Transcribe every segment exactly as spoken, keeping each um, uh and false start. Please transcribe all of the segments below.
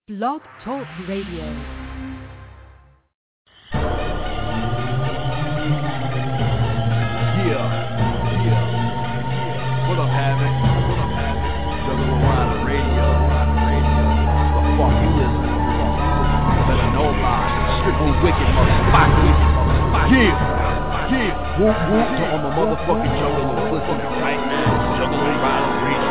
Blog Talk Radio. Yeah, yeah. What up, Havoc? What up, Havoc? Juggalo Rider Radio. What the fuck you listen to? You better know about it. Strictly wicked motherfuckers. Yeah, yeah. Whoop whoop to all my motherfucking juggalos listening right now. Juggalo Rider Radio.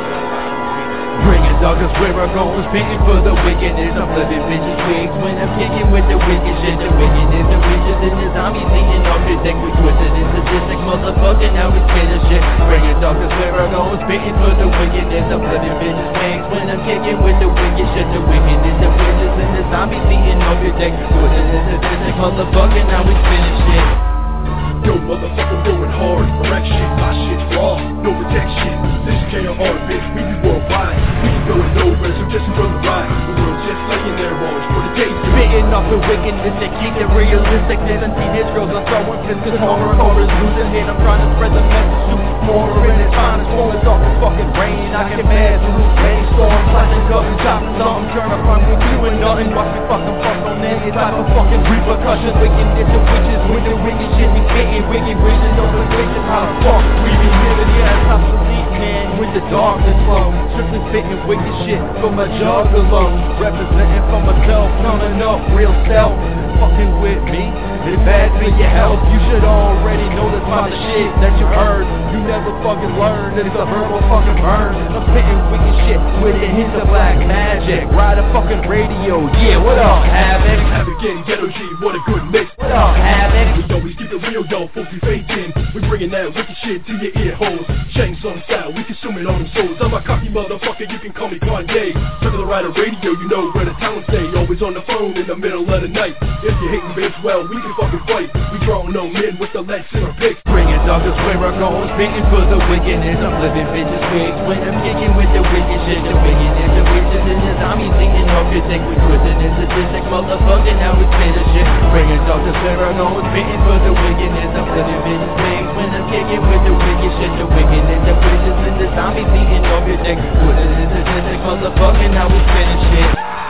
Bringing doggers where I go, spitting for the wickedness. I'm flipping bitches wigs when I'm kicking with the wicked shit. The wickedness of witches and the zombies eating off your dick. We twisted and sadistic motherfucker, now we spinning shit. Bringing doggers where I go, spitting for the wickedness. I'm flipping bitches wigs when I'm kicking with the wicked shit. The wickedness of witches and the zombies eating off your dick. Twisted and sadistic motherfucker, now we spinning shit. Yo, motherfucker, going hard, correction, my shit's raw, no protection. This K R R, bitch, we be worldwide. We ain't going nowhere, so just enjoy the ride. The world's just laying there, orange for the days. Spitting off the wickedness and keep it realistic. And teenage girls are throwing pistols, horror, horror, losing hit. I'm trying to spread the message to more and it's trying to storm. It's off the fucking rain, I get mad through this rainstorm. Flashing guns and chopping something, turn up front with you and nothing. Watch me fucking fuck on any type of fucking repercussions. Wickedness and witches with the wicked shit we spitting. Wicked vision of the witches, how the fuck we be living, yeah, it's obsolete, man, with the darkness flow. Strictly spitting wicked shit from my juggalo. Representing for myself, counting up real self. Fucking with me, it's bad for your health. You should already know this about the shit that you heard. You never fucking learned, it's a verbal fucking burn. I'm spitting wicked shit with a hint of black magic. Ride a fucking radio, yeah, what up, Havoc? Havoc and Ghetto G, what a good mix. What up, Havoc? We always keep it real, though, folks, we faking. We bringing that wicked shit to your ear holes. Chainsaw style, we consuming all them souls. I'm a cocky motherfucker, you can call me Kanye. Juggalo Rider Radio, you know where the talent stay. Always on the phone in the middle of the night. If you hating bitch, well, we can fucking fight. We drawing no men with the legs in our picks. Bringing doggers where I go, spitting for the wickedness. I'm flipping bitches wigs when I'm kicking with the wicked shit. The wickedness of witches and the zombies eating off your dick. We twisted and sadistic motherfucker, now we spinning shit. Bringing doggers where I go, spitting for the wickedness. I'm flipping bitches wigs when I'm kicking with the wicked shit. The wickedness of witches and the zombies eating off your dick. Twisted and sadistic motherfucker, now we spinning shit.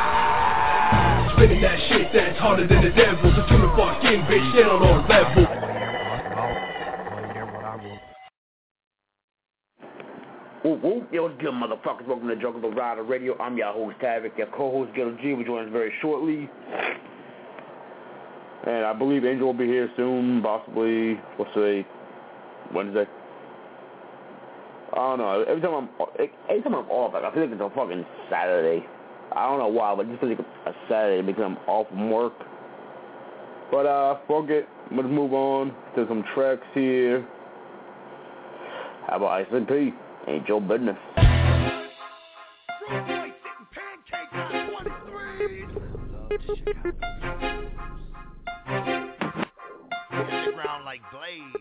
Spinning that shit that's harder than the devil. So tune the fuck in, bitch, get on our level. Whoop whoop, yo, what's good, motherfuckers? Welcome to Juggalo Rider Radio. I'm your host, Havoc. Your co-host, Ghetto G, will join us very shortly. And I believe Angel will be here soon, possibly, we'll say, Wednesday. I don't know. Every time I'm, every time I'm off, like, I feel like it's a fucking Saturday. I don't know why, but it just feels like a Saturday because I'm off from work. But, uh, fuck it. Let's move on to some tracks here. How about Ice and P? Ain't your business. Ground like Blade.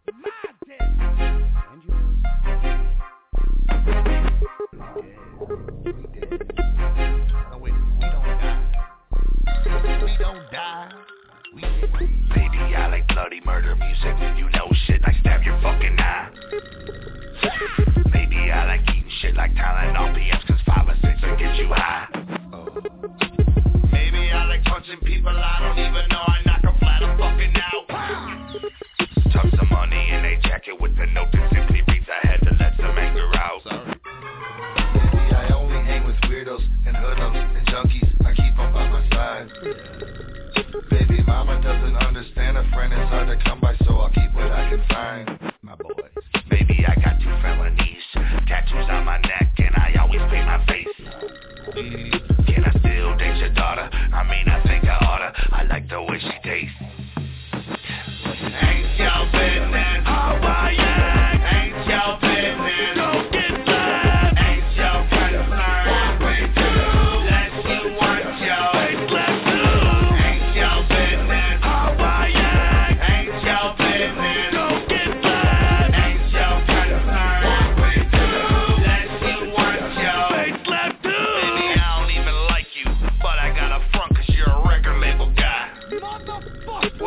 We don't die. We Baby, I like bloody murder music. You know shit like stab your fucking eye. Baby, I like eating shit like Tylenol P Ms, cause five or six will get you high. Oh. Maybe I like punching people I don't even know. I knock them flat, I'm fucking out. Tuck some money in a jacket with the note that simply reads I had to let some anger out. Sorry. Baby, I only hang with weirdos and hoodlums and junkies. I keep them by my side. Baby, mama doesn't understand a friend is hard to come by, so I'll keep what I can find. My boy. Baby, I got two felonies, tattoos on my neck, and I always paint my face. Can I still date your daughter? I mean, I think I oughta. I like the way she tastes. Ain't your business. Oh, why yeah. Ain't your business. Don't get back. Ain't your concern. What we do. Let you want your face left too. Ain't your business. Oh, why yeah. Ain't your business. Don't get back. Ain't your concern. What we do. Let you want your face left too. Baby, I don't even like you, but I got a front cause you're a record label guy. Motherfucker.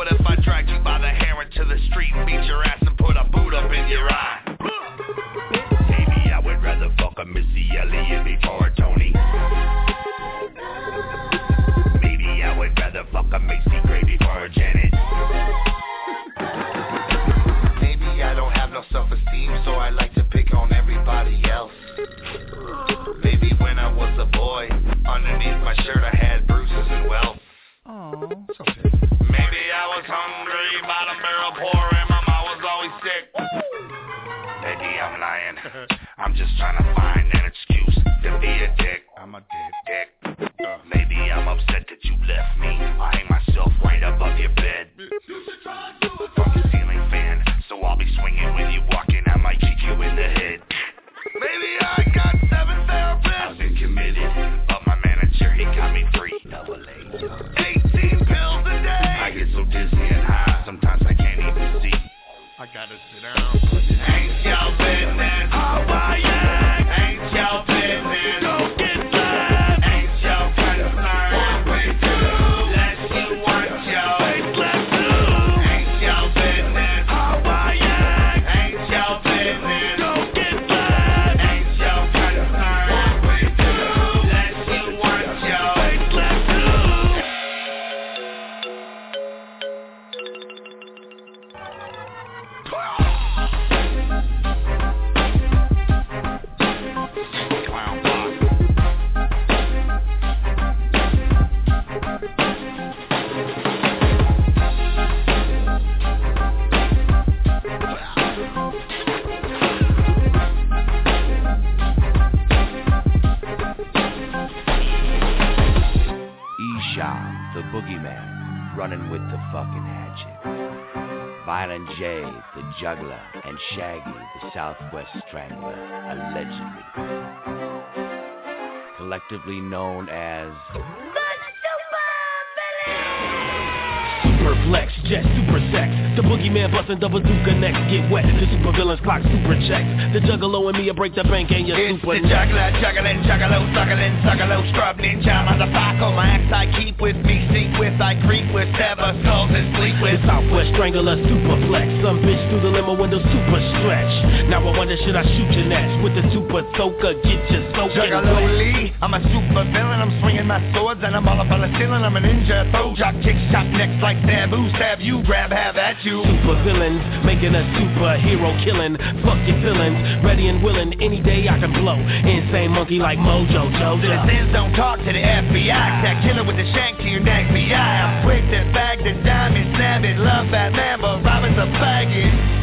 beneath my shirt I had bruises and welts. Oh, it's okay. Maybe I was hungry, bought a barrel pour, and my mom was always sick. Maybe I'm lying. I'm just trying to find an excuse to be a dick. I'm a dick. Dick. Uh, maybe I'm upset that you left me. I hang myself right above your bed. From the ceiling fan, so I'll be swinging when you walk in. I might kick you in the head. Maybe I got seven therapists. I've been committed, but my manager, he got me free. Double A. eighteen pills a day. I get so dizzy and high, sometimes I can't even see. I gotta sit down. Ain't your business. Oh, why yeah. Ain't your business. Don't get back. Ain't your concern. What we do. Let you want your face left too. Ain't your business. Oh, why yeah. Ain't your business. Don't get back. Ain't your concern. What we do. Let you want your face left too. Clown box. Esha, the boogeyman, running with the fucking hatchet. Violent J, the juggler, and Shaggy, the Southwest Strangler, allegedly. Collectively known as Superflex, jet, super sex. The boogeyman bustin' double duca necks get wet. The super villains clock super checks. The juggalo and me break the bank and your It's super the juggler, juggling, juggalo, suckling, suckalo, scrub ninja, motherfucker. My axe I keep with me, seek with, I creep with, sever skulls and sleep with. The Southwest Strangler, super flex. Some bitch through the limo window, super stretch. Now I wonder, should I shoot your next with the super soaker? Get your soaking Juggalo wet. Lee, I'm a super villain. I'm swinging my swords and I'm all up on the ceiling. I'm a ninja, throw jock, kick, shot, next like taboo, stab you, grab, have at you. Super villains, making a superhero killing. Fuck your feelings, ready and willing. Any day I can blow. Insane monkey like Mojo Jojo. Citizens don't talk to the F B I. That killer with the shank to your neck, B I. I'm quick to bag the diamond, snap it, love Batman, but Robin's a faggot.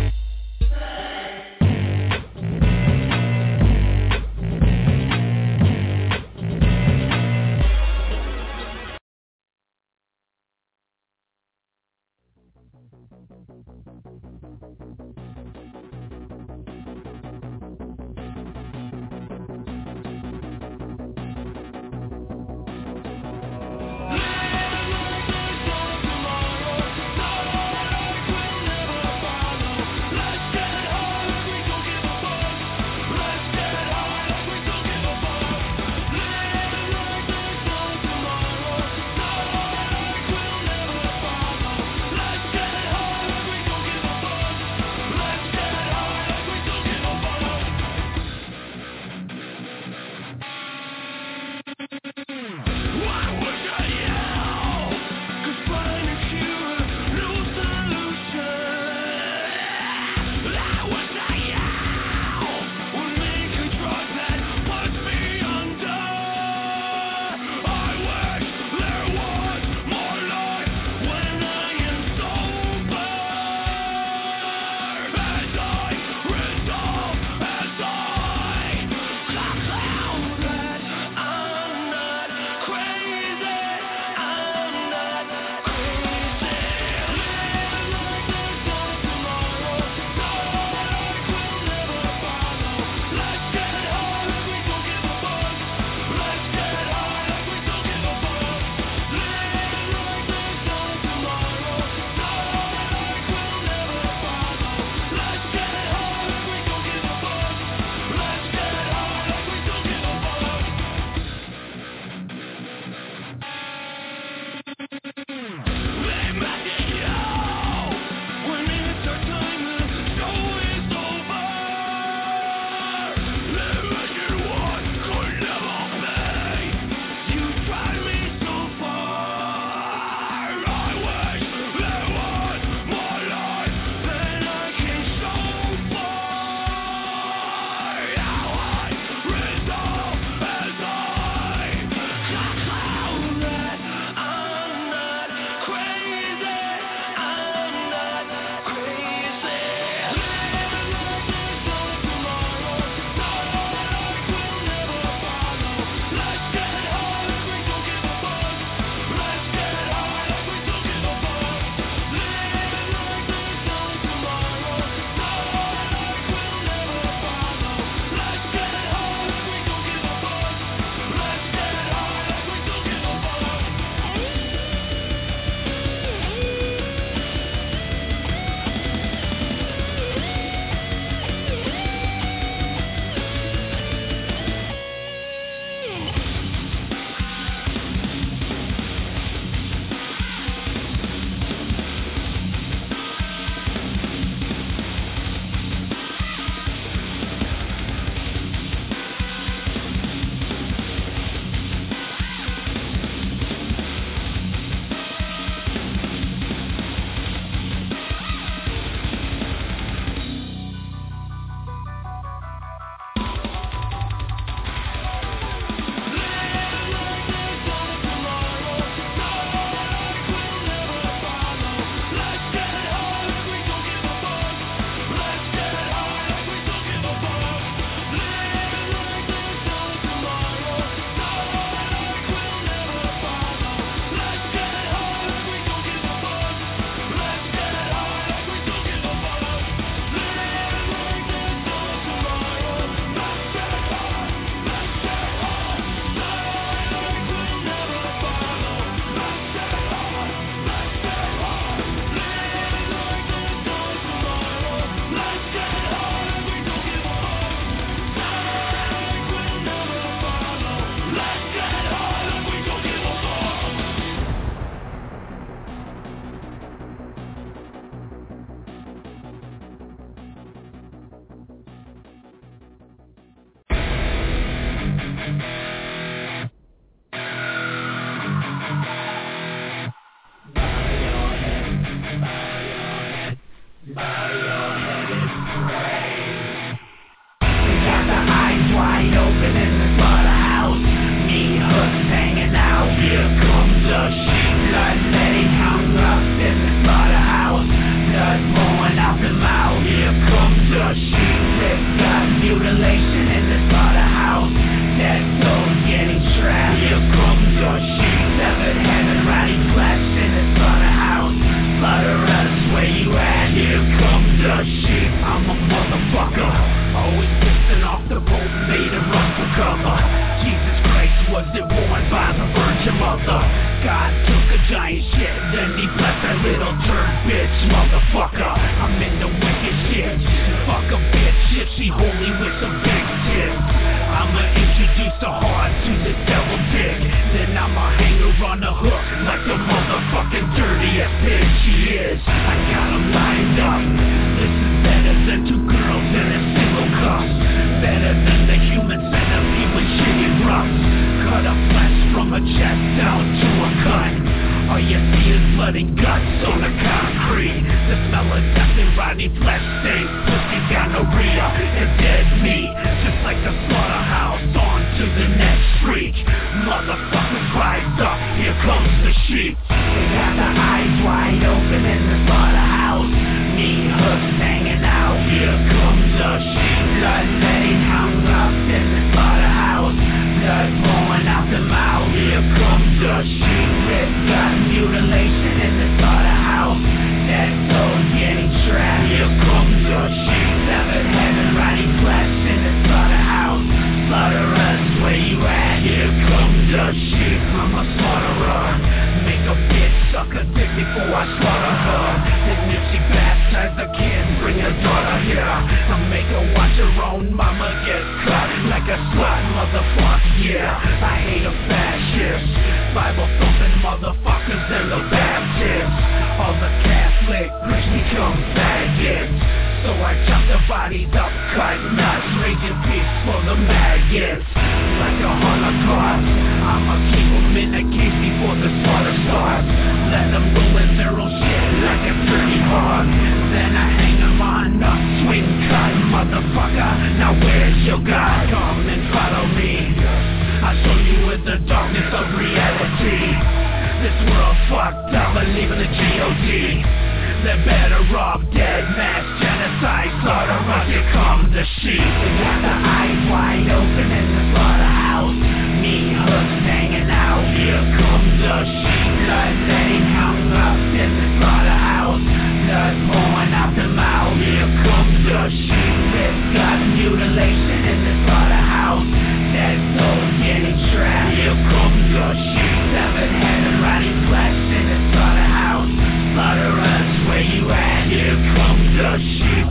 mother. God took a giant shit, then he blessed that little turd bitch, motherfucker. I'm in the wicked shit. Fuck a bitch if she holy with some big tits. I'ma introduce the heart to the devil dick. Then I'ma hang her on the hook like the motherfucking dirtiest bitch she is. I got them lined up. This is better than two girls in a single cup. Better than the human centipede when shit erupts. Cut a flesh from a chest down to a cut. All you see is blood and guts on the concrete. The smell of death and rotting flesh stains, pussy gonorrhea and dead meat. Just like the slaughterhouse, on to the next freak. Motherfuckers rise up, here comes the sheep. They got the eyes wide open in the slaughterhouse. Meat hooks hanging out, here comes the sheep. Blood laying hung up in the slaughterhouse. Blood pouring out the mouth, here comes the sheep. Rip gut mutilation in the slaughterhouse. Dead souls getting trapped, here comes the sheep. Severed head and rotting flesh in the slaughterhouse. Slaughterers, where you at? Here comes the sheep. I'm a slaughterer. Make a bitch suck a dick before I slaughter her. And if she baptize a kid, bring her daughter here. I'll make her watch her own mama get cut like a slut, motherfucker, yeah. I hate a fascist. Bible thumping motherfuckers and the Baptists. All the Catholic priests become faggots. So I chop the bodies up, cut nuts, raging peace for the maggots. Like a holocaust, I'ma keep them in the cage before the slaughter starts. Let them ruin their own shit like a dirty hog. Then I hang them on a swing cut, motherfucker. Now where's your God? Come and follow me. I'll show you with the darkness of reality. This world fucked up, believe in the G O D. They're better off dead, mass genocide, slaughter us, here come the sheep. They got the eyes wide open in the slaughterhouse. Meat hooks hanging out, here comes the sheep. Blood laying hung up in the slaughterhouse. Blood pouring out the mouth, here comes the sheep. Rip gut mutilation in the slaughterhouse. Dead souls getting trapped, here comes the sheep. Severed head and rotting flesh in the slaughterhouse. Slaughterers, where you at? Here comes the sheep.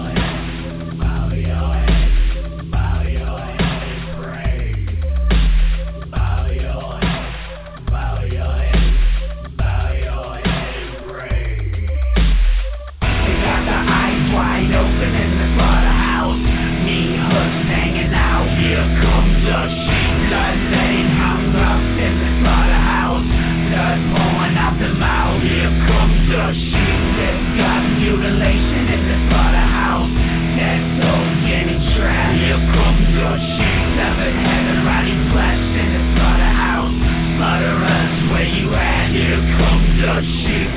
Bow your head, bow your head and pray. Bow your head, bow your head, bow your head and pray. They got the eyes wide open in the slaughterhouse. Meat hooks hanging out, here comes the sheep. Blood laying hung up in the slaughterhouse. Blood pouring out the mouth, here comes the sheep. Rip gut mutilation in the slaughterhouse. Dead souls getting trapped, here comes the sheep. Severed head and rotting flesh in the slaughterhouse. Slaughterers, where you at? Here comes the sheep.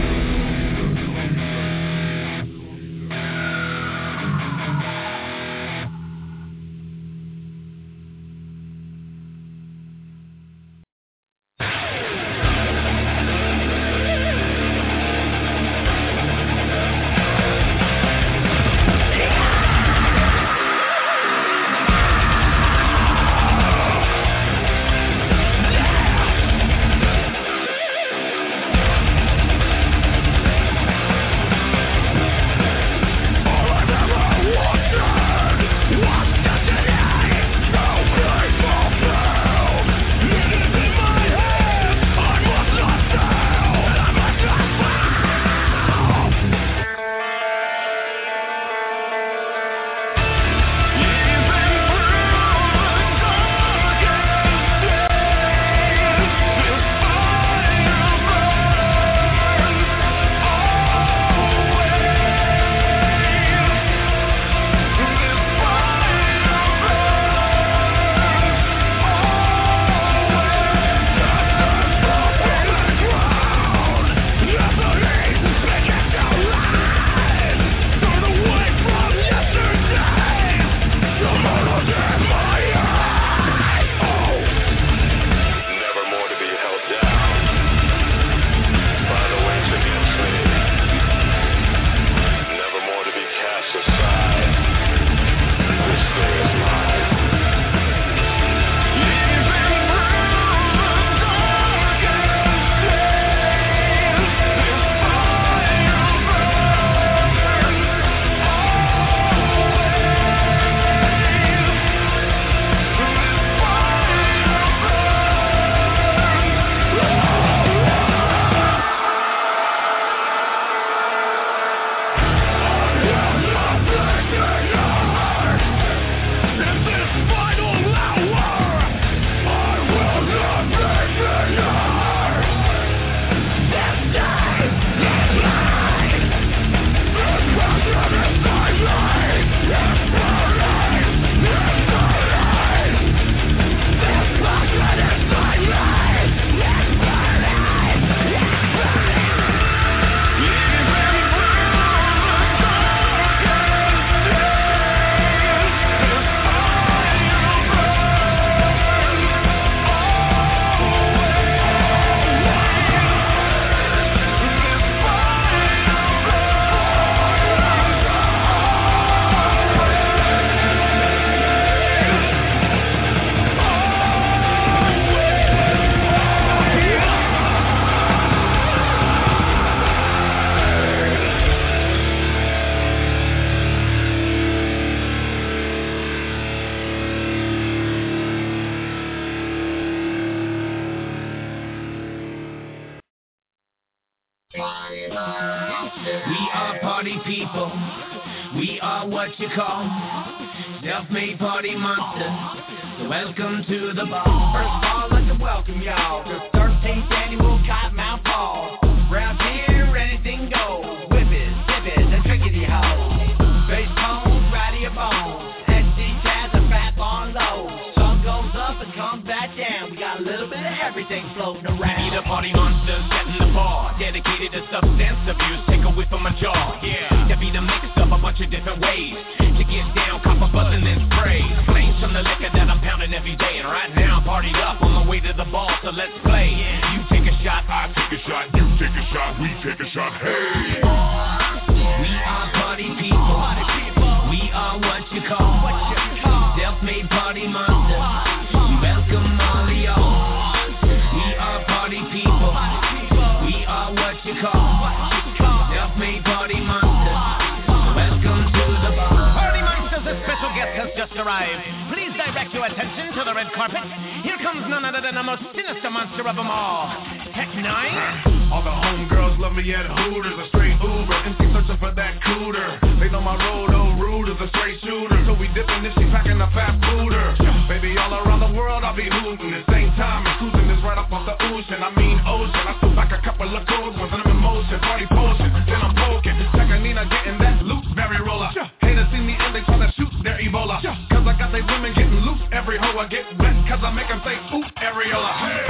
We are party people. We are what you call self-made party monsters. So welcome to the bar. First of all, I'd like to welcome y'all to thirteenth annual Cottonmouth Ball. Round here, anything goes. Whippets, dippets, and trickety hoes. Bass tones, right to your bones. S D tabs and fat on low. Sun goes up and comes back down. We got a little bit of everything floating around. Be the party monsters setting the bar. Dedicated to substance abuse. Take a whiff from my jaw. Yeah, that be the mix of a bunch of different ways to get down, cop a buzz and then spray. Flames from the liquor that I'm pounding every day. And right now I'm partied up on the way to the ball. So let's play. You take a shot, I take a shot. You take a shot, we take a shot. Hey, we are party people. We are what you call self-made party monsters. We welcome all of y'all. We are party people. We are what you call self-made party monsters. Welcome to the bar. Party monsters, a special guest has just arrived. Please direct your attention to the red carpet. Here comes none other than the most sinister monster of them all, Tech Nine. All the homegirls love me at Hooters, a straight Uber. M C searching for that cooter. They know my road, oh rude is a straight shooter. So we dipping if she packing a fat booter. Baby, all around the world I'll be hooting. At the same time, and cruising this right up off the ocean. I mean ocean. I threw back a couple of cold ones and I'm in motion. Party potion, then I'm poking. Tekanina getting that loose berry roller. Haters see me and they try to shoot their Ebola. Cause I got they women getting loose. Every hoe I get wet cause I make them say ooh, areola.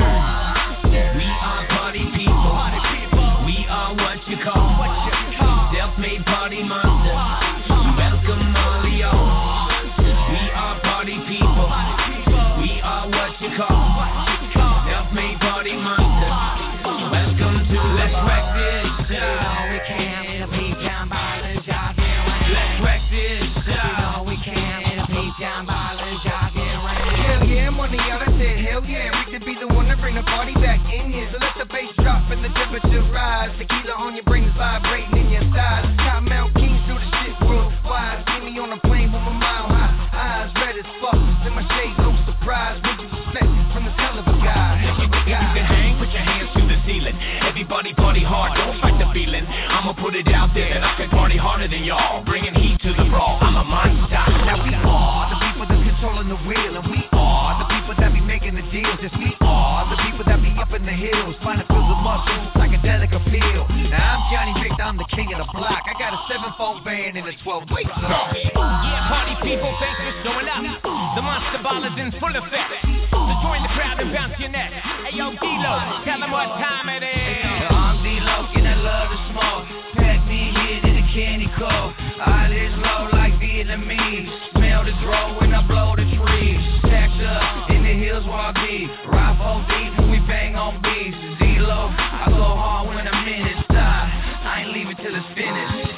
We are party people. We are what you call self-made party monsters. We welcome all of y'all. We are party people. We are what you call self-made party monsters. Welcome to Let's Wreck This. We can't beat down by the job. Let's wreck this. We can't beat down by the job. Hell yeah, money out, I said hell yeah. We could be the one to bring the party back in here. So let the bass drop and the temperature rise. Tequila on your brain is vibrating in your thighs. Cottonmouth Kings do the shit worldwide. See me on a plane with my mile high eyes red as fuck. In my shades, no surprise. What you expect from this hell of a guy? If you think you can hang, put your hands to the ceiling. Everybody party hard, don't fight the feeling. I'ma put it out there that I can party harder than y'all. Bringing heat to the brawl, I'm a monster. Now we are the people that's controlling the wheel. And we are the people that be making the deals. Yes, we are the people that be up in the hills. Trying to feel the muscles, psychedelic appeal. Now I'm Johnny Victor, I'm the king of the block. I got a seven-fold band and a twelve-weight song. Yeah, party people, thanks for showing up. The monster ball is in full effect. So join the crowd and bounce your neck. Hey yo, D-Lo, tell them what time it is. I'm D-Lo, and I love to smoke. Pack me here to the candy coat. Eyelids low like Vietnamese. Smell the grow when I blow the trees. Stacked up in the hills where I be. Ride four deep when we bang on beats. D-Lo, I go hard when I'm in it. Stop, I ain't leaving till it's finished.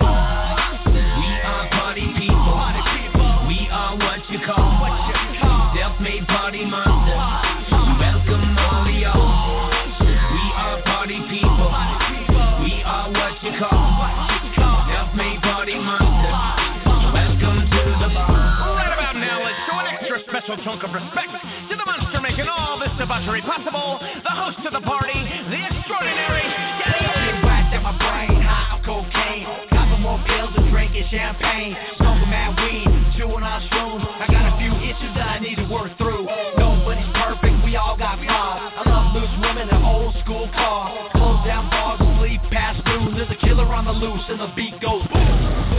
We are party people. We are what you call self-made party monsters. We welcome all of y'all. We are party people. We are what you call self-made party monsters. Welcome to the bar. Right about now, let's show an extra special chunk of respect to the monster making all this debauchery possible. The host of the party, the extraordinary Getting whacked at my brain, high on cocaine. Copping more pills and drinking champagne. Smoking mad weed, chewing on shrooms. I got a few issues that I need to work through. Nobody's perfect, we all got flaws. I love loose women and old school cars. Close down bars, sleep past noon. There's a killer on the loose and the beat goes boom.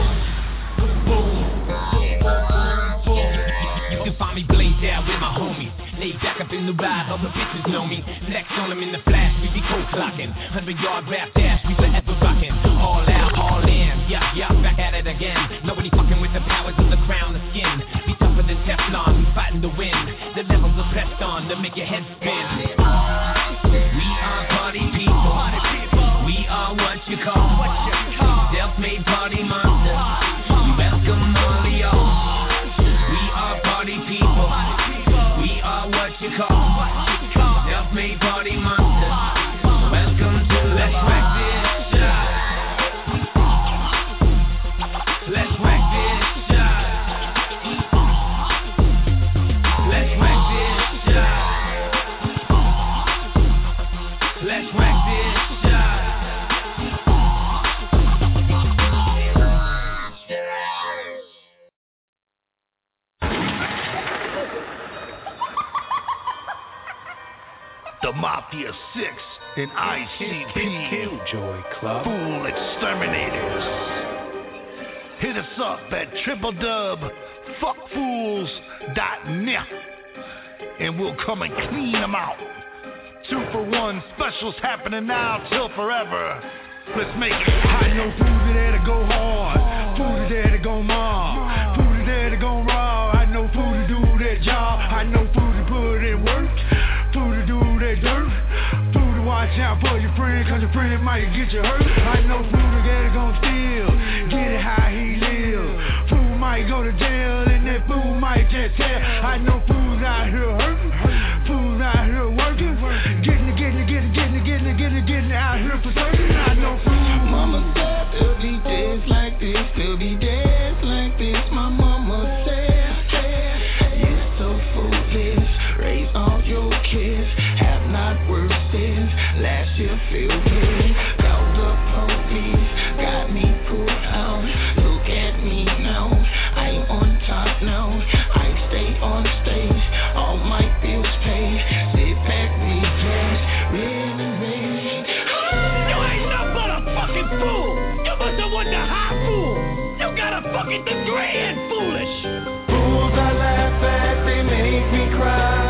Boom. You can find me blazed out with my homies. Laid back up in the ride, all the bitches know me. Flex on them in the flash, we be cold clocking. Hundred yard rap dash, we forever rocking. All out, all in, yeah, yeah, back at it again. Nobody fucking with the powers of the crown, the skin. Be tougher than Teflon, we fighting to win. The levels are pressed on to make your head spin. We are party people. We are what you call self-made party monsters. We welcome all of y'all. We are party people. We are what you call self-made party monsters. Welcome to Let's Wreck This. Let's wreck this. Let's wreck this. and I C P, Killjoy Club, Fool Exterminators. Hit us up at triple dub fuck fools dot net and we'll come and clean them out. Two for one specials happening now till forever. Let's make it. I know fools are there to go hard, fools are there to go mob, fools are there to go raw. I know fools to do their job, I know fools to put in work, fools to do their dirt, fools to watch out for your friend, cause your friend might get you hurt. I know fools are there to go steal, get it how he live. Fool might go to jail and that fool might just tell. I know fools out here hurting, fools out here working, getting it, getting it, getting it, getting it, getting it, getting it, getting it out here for certain. I know fools. Mama said they'll be days like this, there'll be days like this. My mama said, you're so foolish, raise all your kids, have not worse since last year feel good. Called the police, got me pulled out. Look at me now, I'm on top now. I stay on stage, all my bills paid. Sit back, rejoice, really, really. You ain't nothing but a fucking fool. You must have won the high fool. You got a fucking degree in foolish. Fools I laugh at, they make me cry.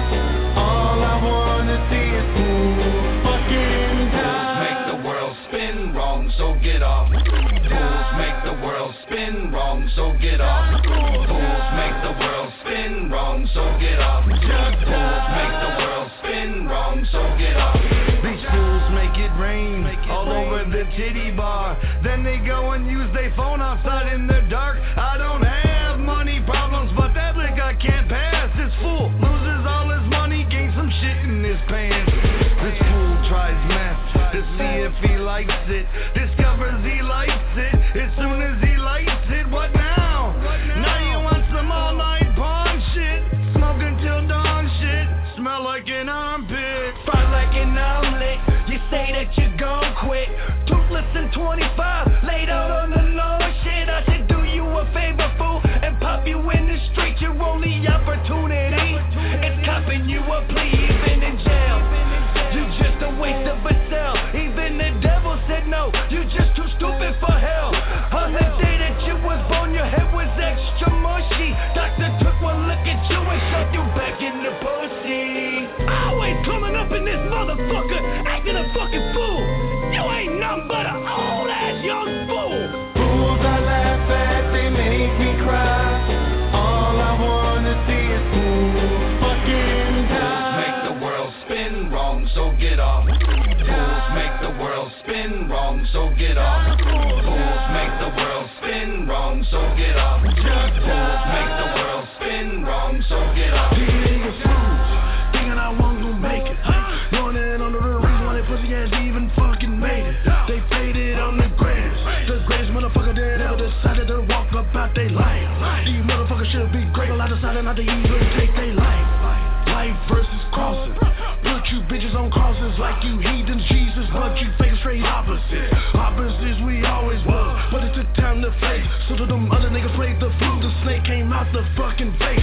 All I wanna see is fools fucking die. Make the world spin wrong, so get off. Fools make the world spin wrong, so get off. Fools make the world spin wrong, so get off. Fools make the world spin wrong, so get off. These fools make it rain all over the titty bar. Then they go and use their phone outside in the dark. I don't have money problems, but that lick I can't pass. This fool loses all his money, gains some shit in his pants. This fool tries meth to see if he likes it. Discovers he likes it as soon as he likes it. What now? Now you want some all-night pawn shit, smoking till dawn shit, smell like an armpit, Fry like an omelet. You say that you gon' quit. Toothless and twenty-five, laid out on the lawn. Shit, I should do you a favor, fool, and pop you in the street. Your only opportunity is copping you a plea, even in jail. You just a waste of a cell. Even the devil said no. You just too stupid for hell. On the day that you was born, your head was extra mushy. Doctor took one look at you and shoved you back in the pussy. Always coming up in this motherfucker, acting a fucking fool. You ain't nothing but an old ass young fool. Fools I laugh at, they make me cry. All I wanna see is fools fucking die. Make the world spin wrong, so get off. Fools make the world spin wrong, so get off. Fools make the world spin wrong, so get off. Fools make the world spin wrong, so get off. These niggas fools, thinking I wasn't gonna make it. Knowing that under the reason why they pussy ass even fucking made it. They faded on the greatest, the greatest motherfucker that ever decided to walk up out they life. These motherfuckers should be grateful I decided not to even take their life. Life versus crossing. Put you bitches on crosses like you heathens, Jesus, but you fake straight opposite. Opposites we always was, but it took time to face. So to them other niggas played the fool, the snake came out the fucking face.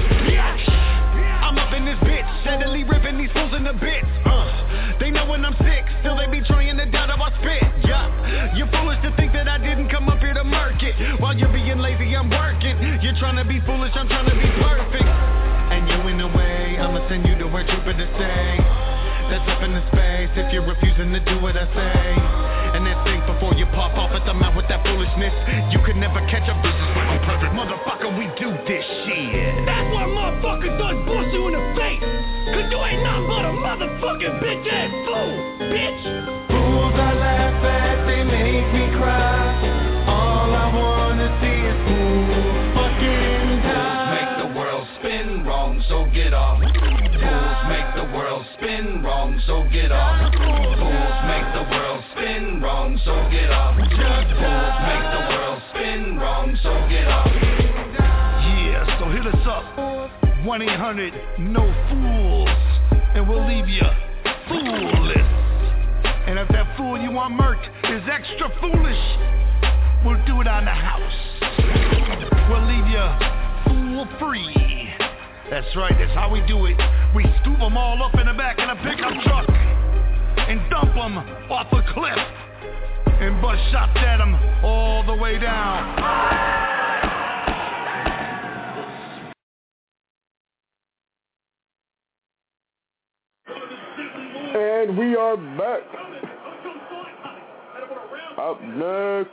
I'm up in this bitch, steadily ripping these fools in the bits. Uh, they know when I'm sick, still they be trying to doubt how I spit. Yeah, you're foolish to think that I didn't come up here to mark it. While you're being lazy, I'm working. You're trying to be foolish, I'm trying to be perfect. And you in the way, I'ma send you to where Jupiter say. That's up in the space if you're refusing to do what I say. And then think before you pop off at the mouth with that foolishness. You could never catch up, this is why I'm perfect. Motherfucker, we do this shit. That's why motherfuckers done bust you in the face. Cause you ain't nothing but a motherfucking bitch ass fool, bitch. Fools I laugh at, they make me cry. All I wanna see is fools fucking die. Make the world spin wrong, so get off. Fools make the world spin wrong, so get off. Fools make the world spin wrong, so get off. Fools make the world spin wrong, so get off. Yeah, so hit us up, one eight hundred no fools, and we'll leave you foolless. And if that fool you want murked is extra foolish, we'll do it on the house. We'll leave you fool free. That's right, that's how we do it. We scoop them all up in the back of the pickup truck. and dump them off a cliff and bust shots at them all the way down. And we are back. Up next,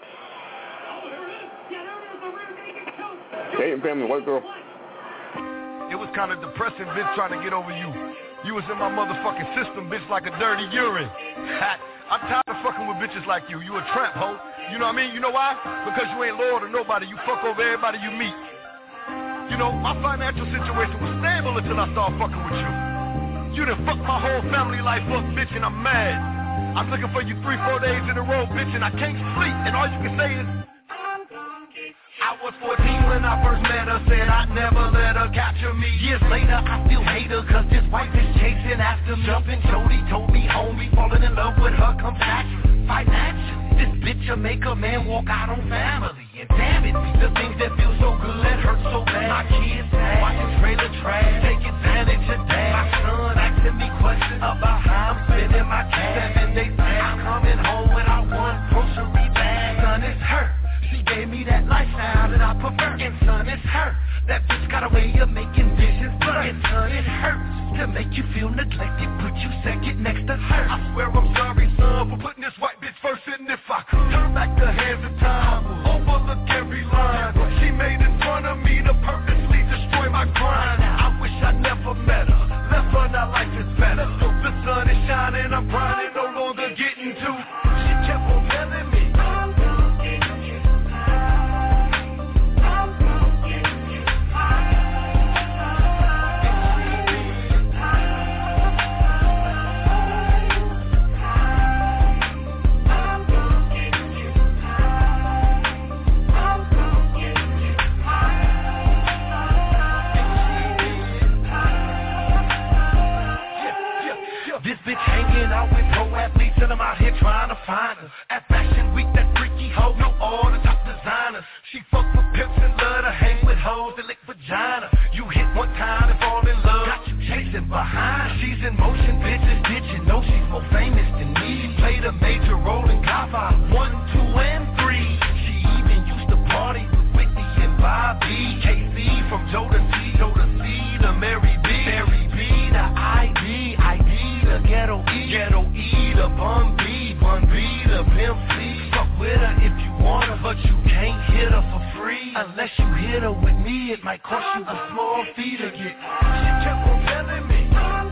Dayton Family White Girl. It was kind of depressing, bitch, trying to get over you. You was in my motherfucking system, bitch, like a dirty urine. I'm tired of fucking with bitches like you. You a tramp, hoe. You know what I mean? You know why? Because you ain't loyal to nobody. You fuck over everybody you meet. You know, my financial situation was stable until I started fucking with you. You done fucked my whole family life up, bitch, and I'm mad. I'm looking for you three, four days in a row, bitch, and I can't sleep. And all you can say is, I was fourteen when I first met her, said I'd never let her capture me. Years later, I still hate her, cause this white bitch chasing after me. Jumping Jody told me, homie, falling in love with her comes natural. Financial, this bitch will make a man walk out on family. And damn it, the things that feel so good hurt so bad. My kids sad, watching trailer trash, take advantage of that. My son asking me questions about how I'm spending my cash. Seven days back, I'm coming home without one grocery bag. Son, it's her. She gave me that lifestyle that I prefer. And son, it's her. That bitch got a way of making visions blur. And son, it hurts to make you feel neglected, put you second next to her. I swear I'm sorry, son, for putting this white bitch first. And if I could turn back the hands of time, overlook every line she made in front of me to purposely destroy my grind. I wish I never met her. Left her, now life is better. So the sun is shining, I'm grinding, no longer getting to. She kept on telling me, this bitch hanging out with pro athletes and I'm out here trying to find her. At Fashion Week, that freaky hoe, know all the top designers. She fuck with pimps and love to hang with hoes that lick vagina. You hit one time and fall in love, got you chasing behind. She's in motion, bitches, did you know she's more famous than me? She played a major role in Godfather one, two, and three. She even used to party with Whitney and Bobby. K C from Joe to T, Joe to C to Mary B, Mary B to I D, I D the ghetto E, ghetto E, the Bun B, Bun B, the Pimp C. Fuck with her if you want her, but you can't hit her for free. Unless you hit her with me, it might cost you a small fee to get. She kept on telling me,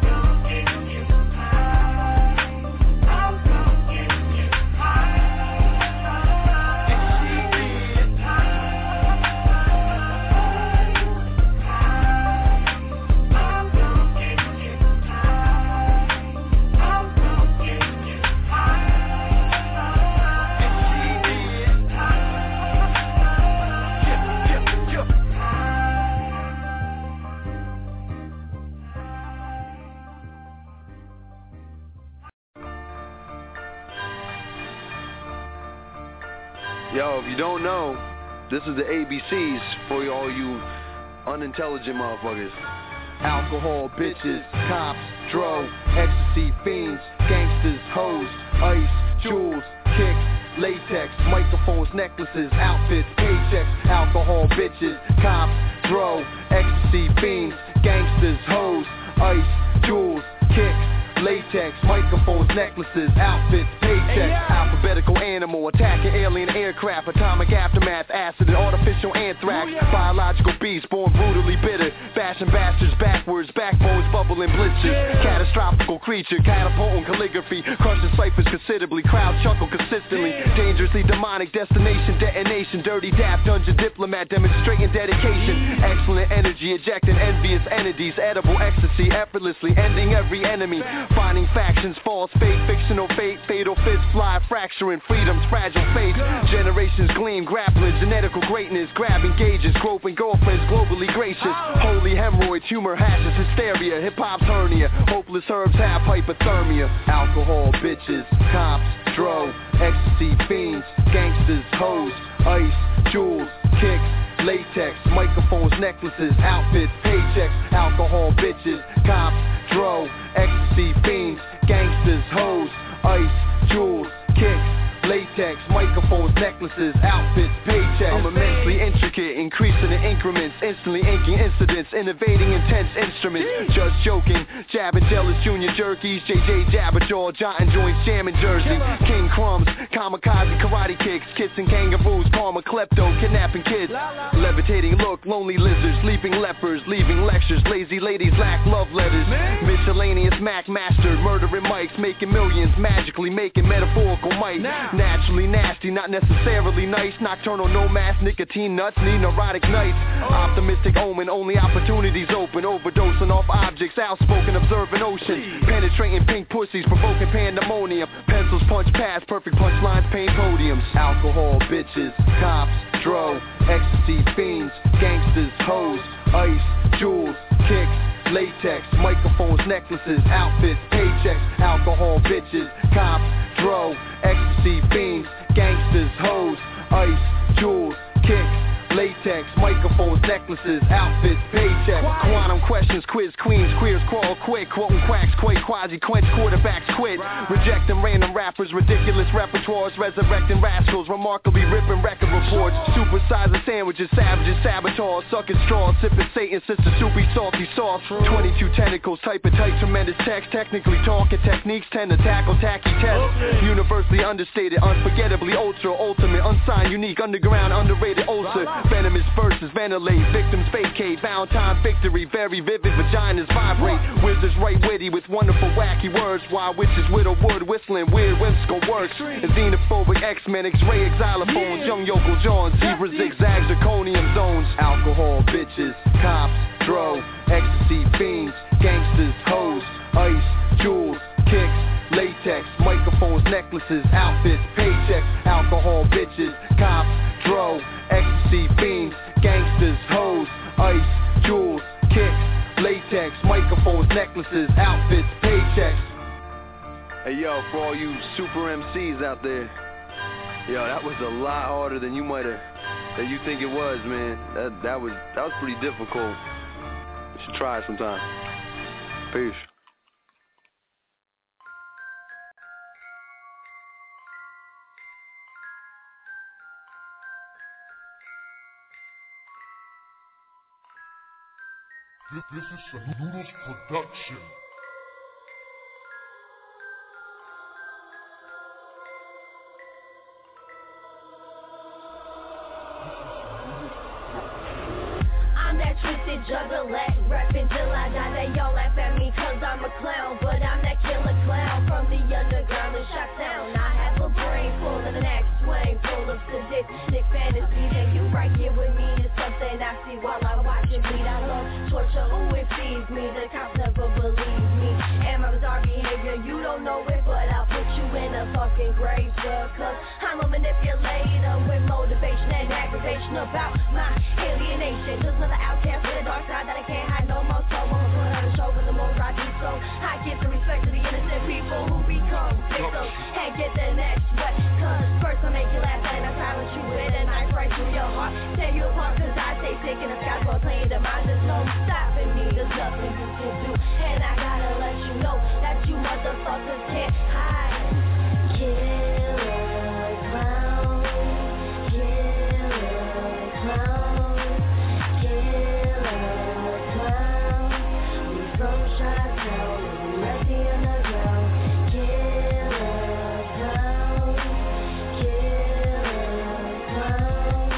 yo, if you don't know, this is the A B Cs for all you unintelligent motherfuckers. Alcohol, bitches, cops, dro, ecstasy, fiends, gangsters, hoes, ice, jewels, kicks, latex, microphones, necklaces, outfits, paychecks. Alcohol, bitches, cops, dro, ecstasy, fiends, gangsters, hoes, ice, jewels, kicks, latex, microphones, necklaces, outfits, paychecks. Alphabetical animal, attacking alien aircraft, atomic aftermath, acid and artificial anthrax. Biological beast, born brutally bitter. Fashion bastards backwards, backbones bubbling blisters. Catastrophical creature, catapulting calligraphy, crushing ciphers considerably. Crowd chuckle consistently. Dangerously demonic destination, detonation. Dirty daft dungeon diplomat, demonstrating dedication. Excellent energy, ejecting envious entities. Edible ecstasy, effortlessly ending every enemy. Finding factions, false faith, fictional fate, fatal fists fly, fracturing freedom's fragile faith. Generations gleam, grappling, genetical greatness, grabbing gauges, groping girlfriends, globally gracious. Holy hemorrhoids, humor hashes, hysteria, hip-hop's hernia, hopeless herbs have hypothermia. Alcohol, bitches, cops, dro, ecstasy, fiends, gangsters, hoes, ice, jewels, kicks, latex, microphones, necklaces, outfits, paychecks. Alcohol, bitches, cops, dro, ecstasy, fiends, gangsters, hoes, ice, jewels, kicks, latex, microphones, necklaces, outfits, paychecks. I'm immensely intricate, increasing in increments, instantly inking incidents, innovating intense instruments. Just joking, jabbing jealous junior jerkies, J J Jabberjaw, jotting joints, jamming Jersey, King Crumbs, kamikaze karate kicks, kissing kangaroos, palmer klepto, kidnapping kids, levitating look, lonely lizards, leaping lepers, leaving lectures, lazy ladies lack love letters, miscellaneous Mac master, murdering mics, making millions, magically making metaphorical might. Naturally nasty, not necessarily nice. Nocturnal nomads, nicotine nuts, need neurotic nights. Optimistic omen, only opportunities open. Overdosing off objects, outspoken, observing oceans. Penetrating pink pussies, provoking pandemonium. Pencils punch past, perfect punchlines, paint podiums. Alcohol, bitches, cops, dro, ecstasy, fiends, gangsters, hoes, ice, jewels, kicks, latex, microphones, necklaces, outfits, paychecks, alcohol, bitches, cops, dro, ecstasy, fiends, gangsters, hoes, ice, jewels, kicks, latex, microphones, necklaces, outfits, paychecks, quantum questions, quiz queens, queers crawl quick, quoting quacks, quake, quasi, quench, quarterbacks quit, rejecting random rappers, ridiculous repertoires, resurrecting rascals, remarkably ripping record reports, supersizing sandwiches, savages, saboteurs, sucking straws, sipping Satan, sister soupy, salty sauce, twenty-two tentacles, typing tight, tremendous text, technically talking techniques, tend to tackle tacky tests, universally understated, unforgettably ultra, ultimate, unsigned, unique, underground, underrated ulcer, venomous verses, ventilate, victims vacate, Valentine victory, very vivid, vaginas vibrate, wizards right witty with wonderful wacky words, while witches widow wood whistling, weird whimsical works, and xenophobic X-Men, X-ray xylophones, young yokel John, zebra zigzags, draconium zones, alcohol, bitches, cops, dro, ecstasy, fiends, gangsters, hoes, ice, jewels, kicks, latex, microphones, necklaces, outfits, paychecks, alcohol, bitches, cops, dro, ecstasy, fiends, gangsters, hoes, ice, jewels, kicks, latex, microphones, necklaces, outfits, paychecks. Hey yo, for all you super M Cs out there, yo, that was a lot harder than you might have, than you think it was, man. That that was that was pretty difficult. You should try it sometime. Peace. This is a Noodles production. I'm that twisted juggalette, rapping till I die. They all laugh at me cause I'm a clown, but I'm that killer clown from the underground in Shocktown. I have a brain full of an X-wing, full of sadistic fantasies, and you right here with me is something I see while I watch it bleed. I love torture, ooh, it feeds me. The cops never believe me, and my bizarre behavior, you don't know it, but I'll put you in a fucking grave, sir, cause I'm a manipulator with motivation and aggravation about my alienation. Just another outcast with a dark side that I can't hide no more, so I'ma put on a show, and the more I do so, I give the respect to the innocent people who become victims, and get the next wet, cause first I make you laugh, and I silence you with a knife right through your heart, tear you apart, cause I stay sick in the sky for playing the mind. There's no stopping me, there's nothing you can do, and I gotta let you know that you motherfuckers can't hide. Killer clown, killer clown, killer clown. We from Chi-Town, we messy underground. Killer clown, killer clown,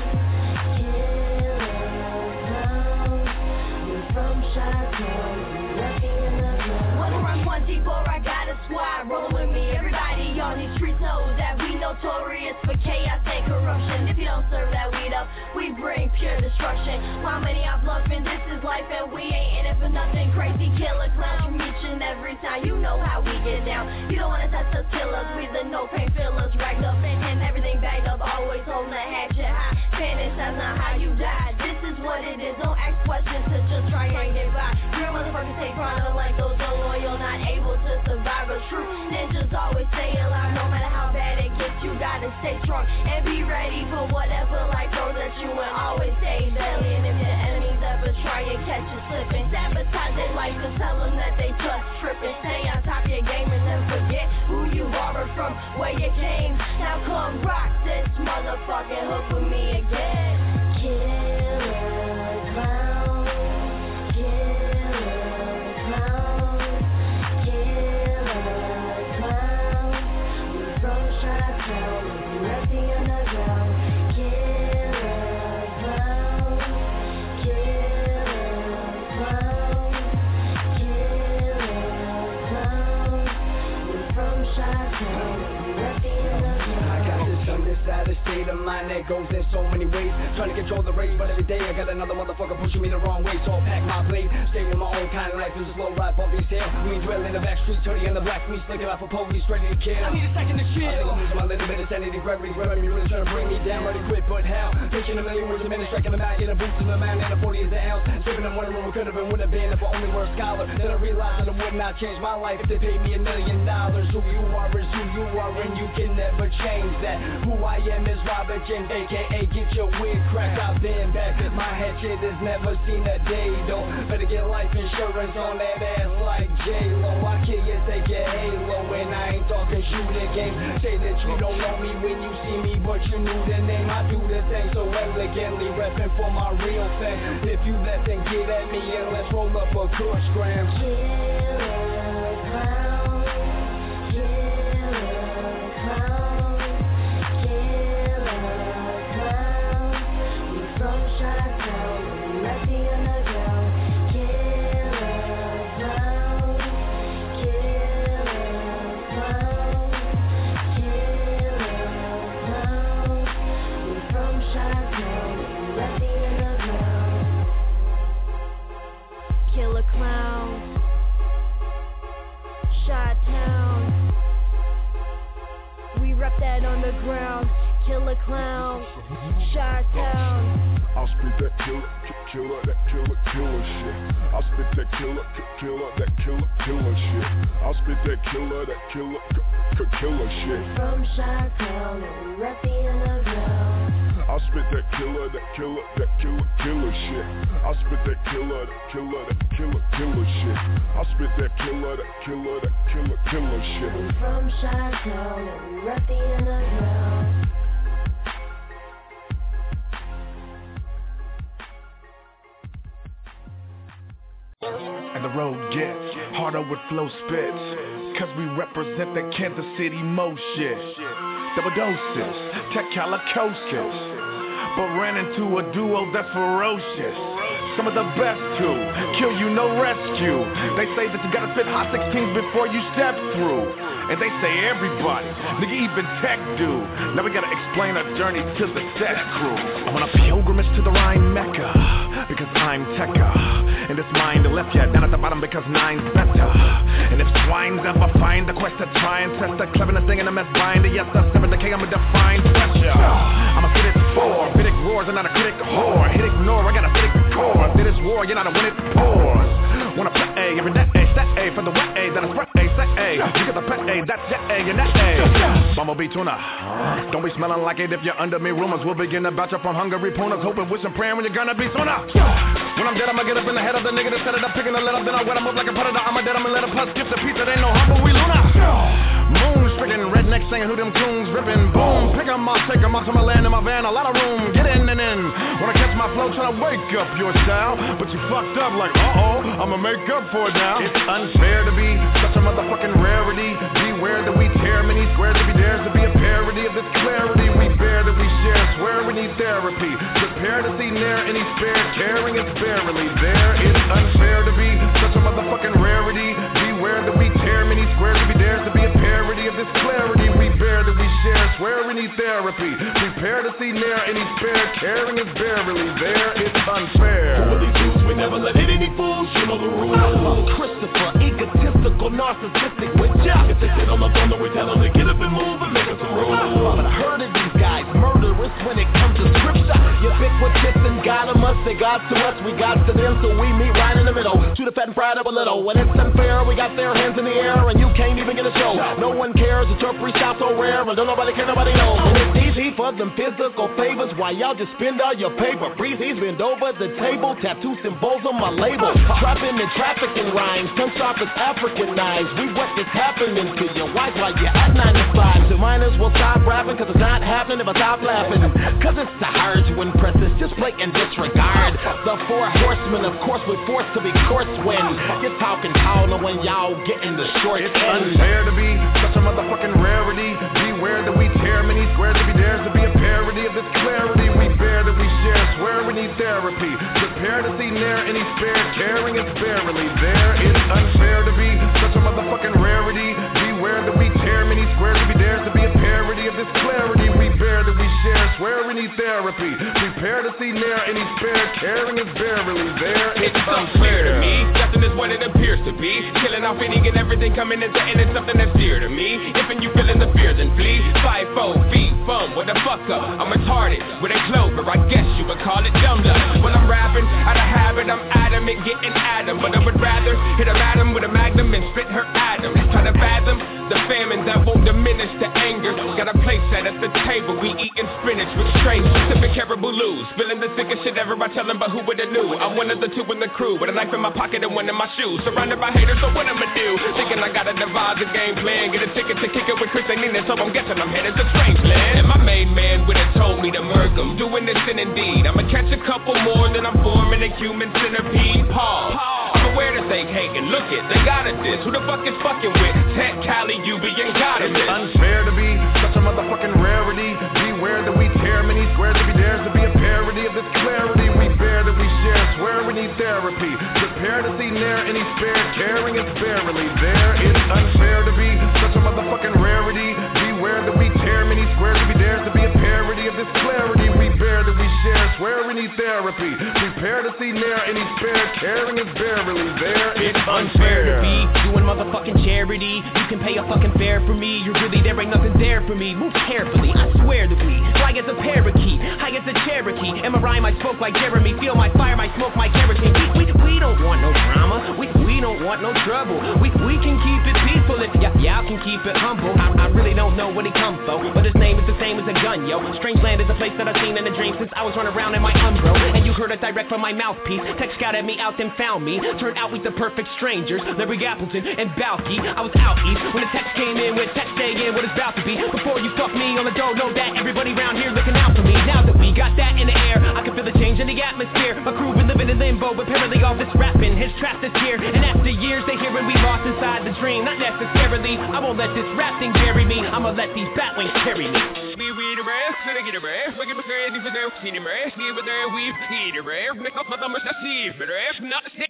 killer clown. We from Chi-Town, we messy underground. Wanna run one deep or I got a squad rolling with me. Everybody on these streets knows that we notorious for chaos and corruption. If you don't serve that weed up, we bring pure destruction. While many are bluffing, this is life and we ain't in it for nothing. Crazy killer clowns from each and every time. You know how we get down. You don't wanna touch us, kill us. We the no pain fillers, racked up and everything bagged up. Always holding a hatchet high. Panic, that's not how you die. This is what it is. Don't ask questions to just try and get by. Real motherfuckers take pride like those are loyal, not able to survive. A true ninjas always stay alive. No matter how bad it gets, you gotta stay strong and be ready for whatever life throws at you, and always stay deadly. And if your enemies ever ever try and catch you slipping. Sabotage their life and tell them that they just tripping. Stay on top of your game and then forget who you are or from where you came. Now come rock this motherfucking hook with me again. Killer clown, killer clown, killer clown. We from Chi-Town, we rep the underground. Killer clown, killer clown, killer clown. We from Chi-Town, we rep the underground. I got this on this side of state of mind that goes in so many ways. Trying to control the race, but every day I got another motherfucker pushing me the wrong way. So I'll pack my blade, stay with my own kind of life. It's a slow ride, bump these tail. We ain't dwell in the back streets, Tony and the black fleece, looking out for police, ready to kill. I need a second to chill. I think I'm losing my little bit of sanity, gravity, grabbing me, really trying to bring me down. Ready to quit, but how? Taking a million words a minute, striking them out, in a boots in the man, and a forty is the ounce. Stripping them wondering what could have been, would have been if I only were a scholar. Then I realized that it would not change my life if they paid me a million dollars. Who you are is who you are, and you can never change that. Who I am is Robert James, aka get your wig cracked. I've been back, my head shit has never seen a day though. Better get life insurance on that ass like J-Lo. I kill you, take your halo, and I ain't talking shooting game. Say that you don't know me when you see me, but you knew the name. I do the thing so elegantly, repping for my real thing. If you let them get at me, and let's roll up a Kush gram. Killer clown, killer clown, killer clown. We from Chi-Town, we rep the underground. Killer clown, killer clown, killer clown. We from Chi-Town, we rep the underground. Killer clown, Chi-Town. We rep that underground. Killer clown, Chi-Town. I'll spit that killer, ki- killer, that killer, killer shit. I'll spit that killer, ki- killer, that killer, killer shit. I'll spit that killer, that killer, k- k- killer shit. From Chi-Town and we rep the underground. I'll spit that killer, that killer, that killer, killer shit. I'll spit that killer, that killer, that killer, killer shit. I'll spit that killer, that killer, that killer, killer shit. We from Chi-Town and we rep the underground. And the road gets harder with flow spits, cause we represent the Kansas City mo shit. Double doses, techalicosis, but ran into a duo that's ferocious. Some of the best too, kill you, no rescue. They say that you gotta spit hot sixteens before you step through. And they say everybody, nigga even tech do. Now we gotta explain our journey to the set crew. I'm on a pilgrimage to the Rhine Mecca, because I'm Tekka. And this mind left ya down at the bottom because nine's better. And if swines ever find the quest to try and test the cleverness thing in a mess binder, yes, the seven decay, I'm a defined pressure. I'm a fit it for, Vidic roars and not a critic whore. Hit ignore, I got a Vidic core. Did this war, you're not a win it pause. Wanna play A, every day, A, set A, for the wet A, then I spread A, set A. You get the pet A, that's jet A, and that A. Bumblebee tuna, don't be smelling like it if you're under me. Rumors will begin about you from hungry punas. Hoping, wishing, praying when you're gonna be sooner. When I'm dead, I'ma get up in the head of the nigga that set it up, picking the lid up, then I wet him up like a predator. I'm a dead, I'ma let him plus skip the pizza, they ain't no humble, we Luna. Moon stricken, redneck singing who them coons ripping. Boom, pick 'em up, take 'em up to my land in my van, a lot of room, get in and in. Wanna catch my flow, tryna wake up your style, but you fucked up like, uh-oh, I'ma make up for it now. It's unfair to be such a motherfucking rarity. Beware that we tear many squares if he dares to be a parody of this clarity. We bear that we share, swear we need therapy. Prepare to see near any spare, caring is barely there. It's unfair to be such a motherfucking rarity. Beware that we tear many squares if he dares to be a parody of this clarity. We bear that we share, swear we need therapy. Prepare to see near any spare, caring is barely there. It's unfair. Who are these dudes? We never let hit any fools. You know the rules. Christopher, egotistical, narcissistic with ya. If they sit on the phone, we tell them to get up and move and make us a rule. But I heard of these guys, murderous when it comes to scripture. Ubiquitous and God of us, they got to us, we got to them, so we meet right in the middle. Chew the fat and fried up a little. When it's unfair, we got their hands in the air and you can't even get a show. No one cares, it's your freestyle so rare, but don't nobody care, nobody knows. And if these Breezy for them physical favors while y'all just spend all your paper. Breezy's bend over the table, tattoo symbols on my label. Trapping and trafficking rhymes, some sharp as African knives. We what is happening to your wife while you're at ninety-five. So minors will stop rapping cause it's not happening if I stop laughing. Cause it's so hard to impress us, just play and disregard. The four horsemen, of course, we're forced to be course when you're talking taller when y'all getting the short It's end. unfair to be such a motherfucking rarity. Beware that we tear many squares to be dares to be a parody of this clarity. We bear that we share, swear we need therapy. Prepare to see near any spare, caring is barely there. It's unfair to be such a motherfucking rarity. Beware that we tear many squares to be dares to be a parody of this clarity. We bear that we share, swear we need therapy. Prepare to see near any spare, caring is barely there. It's unfair to me, nothing is what it appears to be. Killing off any and everything coming into and it's something that's dear to me. If and you feeling the fear, then flee. Five, four, feet, bum, what the fuck up? I'm retarded with a clover, I guess you would call it dumb dumb. When I'm rapping, out of habit, I'm adamant, getting Adam. But I would rather hit a madam with a magnum and spit her Adam. Try to fathom the famine that won't diminish the anger. Got a place set at the table, we eating spinach with strangers. Sipping Caribou Blues, spilling the sickest shit ever. I tell them, but who would've knew? I'm one of the two in the crew, with a knife in my pocket and one in my shoes. Surrounded by haters, so what I'ma do? Thinking I gotta devise a game plan, get a ticket to kick it with Chris and Nina, so I'm guessing I'm headed to Strangeland. And my main man would've told me to murk him, doing this in indeed. I'ma catch a couple more, then I'm forming a human centipede. Pause. I'm aware that they hating, look it, they got it this. Who the fuck is fucking with? Tech, Cali, U B, and got it. It's unfair to be such a motherfucking rarity. Beware that we tear many squares to be dares to be a parody of this clarity. We bear that we share, swear we need therapy. Prepare to see near any spare, caring is barely there. It's unfair to be such a motherfucking rarity. Beware that we tear many squares to be dares to be a parody of this clarity. We bear that we share, swear we need therapy. Prepare to see near any spare, caring is barely there. It's Unfair to unfair. be doing motherfucking charity. You can pay a fucking fare for me. You really, there ain't nothing there for me. Move carefully, I swear to we fly as a parakeet, high as a Cherokee. And my rhyme, I spoke like Jeremy. Feel my fire, I smoke my kerosene. We, we, we don't want no drama. We, we don't want no trouble. We, we can keep it peaceful if y- y'all can keep it humble. I, I really don't know what he come for, but his name is the same as a gun, yo. Strangeland is a place that I've seen in a dream since I was running around in my Umbro. And you heard it direct from my mouthpiece. Text scouted me out and found me. Turned out we the perfect strangers. Larry Appleton and Balky. I was out east when the text came in with text day in what it's about to be. Before you fuck me on the door, know that everybody around here looking out for me. Now that we got that in the air, I can feel the change in the atmosphere. My crew been living in limbo, but apparently all this rapping has trapped us here. And after years, they hearing we lost inside the dream. Not necessarily, I won't let this rap thing bury me. I'ma let these bat wings carry me. We read a rare, let it get a rare. We get a rare, these are their skinny rare. See what they're we eat a rare. Make up my numbers, I see it, but rare, not sick.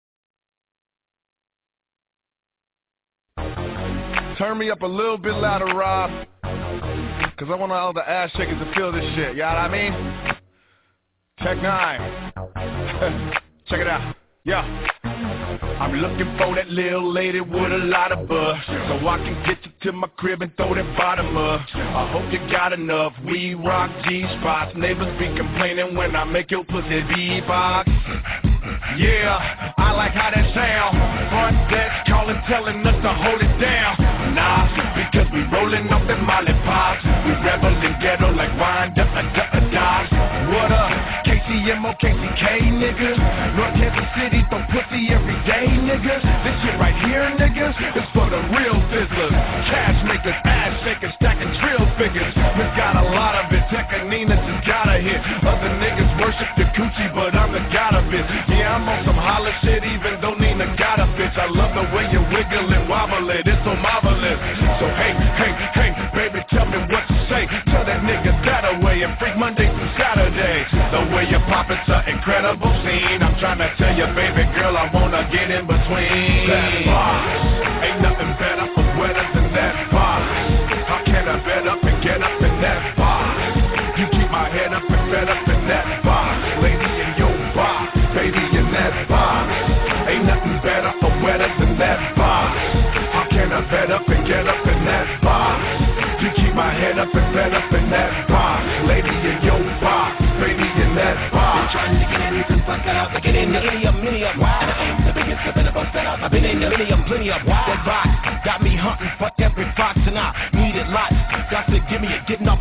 Turn me up a little bit louder, Rob. Cause I want all the ass shakers to feel this shit, you know what I mean? Tech nine. Check it out. Yeah. I'm looking for that little lady with a lot of butt, so I can get you to my crib and throw that bottom up. I hope you got enough. We rock G-spots. Neighbors be complaining when I make your pussy beatbox. Yeah, I like how that sound. Front desk calling, telling us to hold it down. Nah, because we rolling off them molly pops. We rebel and ghetto like wind up a duck a dodge. What up? K C M O, K C K, nigga. North Kansas City, throw pussy every day, nigga. This shit right here, nigga, is for the real fizzlers. Cash makers, ass shakers, stacking drill figures. We got a lot of it. Tech and Nina just got a hit. Other niggas worship the coochie, but I'm the god of it. Yeah, I'm on some holla shit, even though Nina got a bitch. I love the way you wiggle and wobble it, it's so marvelous. So hey, hey, hey, baby, tell me what you say. Tell that nigga that away and freak Monday through Saturday. The way you pop it's an incredible scene. I'm trying to tell you, baby girl, I wanna get in between. That box, ain't nothing better or wetter than that box. How can I bet up and get up in that box? You keep my head up and fed up in that box. Lady in your box, baby in that box. Ain't nothing better or wetter than that box. How can I bet up and get up in that box? You keep my head up and fed up in that box. Lady in your box, baby in that box. Trying to get in, you can fuck out. I get in the idiom, many of wow. And I ain't the biggest slip in the bus that I've been in the millennium, plenty of wow. That box got me hunting, fuck every fox, and I need it lots. Got to give me a getting off my rocks.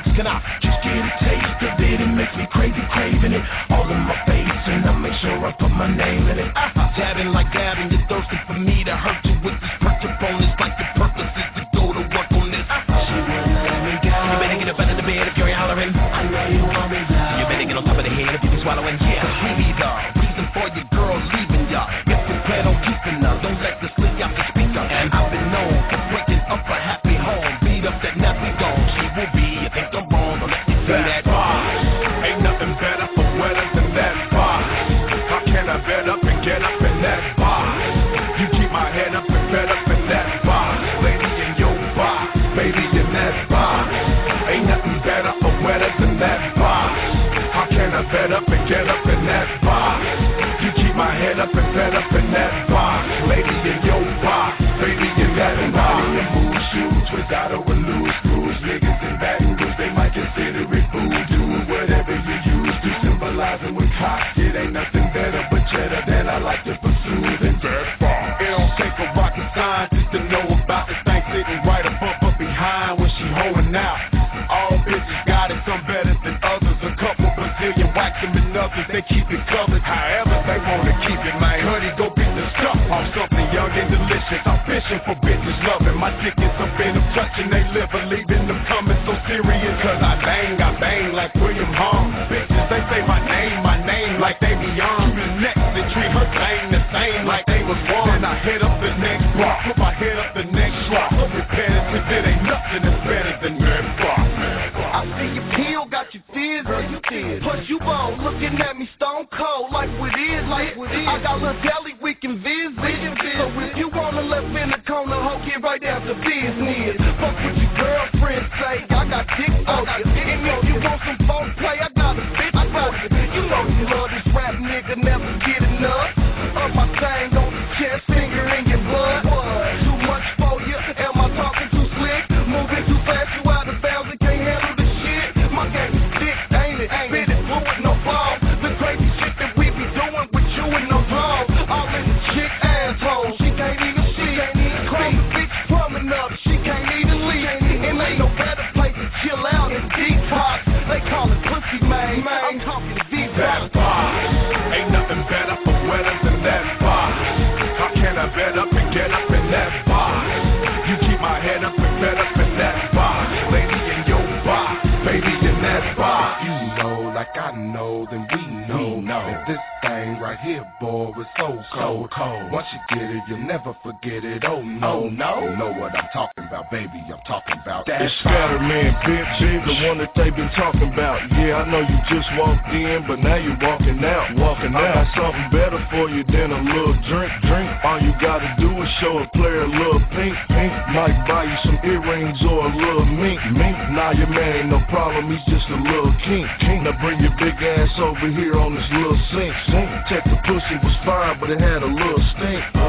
Can I just get a taste of it? It makes me crazy craving it. All in my face and I make sure I put my name in it. uh, Dabbing like dabbing, you're thirsty for me to hurt you with this purchase bonus. Like the purpose is to go to work on this. She wouldn't let me go. You better get up out of the bed if you're hollering. I know you want me down. You better get on top of the head if you can swallow it. Yeah, we need a reason for your girl leaving ya. If you plan on keeping her, don't let the sleep out the speaker. And I've been known for breaking up a happy home. Beat up that nappy gone. She will be, you think I'm wrong, don't let me say that. Ain't nothing better for wetter than that box. How can I bet up and get up in that box? You keep my head up and fed up in that box. Lady in your box, baby in that box. Ain't nothing better or wetter than that box. How can I bet up and get up in that box? You keep my head up and fed up in that box. Lady in your box, baby in that box. In mood shoes without a loose screws. Niggas in Baton Rouge, they might consider it voodoo. Whatever you use to symbolizing with cock. It ain't nothing better but cheddar that I like to pursue than that bar. It don't take a rocket scientist to know about this thing sitting right above her behind when she holding out. All bitches got it, some better than others. A couple Brazilian wax them and others, they keep it covered. However they wanna keep it, man. Cuddy go beat the stuff off something young and delicious. I'm fishing for bitches loving my dick is up in them, touching they liver, leaving them coming so serious. Cause I bang, I bang like William Hung. Bitches, they say my name, my name like they be on. To the next, they treat her thing the same like they was one. Then I hit up the next block, put my head up the next slot. So repetitive, it ain't nothing that's better than that block. I see your pill, got you fizz, girl, you fizz. Plus you bone, looking at me stone cold, like what is, like what is. I got a deli we can visit. So if you wanna left in the corner, ho, get right after business. Fuck what your girlfriend say, I got dick for you. And if you want some phone play, I got a bitch for you. You know you love this rap nigga, never get enough. Of my thing on the chest, finger in your blood. Too much for you, am I talking too slick? Moving too fast, you out of bounds and can't handle the shit. My game is thick, ain't it? Spit it fluid, no ball. The crazy shit that we be doing with you and no draws. All in the chick asshole, she can't even see. Call the bitch plumbing up, she can't even leave. And ain't no better place to chill out and detox. They call it pussy, man. I'm talking V-Box. That box, ain't nothing better for wetter than that box. How can I bet up and get up in that box? You keep my head up and fed up in that box. Lady in your box, baby in that box. You know, like I know, then we know, we know. That this thing right here, boy, is so cold. So cold. Once you get it, you'll never forget it. Oh no, oh, no. You know what I'm talking about, baby. I'm talking about that. It's Scatterman, bitch, bitch, the one that they been talking about. Yeah, I know you just walked in, but now you're walking out. Walking out. I got something better for you than a little drink. Drink. All you gotta do is show a player a little pink. Pink. Might buy you some earrings or a little mink. Mink. Nah, your man ain't no problem. He's just a little kink. Kink. Now bring your big ass over here on this little sink. Sink. Check the pussy was fine, but it had a little stink. Uh,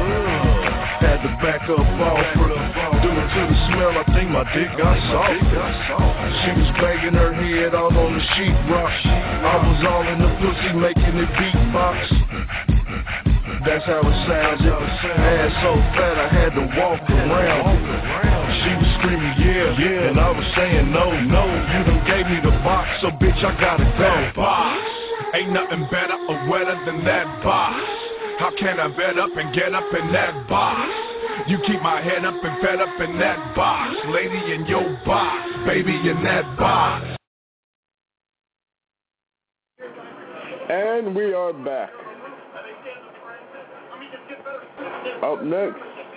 had to back up off her. Due to the smell, I think my dick got soft. She was banging her head out on the sheetrock. I was all in the pussy making it beatbox. That's how it sounded. Ass so fat I had to walk around. She was screaming yeah, yeah, and I was saying no, no. You done gave me the box, so bitch I gotta go. Box. Ain't nothing better or wetter than that box. How can I bet up and get up in that box? You keep my head up and fed up in that box. Lady in your box, baby in that box. And we are back. Up next,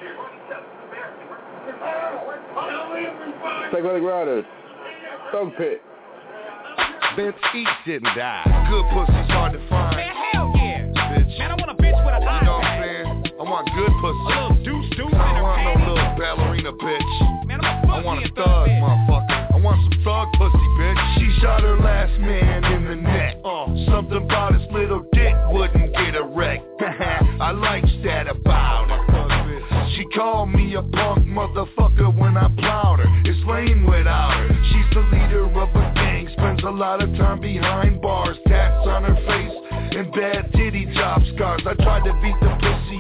Psychotic Riders, Thug Pit. Bitch, eat, shit, and die. Good pussy's hard to find. Man, hell yeah. Bitch. Man, I want a bitch with a eye. You know what I'm saying? I want good pussy. A little deuce deuce. I don't want no little ballerina bitch. Man, I'm a I want a thug, motherfucker. I want some thug pussy, bitch. She shot her last man in the neck. Uh, something about his little dick wouldn't get erect. I likes that about her. She called me a punk motherfucker when I plowed her. It's lame without her. She's the leader of a gang. Spends a lot of time behind bars. Tats on her face and bad titty top scars. I tried to beat the pussy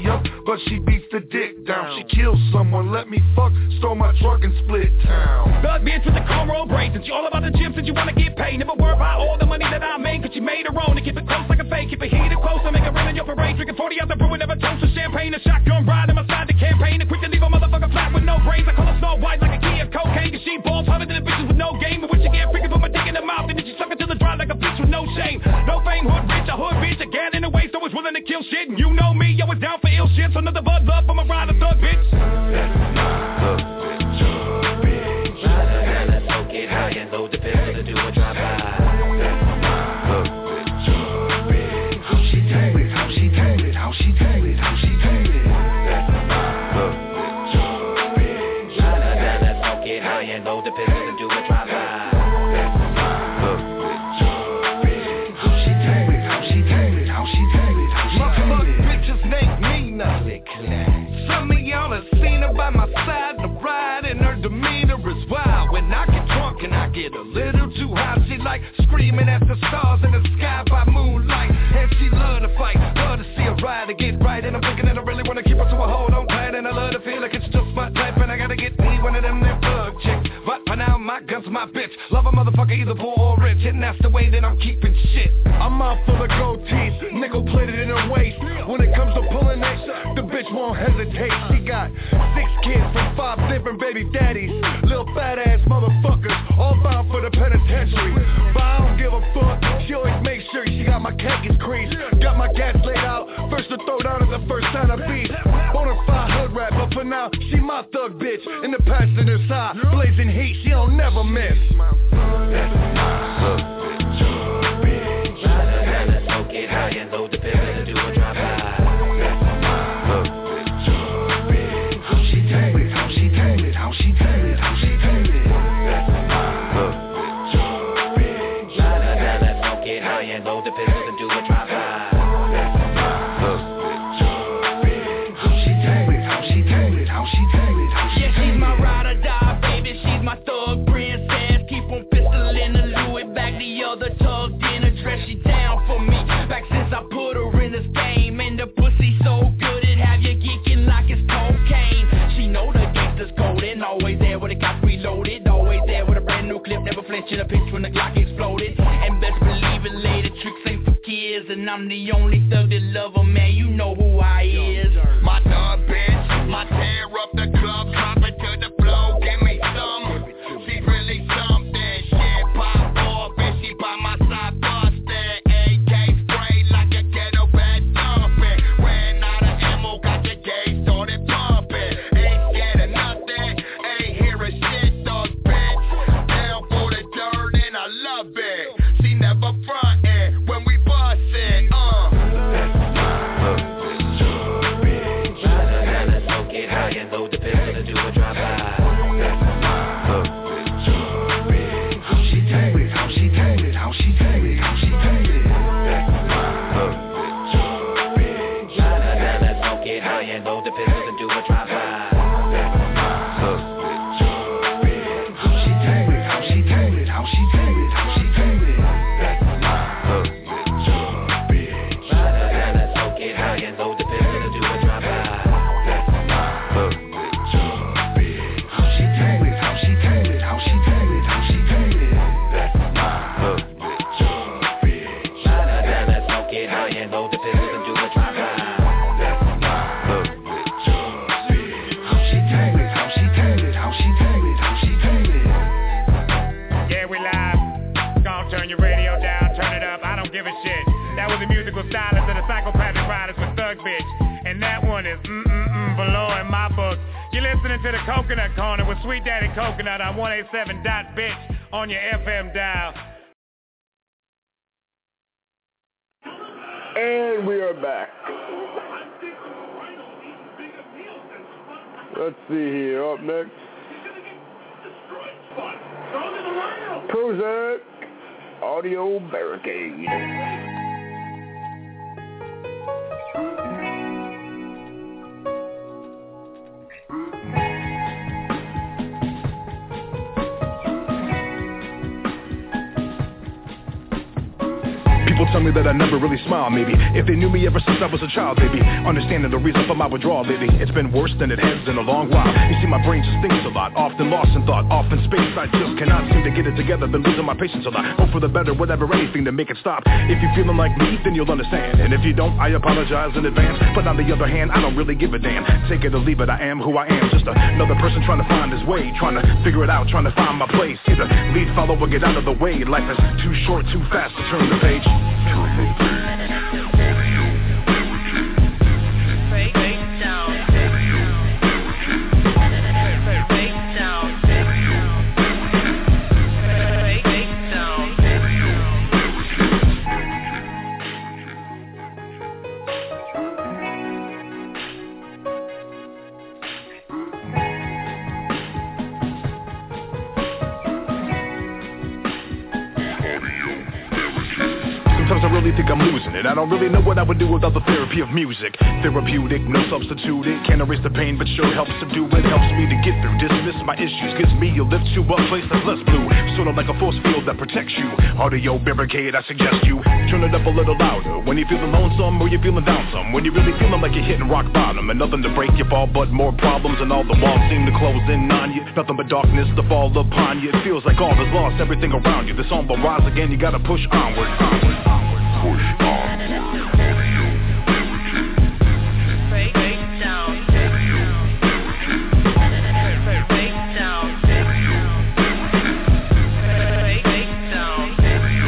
up, but she beats the dick down. She kills someone, let me fuck, stole my truck and split town. Thug bitch with the cornrow braids, and she all about the gym since you wanna get paid. Never worry about all the money that I made, cause she made her own. To keep it close like a fake, keep it heated close, I make her run in your parade. Drinking forty out the brew and never toast of champagne. A shotgun ride in my side the campaign, and quick to leave a motherfucker flat with no brains. I call her Snow White like a key of cocaine, cause she balls harder than the bitches with no game. And when she get freaking put my dick in her mouth, and then she suck it to the dry like a bitch with no shame. No fame, hood bitch, a hood bitch, a gal in the way, so it's willing to kill shit. And you know me, yo, it's down for ill shit, so another bud love from a ride, a thug bitch. Thug bitch, thug bitch. Now let's go get high and load the pill to do a drive-by. Thug bitch, thug bitch. How she do it, how she do it, how she do it, how she do it. Thug bitch, thug bitch. Now let's go get high and load the pill to do a drive-by. Thug bitch, thug bitch. How she do it, how she do it, how she do it, how she do it. My fuck bitch's name Nina. Some of y'all have seen her by my side, the ride, and her demeanor is wild. When I get drunk and I get a little too high, she like screaming at the stars in the sky by moonlight. And she love to fight, love to see a ride to get right. And I'm thinking that I really wanna keep her to a hold on tight. And I love to feel like it's just my type. And I gotta get me one of them there thug chicks. But for now, my gun's my bitch. Love a motherfucker either poor or rich. And that's the way that I'm keeping shit. I'm out full of gold teeth, nickel plated in her waist. When it comes to pulling that, the bitch won't hesitate. She got six kids from five different baby daddies. Little fat ass motherfuckers, all bound for the penitentiary. But I don't give a fuck, she always makes sure she got my khakis creased. Got my gas laid out, first to throw down is the first sign of beef. Bonafide hood rap, but for now, she my thug bitch. In the passenger side, blazing heat, she don't never miss. That's my thug bitch, thug bitch. Now let's go get high and load the pill to do a drive-by. How she do it, how she do it, how she do it. Now let's go get high and load the pill to do a drive-by. How she do it, how she do it, how she do it, how she do it. Yeah, she's my ride or die, baby, she's my thug princess. Keep on pistol in the Louis back, the other tugged in her dress. She down for me, back since I put her in this game. And the pussy so good, it have you geeking like it's cocaine. She know the gangsters golden, always there with a got reloaded. Always there with a brand new clip, never flinch in a pinch when the Glock exploded. And best believe it, later tricks ain't for kids. And I'm the only thug that love her, man, you know who I is. My thug bitch, my tear up the club, drop it to the floor, give me some. She really something, shit pop off, and she by my side bustin'. A K spray like a ghetto bed thumping. Ran out of ammo, got the gauge started pumping. Ain't scared of nothing, ain't hearing shit, thug bitch. Down for the dirt and I love it. She never frontin' when we bustin', uh. Now let's go get high and load the pill to do a drive-by. How she do it, how she do it, how she do it, how she do it. Now let's go get high and load the pill to do a drive-by. How she do it, how she do it, how she do it, how she do it. Now let's go get high and load the pill to do a drive-by. How she do it, how she do it, how she do it, how she do it. Now let's go get high and load the pill to do a drive-by. How she do it, how she do it, how she do it, how she do it. Yeah, we live. Gonna turn your radio down, turn it up. I don't give a shit. That was the musical stylist of the Psychopathic Riders with Thug Bitch. And that one is mm-mm-mm below in my book. You're listening to the Coconut Corner with Sweet Daddy Coconut on one eighty-seven dot bitch on your F M dial. And we are back. Let's see here. Up next, Prozac Audio Barricade. People tell me that I never really smile, maybe. If they knew me ever since I was a child, baby. Understanding the reason for my withdrawal, baby. It's been worse than it has in a long while. You see, my brain just thinks a lot, often lost in thought, off in space. I just cannot seem to get it together, been losing my patience a lot. Hope for the better, whatever, anything to make it stop. If you're feeling like me, then you'll understand. And if you don't, I apologize in advance. But on the other hand, I don't really give a damn. Take it or leave it, I am who I am. Just another person trying to find his way, trying to figure it out, trying to find my place. Either lead, follow, or get out of the way. Life is too short, too fast to turn the page. Think I'm losing it. I don't really know what I would do without the therapy of music. Therapeutic, no substitute it. Can't erase the pain, but sure helps subdue it. Helps me to get through, dismiss my issues. Gives me a lift to a place that's less blue. Sort of like a force field that protects you. Audio barricade, I suggest you turn it up a little louder. When you're feeling lonesome or you're feeling down some. When you're really feeling like you're hitting rock bottom. And nothing to break your fall but more problems. And all the walls seem to close in on you. Nothing but darkness to fall upon you. It feels like all is lost, everything around you. The song will rise again, you gotta push onward, onward, onward. Push on. Break down. Break down. Break down.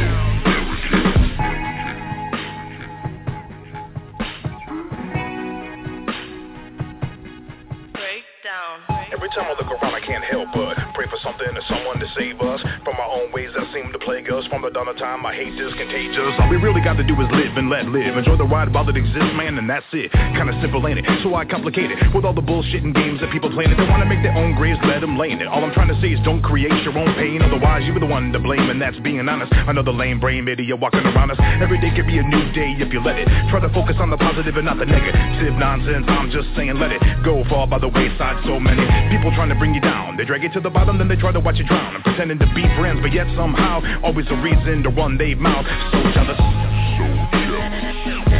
Break down. Every time I look around, I can't help but pray for something or someone to save us from our own ways that seem to plague us. From the dawn of time, I hate this contagious. All we really got to do is live and let live. Enjoy the ride while it exists, man, and that's it. Kinda simple, ain't it? So I complicate it with all the bullshit and games that people playing it. They wanna make their own graves, let them lay in it. All I'm trying to say is don't create your own pain. Otherwise, you be the one to blame, and that's being honest. Another lame brain idiot walking around us. Every day could be a new day if you let it. Try to focus on the positive and not the negative nonsense. I'm just saying let it go, fall by the wayside. So many people trying to bring you down. They drag you to the bottom, then they try to watch you drown. And pretending to be friends, but yet somehow always a reason to run they mouth. So jealous. So jealous.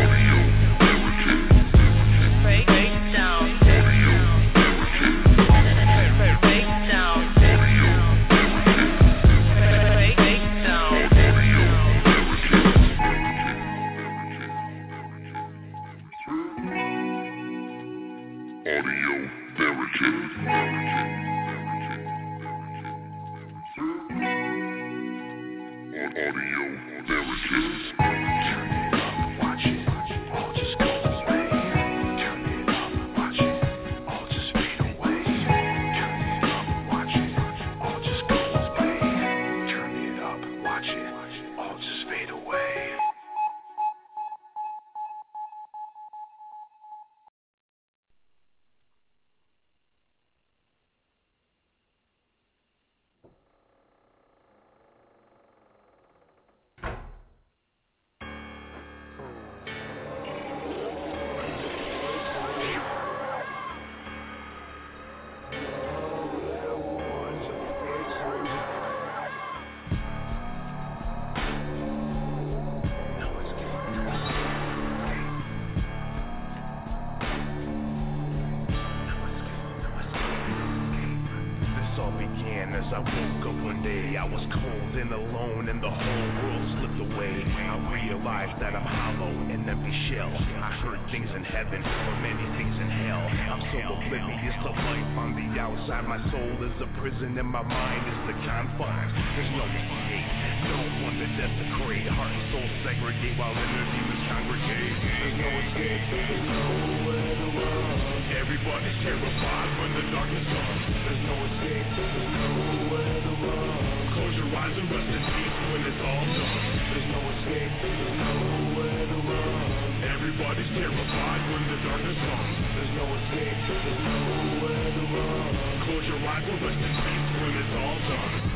Break down. Break down. Break down. Audio barricade. Audio barricade. Turn it up, watch it, all just go away. Turn it up, watch it, all just fade away. Turn it up, watch it, all just go away. Turn it up, watch it, all just fade away. Prison in my mind is the confines. There's no escape, no one to desecrate. Heart and soul segregate while inner demons congregate. There's no escape, there's nowhere to run. Everybody's terrified when the darkness comes. There's no escape, there's nowhere to run. Close your eyes and rest in peace when it's all done. There's no escape, there's nowhere to run. Everybody's terrified when the darkness comes. There's no escape, there's nowhere to run. Close your eyes and rest in peace when it's all done.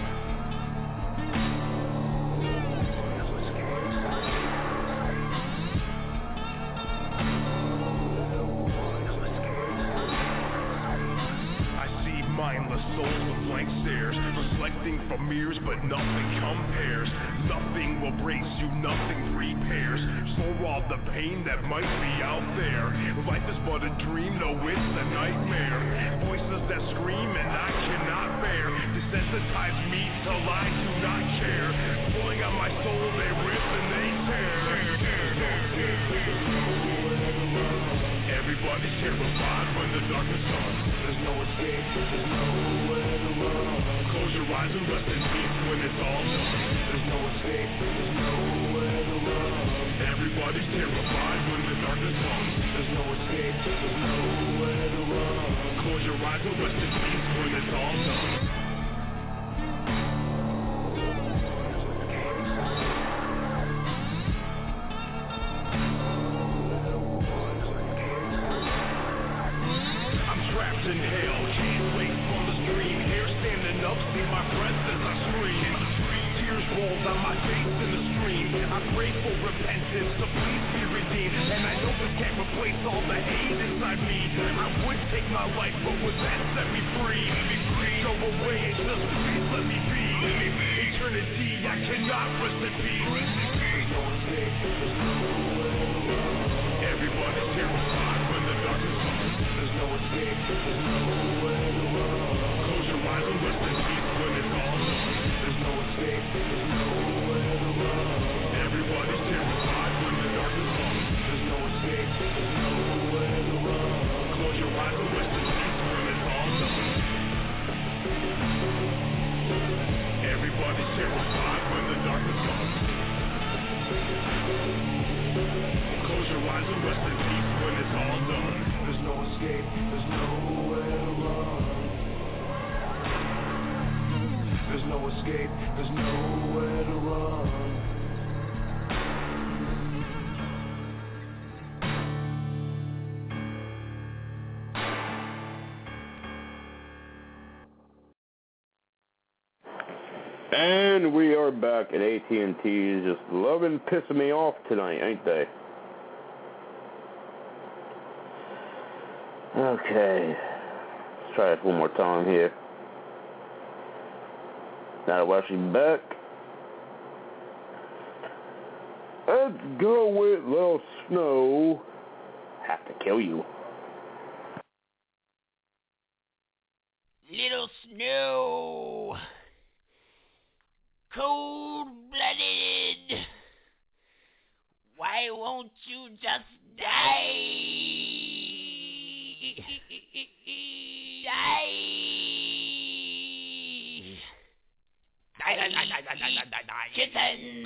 Mindless souls with blank stares, reflecting from mirrors, but nothing compares. Nothing will brace you, nothing repairs. Store all the pain that might be out there. Life is but a dream, no, it's a nightmare. Voices that scream and I cannot bear. Desensitize me till I do not care. Pulling out my soul, they rip and they tear. Everybody's terrified when the darkness comes. There's no escape, there's nowhere to run. Close your eyes and rest in peace when it's all done. There's no escape, there's nowhere to run. Everybody's terrified when the darkness comes. There's no escape, there's nowhere to run. Close your eyes and rest in peace when it's all done. Trapped in hell, can't wait from the stream. Hair standing up, see my breath as I scream. Tears roll down my face in the stream. I pray for repentance, so please be redeemed. And I know this can't replace all the hate inside me. I would take my life, but would that set me free? Go away and just please let me be. Eternity, I cannot rest in peace. There's no escape, there's nowhere to run. Everybody's terrified when the darkness comes. There's no escape, there's nowhere to run. Close your eyes and rest in peace when it's all done. There's no escape, there's nowhere to run. Everybody's terrified when the darkness comes. There's no escape, there's nowhere to run. Close your eyes and rest in peace when it's all done. Everybody's terrified when the darkness comes. Close your eyes and rest in peace when it's all done. There's no escape, there's nowhere to run. There's no escape, there's nowhere to run. And we are back at A T and T. Is just loving pissing me off tonight, ain't they? Okay, let's try it one more time here. Now that we're actually back, let's go with Little Snow. Have to kill you. Little Snow, cold-blooded. Why won't you just die? Die. Die, die, die, die, die, die, die, die. Kitten.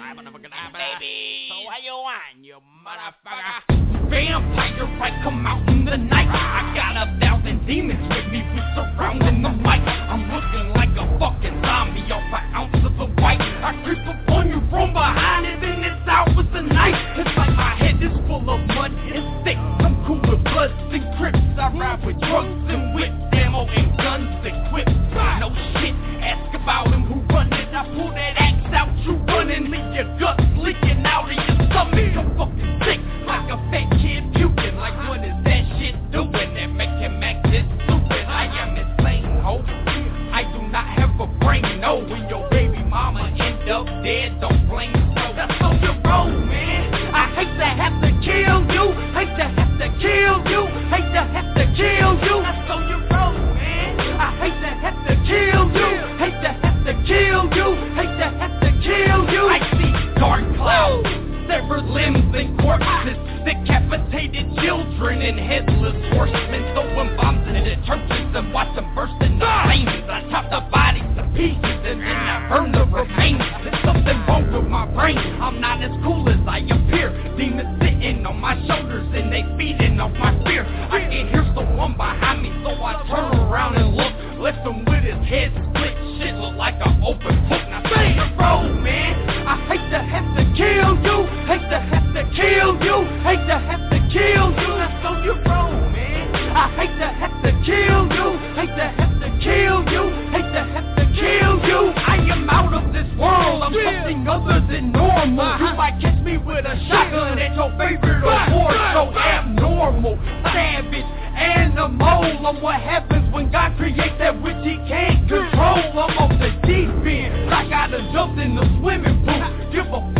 Baby. So what you want, you motherfucker? Vampire right, come out in the night. I got a thousand demons with me, we surrounding the mic. I'm looking like a fucking zombie off an ounce of the white. I creep up on you from behind it, and it's out with the knife. It's like my head is full of mud, it's thick. I'm cool with bloods and crips. I ride with drugs and whips, ammo and guns equipped. No shit, ask about him who run it. I pull that axe out, you running, leave your guts leaking out of your stomach. I'm fucking sick, like a fat kid puking. Like what is that shit doing that make him act this stupid? I am insane, ho. I do not have a brain, no. When your baby mama end up dead, don't blame me. So that's on your road, man. I hate to have to kill you, hate to have to kill you, hate to have to kill you. That's on your road, man. I hate to have to kill you, hate to have to kill you, hate to have to kill you. I see dark clouds, severed limbs and corpses, decapitated children and headless horsemen, throwing bombs into churches and watch them burst in the flames. I chop the bodies to pieces and then I burn the remains. There's something wrong with my brain, I'm not as cool as I appear. Demons sitting on my shoulders and they feeding off my fear. I can hear someone behind me, so I turn around and look. Left him with his head split, shit look like an open book. Now stay the road, man. I hate to have to kill you, hate to have to kill you, hate to have to kill you. That's on your road, man. I hate to have to kill you, hate to have to kill you, hate to have to kill you. I am out of this world, I'm something other than normal. You might catch me with a shotgun at your favorite award show. Abnormal, savage, animal. I'm what happens when God creates that which he can't control. I'm off the deep end, like I done jumped in the swimming pool. Give a fuck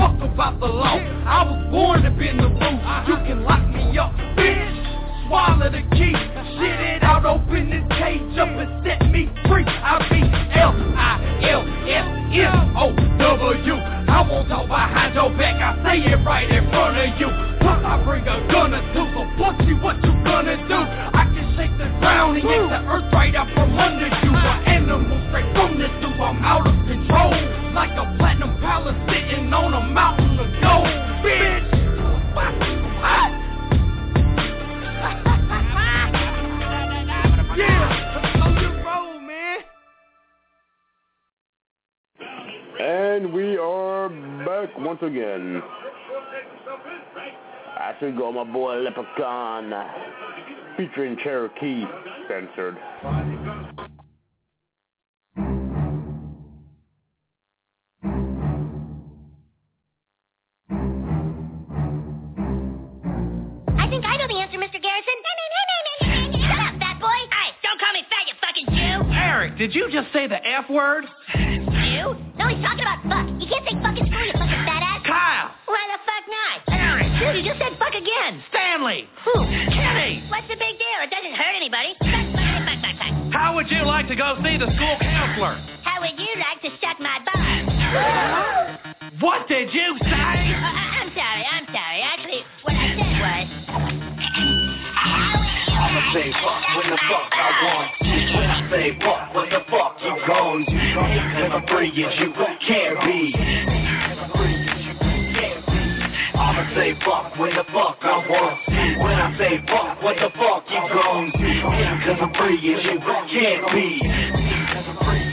about the law. I was born to bend the rules. You can lock me up, bitch. Swallow the key, shit it out, open the cage up and set me free. I be L I L S M O W. I won't talk behind your back, I say it right in front of you. Plus I bring a gun or two, so pussy, what you gonna do? I can shake the ground and yank the earth right out from under you. An animal straight from the soup, I'm out of control. Like a platinum palace sitting on a mountain of gold. Bitch, what? What? And we are back once again. I should go, my boy Leprechaun, featuring Cherokee, censored. I think I know the answer, Mister Garrison. Shut up, fat boy. Hey, don't call me fat, you fucking Jew. Eric, did you just say the F word? Jew? No, he's talking about fuck. You can't say fucking screw, you fucking fat ass. Kyle! Why the fuck not? Eric! Dude, you just said fuck again. Stanley! Who? Kenny! What's the big deal? It doesn't hurt anybody. Fuck, fuck, fuck, fuck, fuck. How would you like to go see the school counselor? How would you like to suck my butt? What did you say? Uh, I'm sorry, I'm sorry. Actually, what I said was... I'ma say fuck when the fuck I want to. When I say fuck, what the fuck you gon' do? Cause I'm free as you can't be. I'ma say fuck when the fuck I want to. When I say fuck, what the fuck you gon' do? Cause I'm free as you can't be.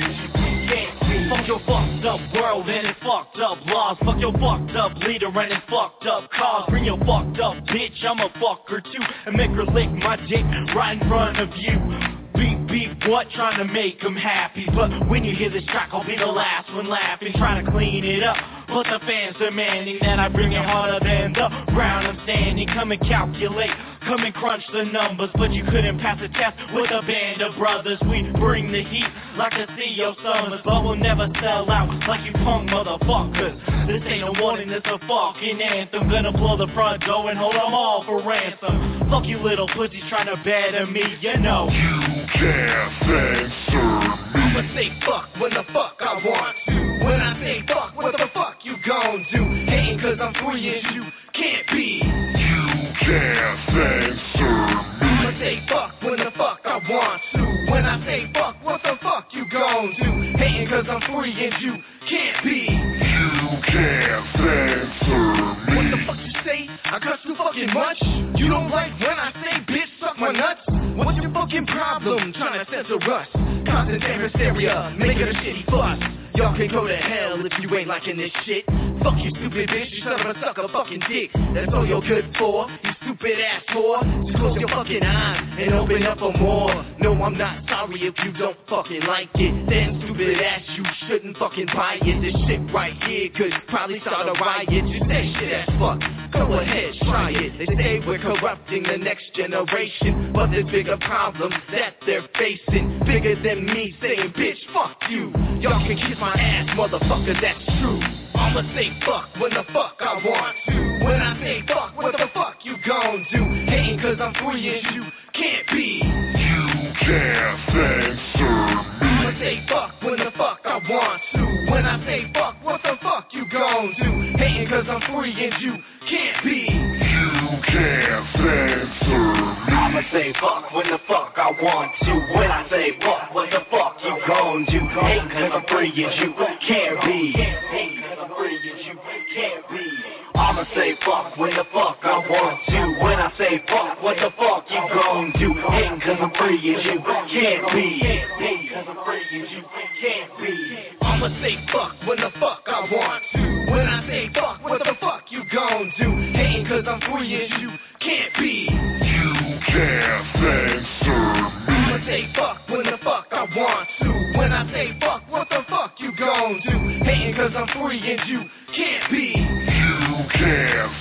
Fuck your fucked up world and its fucked up laws. Fuck your fucked up leader and its fucked up cause. Bring your fucked up bitch, I'm a fucker too. And make her lick my dick right in front of you. Beep, beep, what? Trying to make them happy. But when you hear this track, I'll be the last one laughing. Trying to clean it up, but the fans demanding that I bring it harder than the ground I'm standing. Come and calculate, come and crunch the numbers. But you couldn't pass the test with a band of brothers. We bring the heat like a C E O Summers. But we'll never sell out like you punk motherfuckers. This ain't a warning, this a fucking anthem. Gonna blow the front door and hold them all for ransom. Fuck you little pussies trying to better me, you know. You can't censor me. I'ma say fuck when the fuck I want to. When I say fuck, what the fuck you gon' do? Hating cause I'm free and you can't be. You can't censor me. I'ma say fuck when the fuck I want to. When I say fuck, what the fuck you gon' do? Hating cause I'm free and you can't be. You can't censor me. What the fuck you say? I got too fucking much. You don't like when I say bitch suck my nuts? What's your fucking problem trying to censor us? Constant hysteria, making a shitty fuss. Y'all can go to hell if you ain't liking this shit. Fuck you stupid bitch, you son of a sucker fucking dick. That's all you're good for, you stupid ass whore. Just close your fucking eyes and open up for more. No, I'm not sorry if you don't fucking like it. Then stupid ass, you shouldn't fucking buy it. This shit right here could probably start a riot. You say shit as fuck, go ahead, try it. They say we're corrupting the next generation, but there's bigger problems that they're facing. Bigger than me saying bitch fuck you. Y'all can kiss my ass, motherfucker, that's true. I'ma say fuck when the fuck I want to. When I say fuck, what the fuck you gon' do? Hating cause I'm free and you can't be. You can't censor me. I'ma say fuck when the fuck I want to. When I say fuck, what the fuck you gon' do? Hating cause I'm free and you can't be. You can't censor me. I'ma say fuck when the fuck I want to. When I say fuck, what the fuck you gon' do? Hating cause I'm free and you can't be. Hating cause I'm free and you can't be. I'ma say fuck when the fuck I want to. When I say fuck, what the fuck you gon' do? Hating cause I'm free and you can't be. Hating cause I'm free and you can't be. I'ma say fuck when the fuck I want to. When I say fuck, what the fuck you gon' do? Hating cause I'm free and you can't be. You can't censor me. I'ma say fuck when the fuck I want to. When I say fuck, what the fuck you gon' do? Hating cause I'm free and you can't be. You can't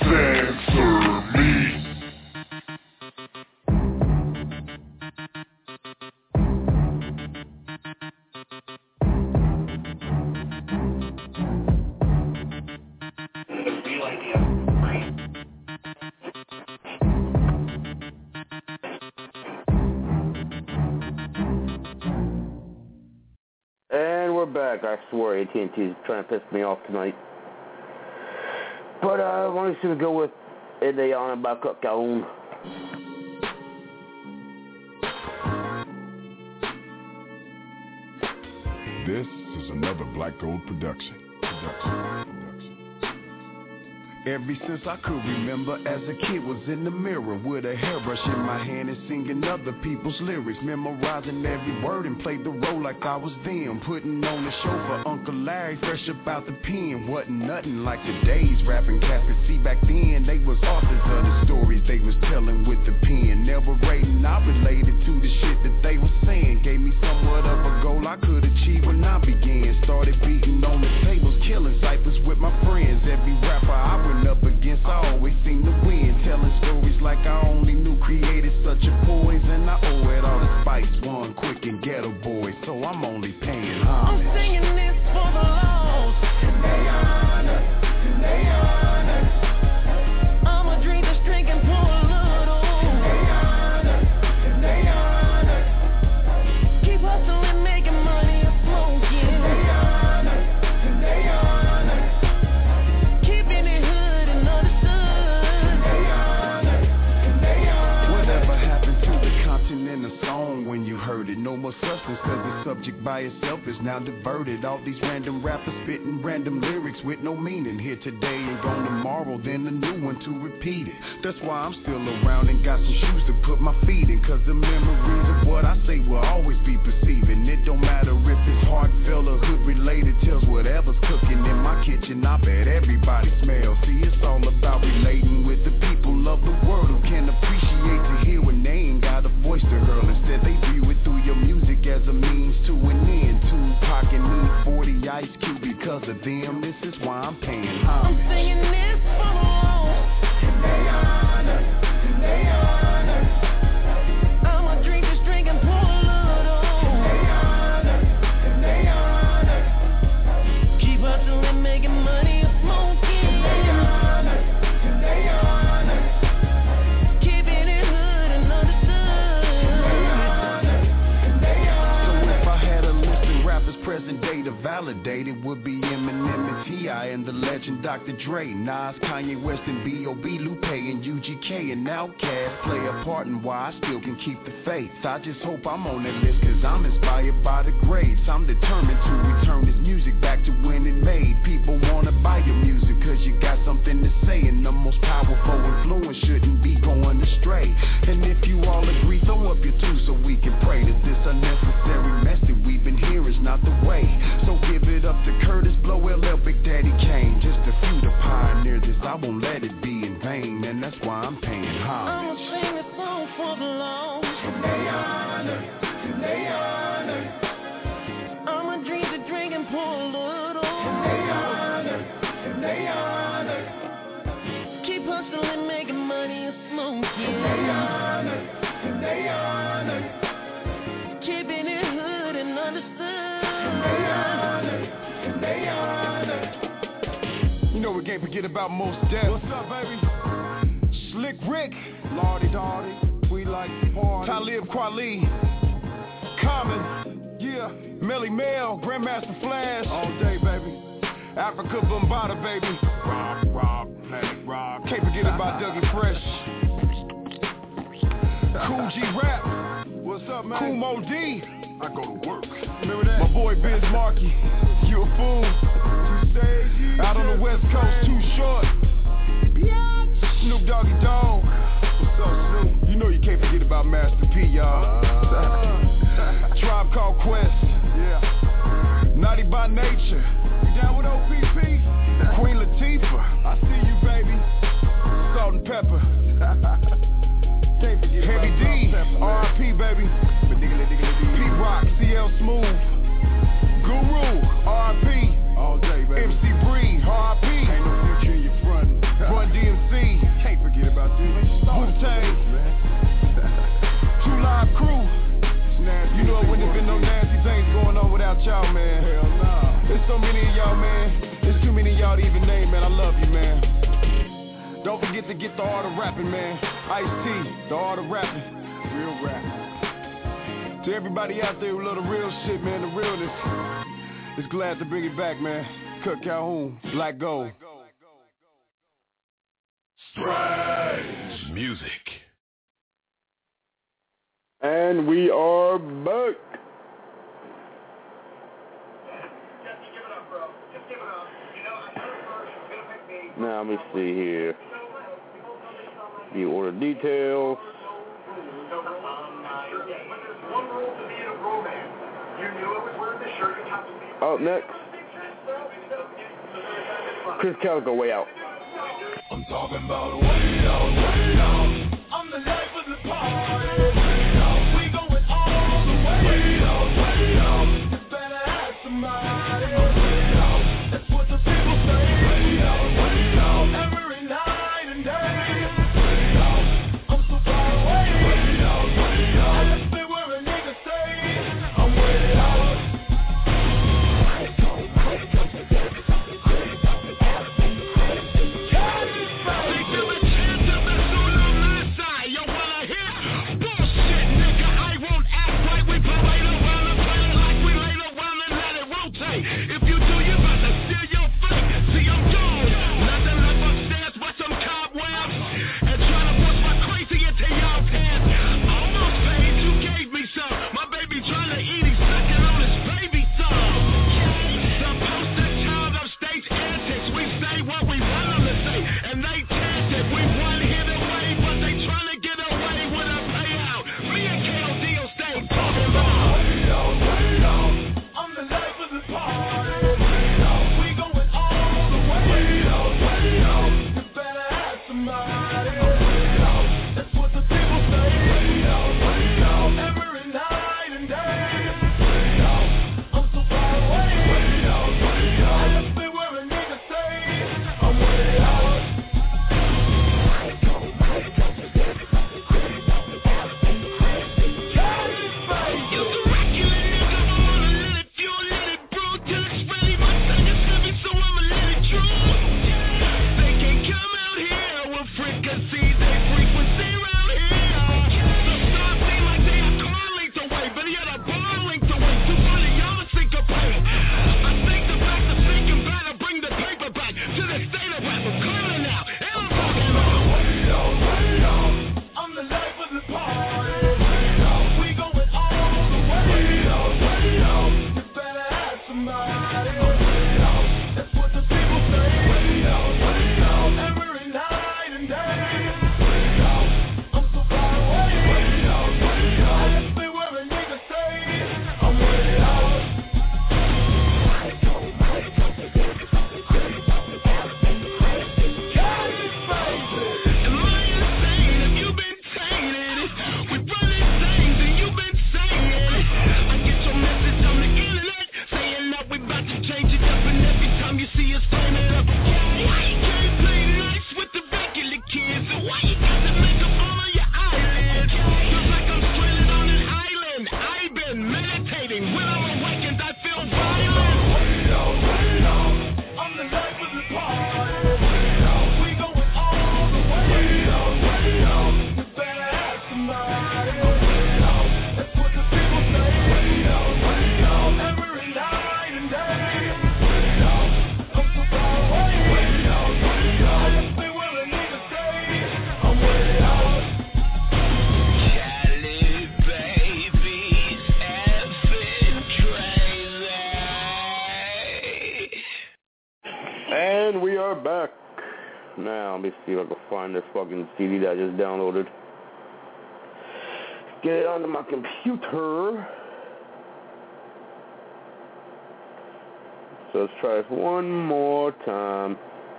censor me. swear A T and T is trying to piss me off tonight. But uh, why don't you go with Indiana by Cook Calhoun? This is another Black Gold production. Production. Ever since I could remember, as a kid was in the mirror with a hairbrush in my hand and singing other people's lyrics, memorizing every word and played the role like I was them, putting on the show for Uncle Larry, fresh up out the pen. Wasn't nothing like the days rapping cats could see back then. They was authors of the stories they was telling with the pen, never rating. I related to the shit that they was saying, gave me somewhat of a goal I could achieve when I began. Started beating on the tables, killing ciphers with my friends. Every rapper I would up against, I always seem to win, telling stories like I only knew created such a poison. I owe it all to Spice One, Quick, and Ghetto Boys, so I'm only paying homage. I'm singing this for the lost, and they honor, and they honor. I'm a drink that's drinking for a little, and they honor, and they honor. Keep hustling, making money, and smoking, and they honor, and they honor. In a song when you heard it, no more substance cause the subject by itself is now diverted. All these random rappers spitting random lyrics with no meaning. Here today and gone tomorrow, then a new one to repeat it. That's why I'm still around and got some shoes to put my feet in, cause the memories of what I say will always be perceiving. It don't matter if it's heartfelt or hood related, tells whatever's cooking in my kitchen, I bet everybody smells. See, it's all about relating with the people of the world who can appreciate to hear when they ain't got a voice to hurl. Instead they view it through your music as a means to an end. Tupac and E forty, Ice Cube, because of them, this is why I'm paying homage. I'm singing this for the lost, and they honor, and they honor. I'm a drink that's drinking for a little, and they honor, and they honor. Keep hustling, making money, and smoking, and they honor, and they honor. Keeping it hood and understood, and they honor, and they honor. So if I had a list of rappers present day to validate, it would be Eminem and T I and the legend Doctor Dre, Nas, Kanye West and B O B, Lupe and U G K and Outkast play a part in why I still can keep the faith. I just hope I'm on that list cause I'm inspired by the greats. I'm determined to return this music back to when it made. People wanna buy your music cause you got something to say, and the most powerful influence shouldn't be going astray. And if you all agree, throw up your two so we can pray that this unnecessary mess that we've been here is not the way. So give it up to Curtis Blow, L L, Big Daddy Kane, just a few to pioneer this. I won't let it be in vain, and that's why I'm paying homage. I'ma sing a song for the lost, and they honor, and they honor. I'm a drink to drink and pour a little, and they honor, and they honor. Keep hustling, making money and smoking, and they honor, and they honor. Keeping it hood and understood, and they honor, and they honor. You know we can't forget about Mos Def. What's up, baby? Slick Rick, Lordy Darty, we like to party. Talib Kweli, Common, yeah, Melly Mel, Grandmaster Flash, all day, baby. Africa Bombada, baby. Rob, Rob, Planet Rob. Can't forget about Dougie Fresh. Cool G Rap. What's up, man? Cool Mo D. I go to work. Remember that? My boy Biz Markie. You a fool. Out on the West Coast, Too Short. Snoop Doggy Dogg. What's up, Snoop? You know you can't forget about Master P, y'all. Uh, Tribe Called Quest. Yeah. Naughty by Nature. You down with O P P? Queen Latifah. I see you, baby. Salt and Pepper. Heavy D. R I P, baby. P-Rock, C L Smooth. Guru. R I P. All day, baby. M C Bree. R I P. Ain't no future in your front. Run D M C. Can't forget about this. Wu-Tang. Two Live Crew. You know it wouldn't have been no nasty things going on without y'all, man. Hell nah. There's so many of y'all, man. There's too many of y'all to even name, man. I love you, man. Don't forget to get the art of rapping, man. Ice-T, the art of rapping. Real rap. To everybody out there who love the real shit, man, the realness. It's glad to bring it back, man. Kurt Calhoun, Black Gold. Strange music. And we are back. Now let me see here. The order details. Up next, Chris Calico, Way Out. I'm talking about way out, way out. I'm the life of the party. Way out. We going all the way. Way out, way out. You better have somebody. Way out. That's what the people say. Way out, way out. Every night and day. Way out. I'm so far away. Way out, way out. I just been where a nigga say I'm way out. And we are back. Now, let me see if I can find this fucking C D that I just downloaded. Get it onto my computer. So let's try this one more time.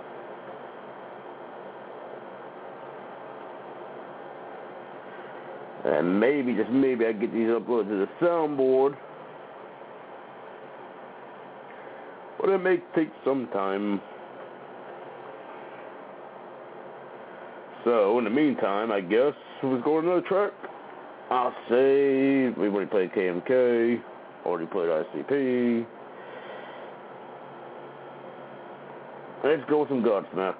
And maybe, just maybe, I get these uploaded to the soundboard. But it may take some time. So, in the meantime, I guess we'll go to another track. I'll say we've already played K M K, already played I C P. Let's go with some Godsmack.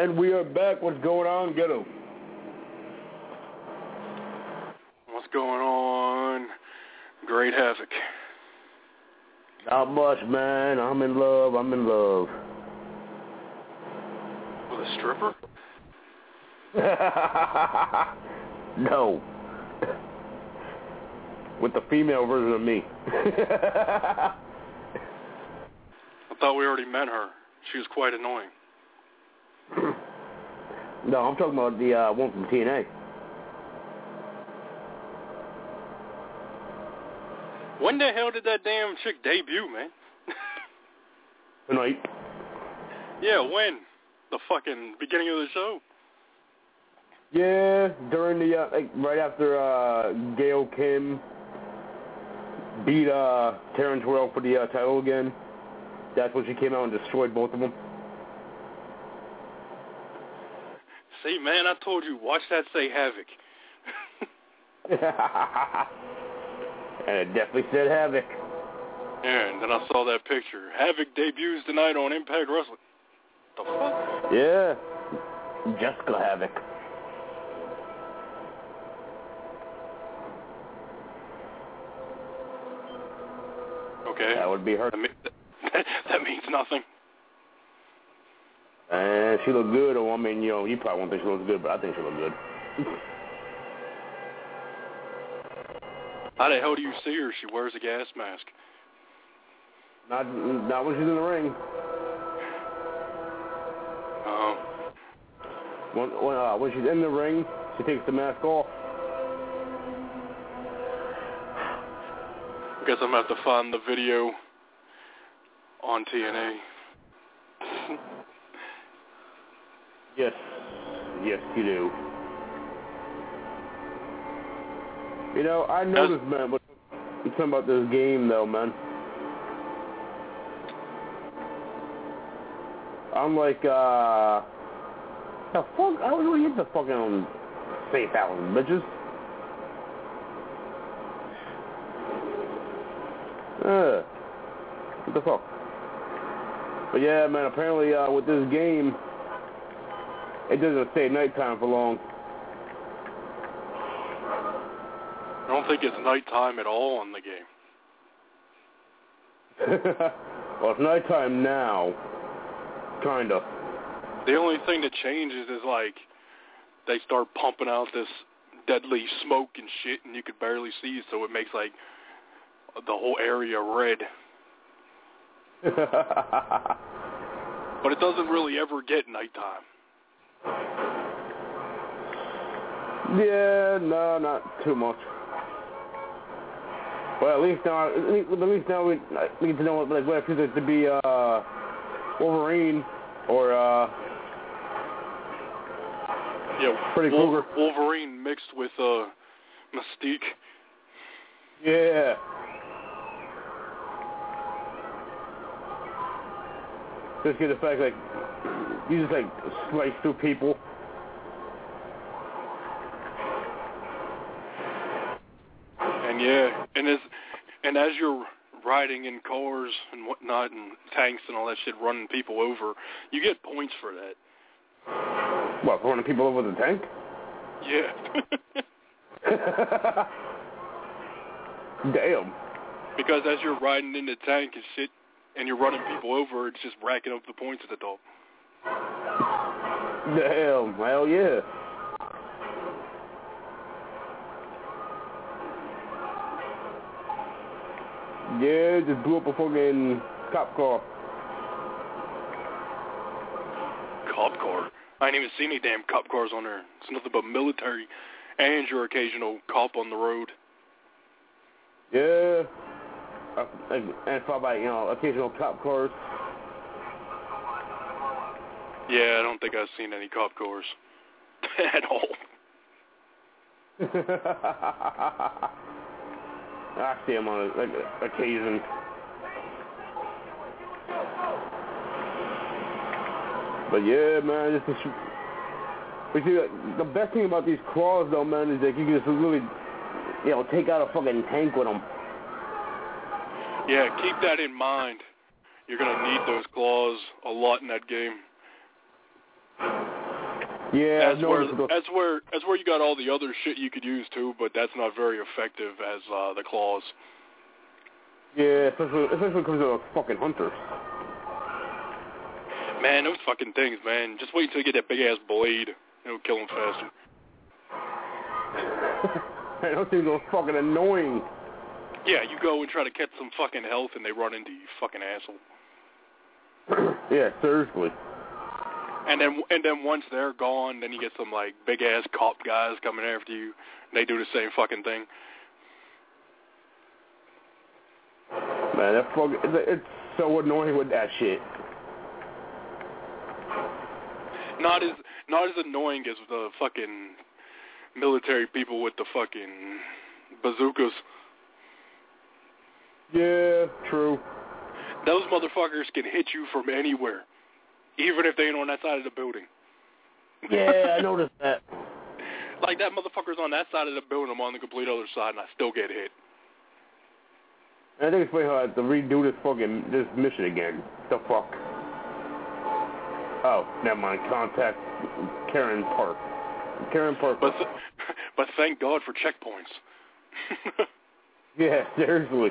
And we are back. What's going on, Ghetto? What's going on? Great Havoc. Not much, man. I'm in love. I'm in love. With a stripper? No. With the female version of me. I thought we already met her. She was quite annoying. No, I'm talking about the uh, one from T N A. When the hell did that damn chick debut, man? Tonight. Yeah, when? The fucking beginning of the show? Yeah, during the, uh, like, right after uh, Gail Kim beat uh, Terrence Royal for the uh, title again. That's when she came out and destroyed both of them. See, man, I told you, watch that say Havoc. And it definitely said Havoc. Yeah, and then I saw that picture. Havoc debuts tonight on Impact Wrestling. The fuck? Yeah. Jessica Havoc. Okay. That would be her. That, mean, that, that means nothing. And she looked good. Or, I mean, you know, you probably won't think she looks good, but I think she looked good. How the hell do you see her? She wears a gas mask. Not not when she's in the ring. Oh. When, when, uh, when she's in the ring, she takes the mask off. I guess I'm going to have to find the video on T N A. Yes. Yes, you do. You know, I noticed, man, but something about this game, though, man. I'm like, uh... the fuck? I was really into fucking Safe House, bitches. Uh, what the fuck? But yeah, man, apparently uh, with this game, it doesn't stay nighttime for long. I don't think it's nighttime at all in the game. Well, it's nighttime now. Kind of. The only thing that changes is, like, they start pumping out this deadly smoke and shit, and you could barely see, so it makes, like, the whole area red. But it doesn't really ever get nighttime. Yeah, no, not too much. Well, at least now, at least, at least now we need to know what, like, what it feels like to be uh, Wolverine or uh, yeah, Freddy Wol- Krueger. Wolverine mixed with uh, Mystique. Yeah. Just get the fact, like, you just, like, slice through people. And yeah, and as and as you're riding in cars and whatnot and tanks and all that shit, running people over, you get points for that. What, for running people over the tank? Yeah. Damn. Because as you're riding in the tank and shit, and you're running people over, it's just racking up the points at the top. Damn, hell yeah. Yeah, just blew up a fucking cop car. Cop car? I ain't even seen any damn cop cars on there. It's nothing but military and your occasional cop on the road. Yeah. Uh, and and followed by, you know, occasional cop cars. Yeah, I don't think I've seen any cop cars at all. I see them on like occasion. But yeah, man, this is. But see, the best thing about these claws, though, man, is that you can just really, you know, take out a fucking tank with them. Yeah, keep that in mind. You're gonna need those claws a lot in that game. Yeah, that's no, where the- that's where that's where you got all the other shit you could use too, but that's not very effective as uh, the claws. Yeah, especially especially because of fucking hunters. Man, those fucking things, man. Just wait until you get that big ass blade. It'll kill them faster. Man, those things are fucking annoying. Yeah, you go and try to catch some fucking health, and they run into you, fucking asshole. Yeah, seriously. And then and then once they're gone, then you get some like big ass cop guys coming after you. And they do the same fucking thing. Man, that fucking it's, it's so annoying with that shit. Not as not as annoying as the fucking military people with the fucking bazookas. Yeah, true. Those motherfuckers can hit you from anywhere, even if they ain't on that side of the building. Yeah, I noticed that. Like, that motherfucker's on that side of the building, I'm on the complete other side, and I still get hit. I think it's funny how I have to redo this fucking this mission again. The fuck? Oh, never mind. Contact Karen Park. Karen Park. But th- but thank God for checkpoints. Yeah, seriously.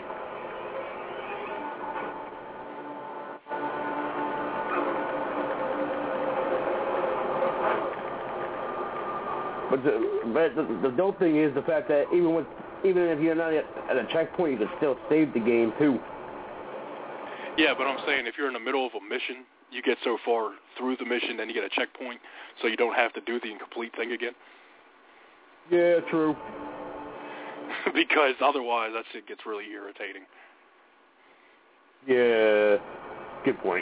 But the, but the, the dope thing is the fact that even with even if you're not at, at a checkpoint, you can still save the game too. Yeah, but I'm saying if you're in the middle of a mission, you get so far through the mission, then you get a checkpoint, so you don't have to do the incomplete thing again. Yeah, true. Because otherwise, that shit gets really irritating. Yeah, good point.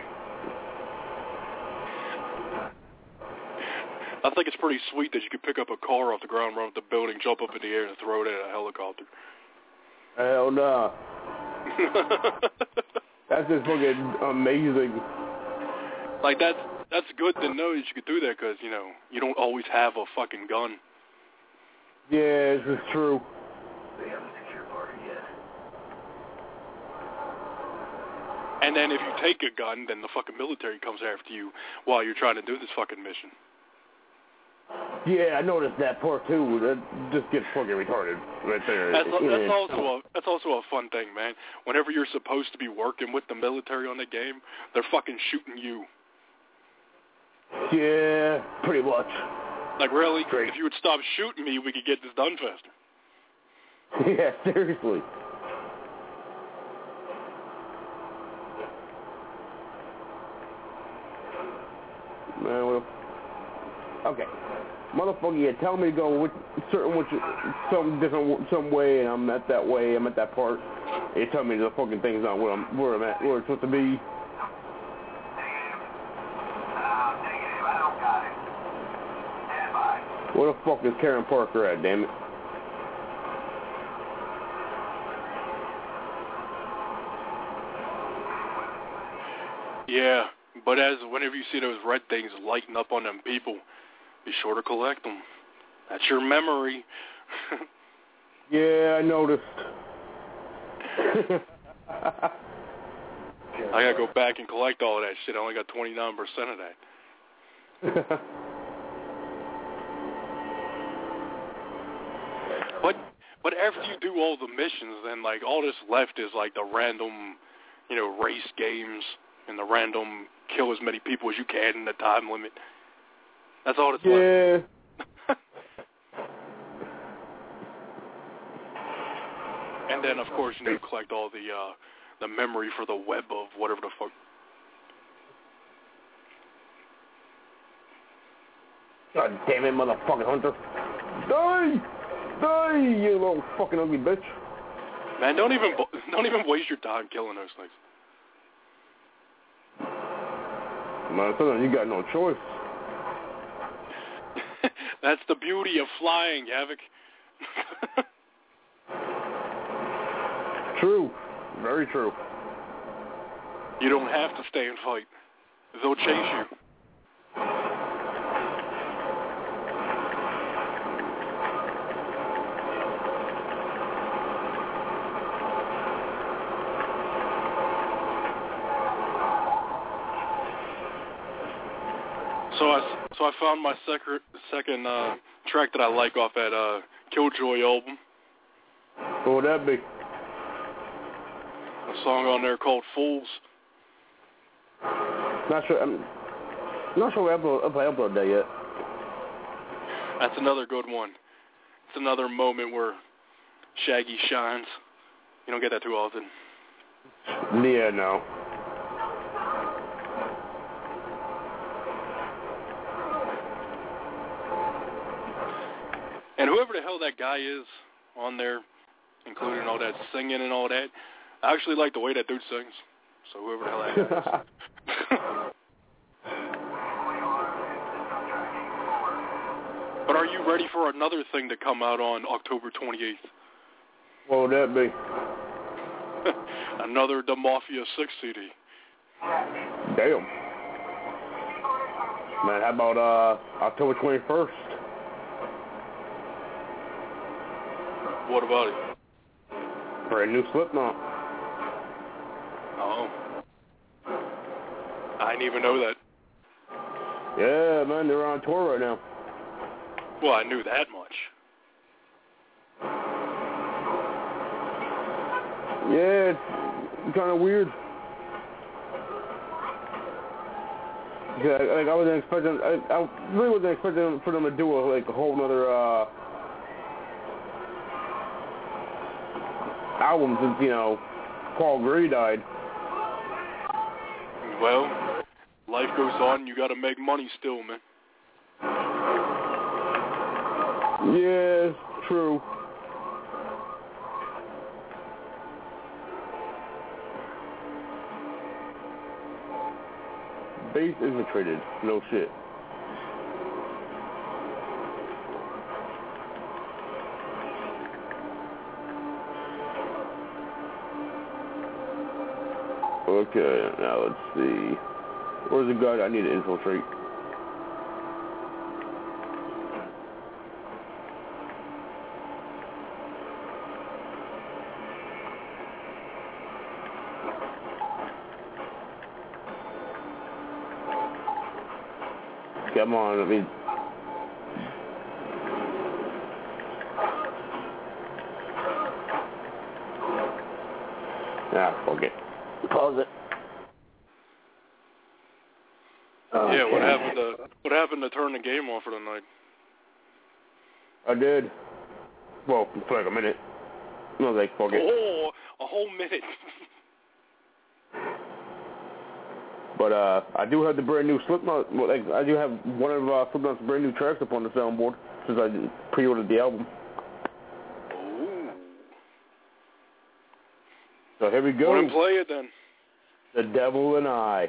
I think it's pretty sweet that you could pick up a car off the ground, run up the building, jump up in the air, and throw it at a helicopter. Hell no. That's just fucking amazing. Like, that's, that's good to know that you could do that because, you know, you don't always have a fucking gun. Yeah, this is true. And then if you take a gun, then the fucking military comes after you while you're trying to do this fucking mission. Yeah, I noticed that part too. That just gets fucking retarded right there. That's, that's yeah. also a that's also a fun thing, man. Whenever you're supposed to be working with the military on the game, they're fucking shooting you. Yeah, pretty much. Like, really? Great. If you would stop shooting me, we could get this done faster. Yeah, seriously. Man, what a... Okay. Motherfucker, you tell me to go with certain which some different some way, and I'm at that way. I'm at that part. You tell me the fucking thing's not where I'm where I'm at, where it's supposed to be. Where the fuck is Karen Parker at? Damn it! Yeah, but as whenever you see those red things lighting up on them people, be sure to collect them. That's your memory. Yeah, I noticed. I gotta go back and collect all of that shit. I only got twenty-nine percent of that. But but after you do all the missions, then like all that's left is like the random, you know, race games and the random kill as many people as you can in the time limit. That's all that's yeah. left. And then, of course, you know, collect all the uh, the memory for the web of whatever the fuck. God damn it, motherfucking hunter! Die, die, you little fucking ugly bitch! Man, don't even don't even waste your time killing those things. Man, sometimes you got no choice. That's the beauty of flying, Havoc. True. Very true. You don't have to stay and fight. They'll chase you. So I, so I found my second, second uh, track that I like off that uh, Killjoy album. What would that be? A song on there called Fools. Not sure. I'm not sure if I upload, if I upload that yet. That's another good one. It's another moment where Shaggy shines. You don't get that too often. Yeah, no. And whoever the hell that guy is on there, including all that singing and all that, I actually like the way that dude sings. So whoever the hell that guy is. But are you ready for another thing to come out on October twenty-eighth? What would that be? Another The Mafia six C D. Damn. Man, how about uh, October twenty-first? What about it? Brand new Slipknot. Oh. I didn't even know that. Yeah, man, they're on tour right now. Well, I knew that much. Yeah, it's kind of weird. Yeah, like I wasn't expecting. I, I really wasn't expecting for them to do a, like a whole other uh, album since you know Paul Gray died. Well, life goes on. You got to make money still, man. Yeah, true. Base infiltrated. No shit. Okay, now let's see. Where's the guy I need to infiltrate? Come on, I mean... Ah, fuck it. Pause it. Okay. Yeah, what happened to what happened to turn the game off for the night? I did. Well, for like a minute. I was like, fuck it. Oh, a whole minute. But uh, I do have the brand new Slipknot. Well, like, I do have one of uh, Slipknot's brand new tracks up on the soundboard since I pre-ordered the album. Ooh. So here we go. Want to play it then? The Devil and I.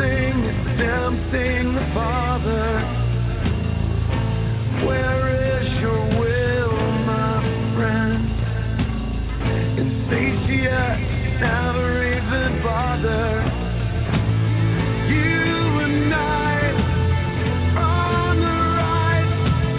sing, them sing the Father. Where is your will, my friend? Insatiate, never even bother. You and I on the right,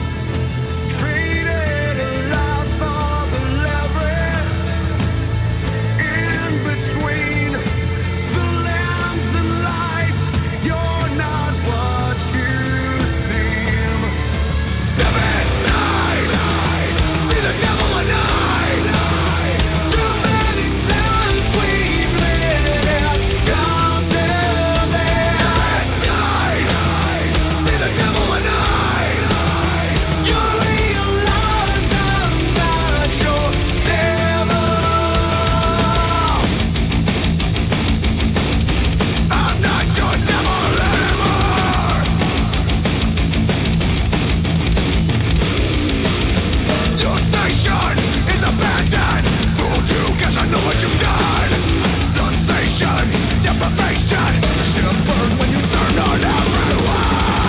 traded a life for the leverage. In between the lambs and lights, you're not what you seem. The midnight, see the devil at night. Too many times we've lived, come to me. The midnight, see the devil at night. You realize I'm not your devil. I'm not your devil anymore. Your station is abandoned. Fooled you 'cause I know what you've done. Sensation, deprivation. Still burn when you turn on everyone.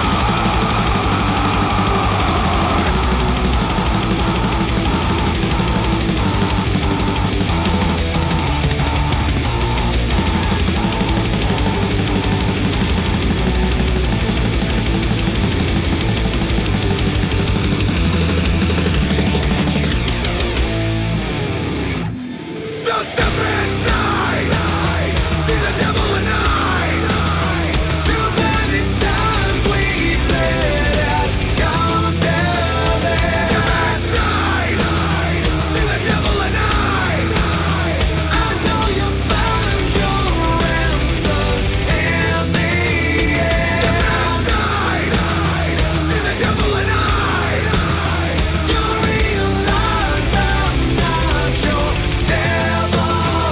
Just the midnight, see the devil at night. Too many times we've lived, come tell me. The midnight, see the devil at night. I know you found your answer in the end. The midnight, see the devil at night. You realize I'm not your devil.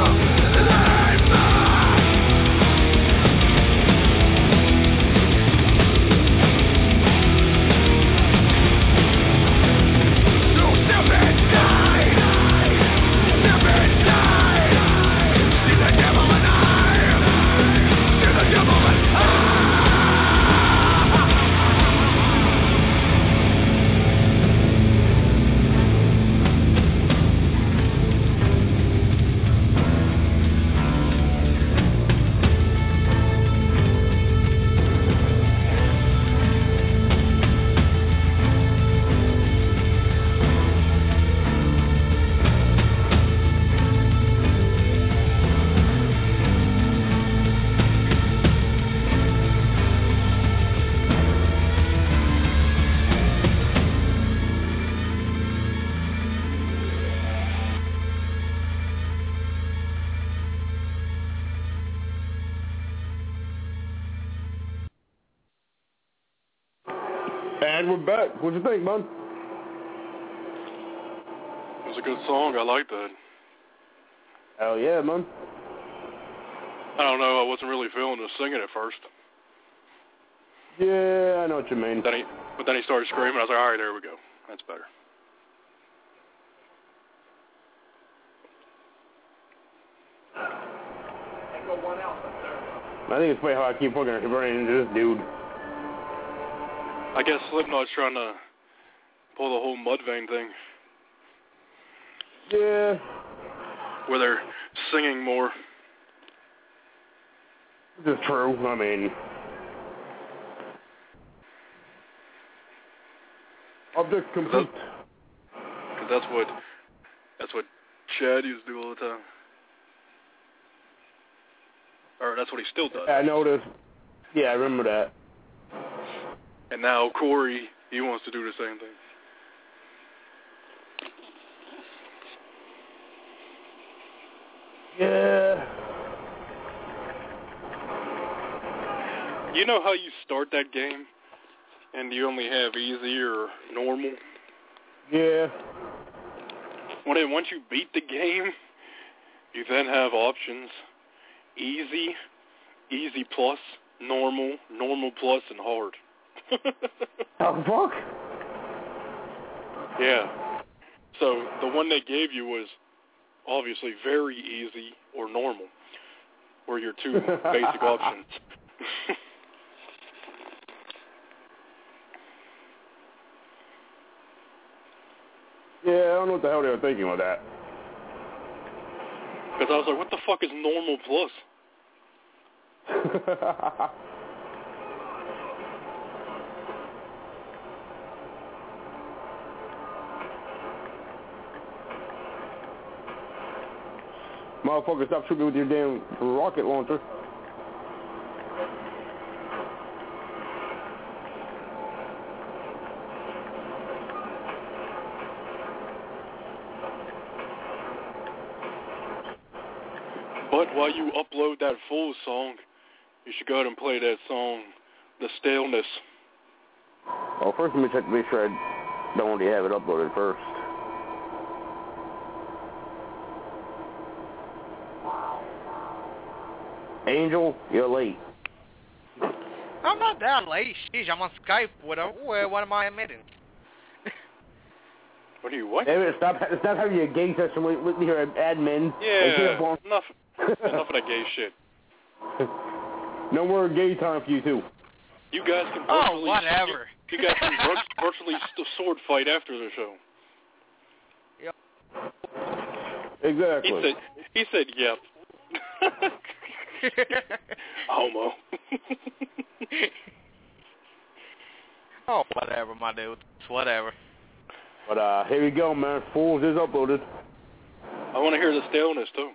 And we're back. What'd you think, man? It was a good song. I like that. Hell yeah, man. I don't know. I wasn't really feeling the singing at first. Yeah, I know what you mean. Then he, but then he started screaming. I was like, all right, there we go. That's better. I think it's funny how I keep fucking running into this dude. I guess Slipknot's trying to pull the whole Mudvayne thing. Yeah. Where they're singing more. This is true. I mean, object complete. Because that's what that's what Chad used to do all the time. Or that's what he still does. Yeah, I noticed. Yeah, I remember that. And now Corey, he wants to do the same thing. Yeah. You know how you start that game and you only have easy or normal? Yeah. When it, once you beat the game, you then have options. Easy, easy plus, normal, normal plus, and hard. Oh, fuck? Yeah. So the one they gave you was obviously very easy or normal, were your two basic options. Yeah, I don't know what the hell they were thinking with that. Because I was like, what the fuck is normal plus? Motherfucker, stop shooting with your damn rocket launcher. But while you upload that full song, you should go ahead and play that song, The Staleness. Well, first let me check to make sure I don't already have it uploaded first. Angel, you're late. I'm not that late. Sheesh, I'm on Skype with her. Where, what am I admitting? What are you, what? Hey, stop, stop having a gay session with, with your admin. Yeah, enough, enough of that gay shit. No more gay time for you, too. You guys can virtually... Oh, whatever. You, you guys can virtually sword fight after the show. Yep. Exactly. He said, he said yep. Homo. Oh, whatever, my dude. It's whatever. But uh, here we go, man. Fools is uploaded. I want to hear the staleness, too.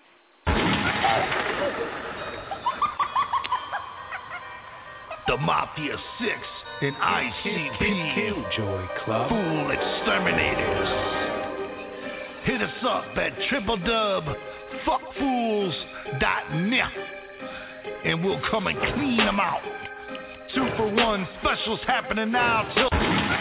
The Mafia six and I C P Killjoy Club. Fool Exterminators. Hit us up at triple dub fuck fools dot net and we'll come and clean them out. Two for one specials happening now till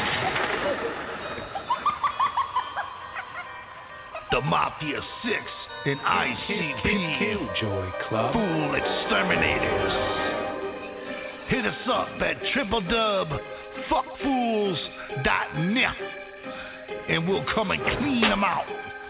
the Mafia six and I C P Killjoy Club. Fool Exterminators. Hit us up at triple dub fuck fools dot net and we'll come and clean them out.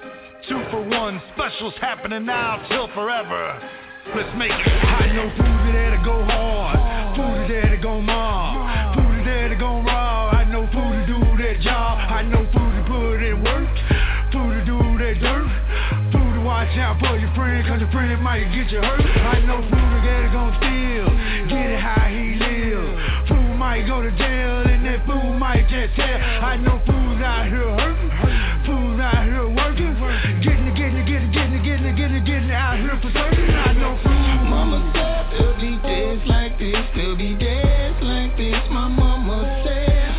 Two for one specials happening now till forever. Let's make it. I know food there to go hard, food there to go mob, food there to go raw. I know food to do that job. I know food to put in work, food to do that dirt, food to watch out for your friend, cause your friend might get you hurt. I know food that to go steal, get it how he live. Food might go to jail and that food might just tell. I know food's out here hurting, food's out here working, getting it, getting it, getting it, getting it, getting it, getting it, getting it out here for certain. I know food. Mama said they'll be days like this, there'll be days like this. My mama said,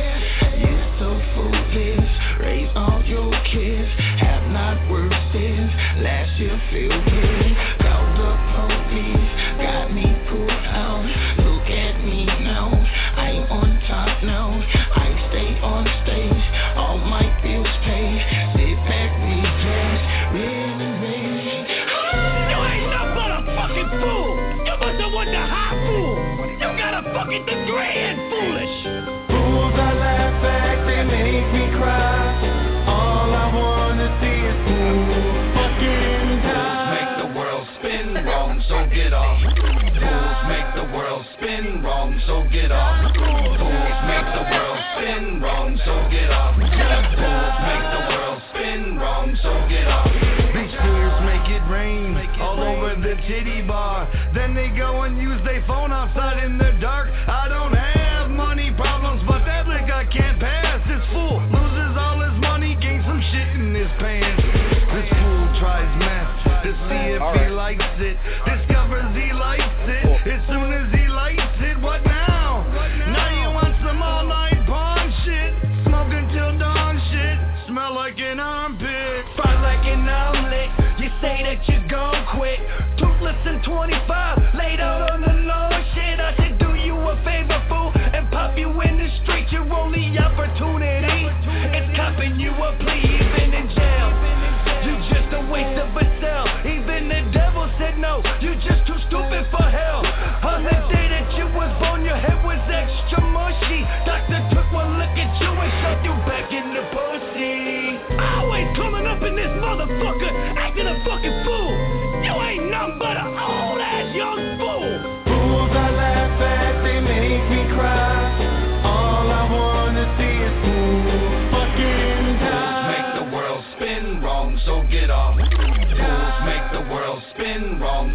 you're so foolish, raise all your kids, have not worked since last year, feel good. Called the police, got me pulled out. Look at me now, I'm on top now. I stay on stage, all my bills paid. Sit back, relax, really, really. You ain't nothing but a fucking fool. You must have won the high fool. You got a fucking degree in foolish. Fools I laugh at, they make me cry. All I wanna see is fools fucking die. Make the world spin wrong, so get off. Fools make the world spin wrong, so get off. Fools make the world spin wrong, so get off. Fools make the world spin wrong, so get off. These fools make it rain all over the titty bar. Then they go and use their phone outside in the dark. I don't have money problems, but that liquor can't pass. This fool loses all his money, gains some shit in his pants. This fool tries meth to see if he likes it. Discovers he likes it as soon as he likes it. What now? Now you want some all-night pawn shit, smoking till dawn shit, smell like an armpit, fight like an omelet. You say that you gon' quit, toothless and twenty-five, laid out on the lawn shit. I should do you a favor, fool, and pop you in the street. Your only opportunity is copping you a plea, even in jail. You just a waste of a cell. Even the devil said no. You just too stupid for hell. On the day that you was born, your head was extra mushy. Doctor took one look at you and shoved you back in the pussy. Always coming up in this motherfucker, acting a fucking fool. You ain't nothing but a old ass young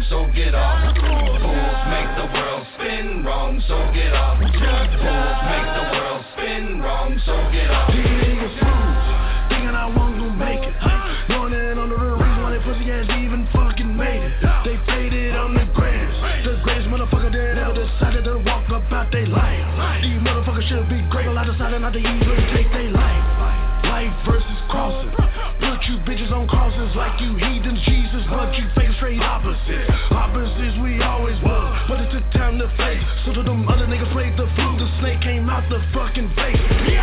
so get off. Fools make the world spin wrong, so get off. Fools make the world spin wrong, so get off. These niggas fools, thinking I won't gon' make it. Running under the reason why they pussy ass even fucking made it. They faded on the greatest, the greatest motherfucker that ever decided to walk up out they life. These motherfuckers should be grateful. I decided not to even take their life. Life versus crossing. Put you bitches on crosses like you heathens, Jesus, but you fake straight opposites. Opposites we always was, but it took time to face. So to them other niggas played the flute, the snake came out the fucking face.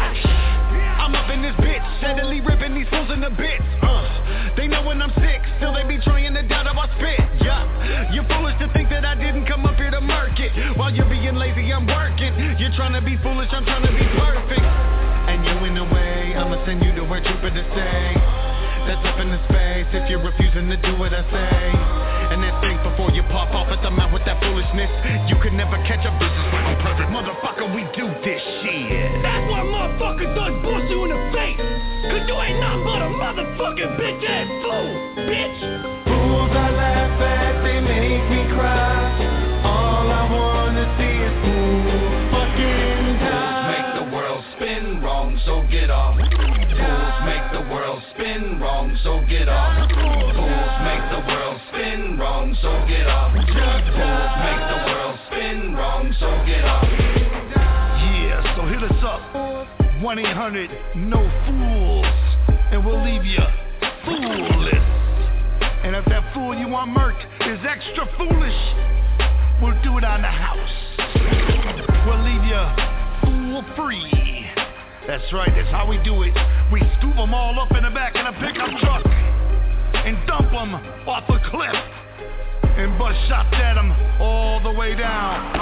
I'm up in this bitch, steadily ripping these fools in the bits. Uh, they know when I'm sick, still they be trying to doubt about spit. Yeah, you're foolish to think that I didn't come up here to murk it. While you're being lazy, I'm working. You're trying to be foolish, I'm trying to be perfect. And you in a way, I'ma send you to where Jupiter stay. That's up in the space if you're refusing to do what I say. And then think before you pop off at the mouth with that foolishness. You could never catch up, this is why I'm perfect. Motherfucker, we do this shit. That's why motherfuckers done bust you in the face. Cause you ain't nothing but a motherfucking bitch ass fool, bitch. Fools I laugh at, they make me cry. All I wanna see is fools fucking die. Make the world spin wrong, so get off. Fools make the world spin wrong, so get off. Fools make the world spin wrong, so get off. Fools make the world spin wrong, so get off. Yeah, so hit us up. one eight hundred no fools. And we'll leave you foolless. And if that fool you want murked is extra foolish, we'll do it on the house. We'll leave you fool free. That's right, that's how we do it. We scoop them all up in the back of a pickup truck and dump them off a cliff and bust shots at them all the way down.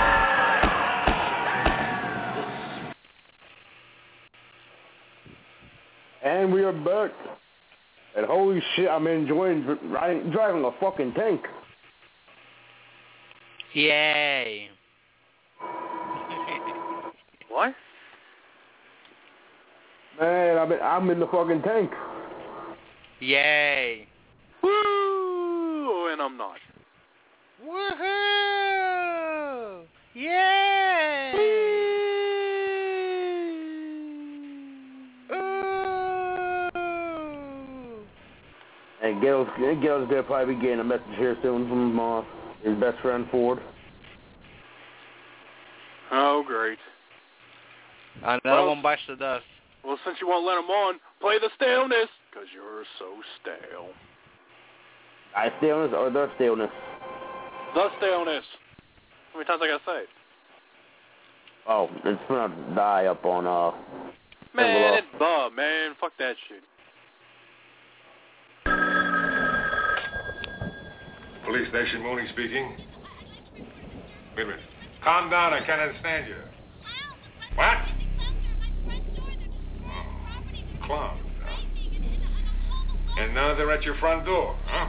And we are back. And holy shit, I'm enjoying dri- riding, driving a fucking tank. Yay. What? Man, I'm in, I'm in the fucking tank. Yay. Woo! And I'm not. Woohoo! Yay! And Gail's, Gail's gonna probably be getting a message here soon from uh, his best friend Ford. Oh, great. Another well, one bites the dust. Well, since you won't let him on, play the staleness, because you're so stale. I staleness or the staleness? The staleness. How many times I gotta say it? Oh, it's gonna die up on, uh... Man, it's the, man. Fuck that shit. Police Station, Mooney speaking. Wait a minute. Calm down, I can't understand you. What? Oh, clowns, huh? And now they're at your front door, huh?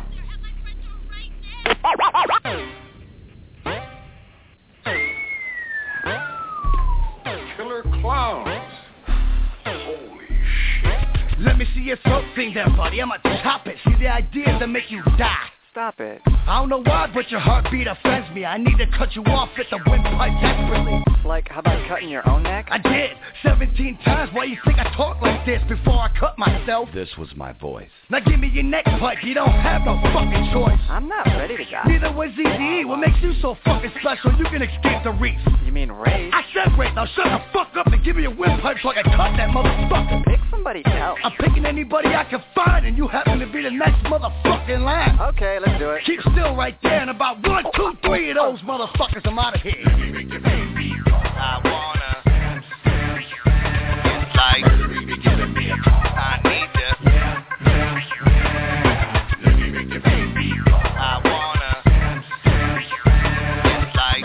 Killer clowns. Holy shit. Let me see your throat thing there, buddy. I'ma chop it. See, the idea is to make you die. Stop it. I don't know why, but your heartbeat offends me. I need to cut you off at the windpipe desperately. Like, how about cutting your own neck? I did, seventeen times. Why you think I talk like this before I cut myself? This was my voice. Now give me your neck pipe, you don't have no fucking choice. I'm not ready to die. Neither was Z D E. What makes you so fucking special? You can escape the reef. You mean race? I said rape, now shut the fuck up and give me a windpipe so I can cut that motherfucker. Pick somebody else. I'm picking anybody I can find, and you happen to be the next motherfucking line. Okay, let's do it. Keep still right there, and about one, two, three of those motherfuckers, I'm out of here. I wanna like I need ya. I wanna like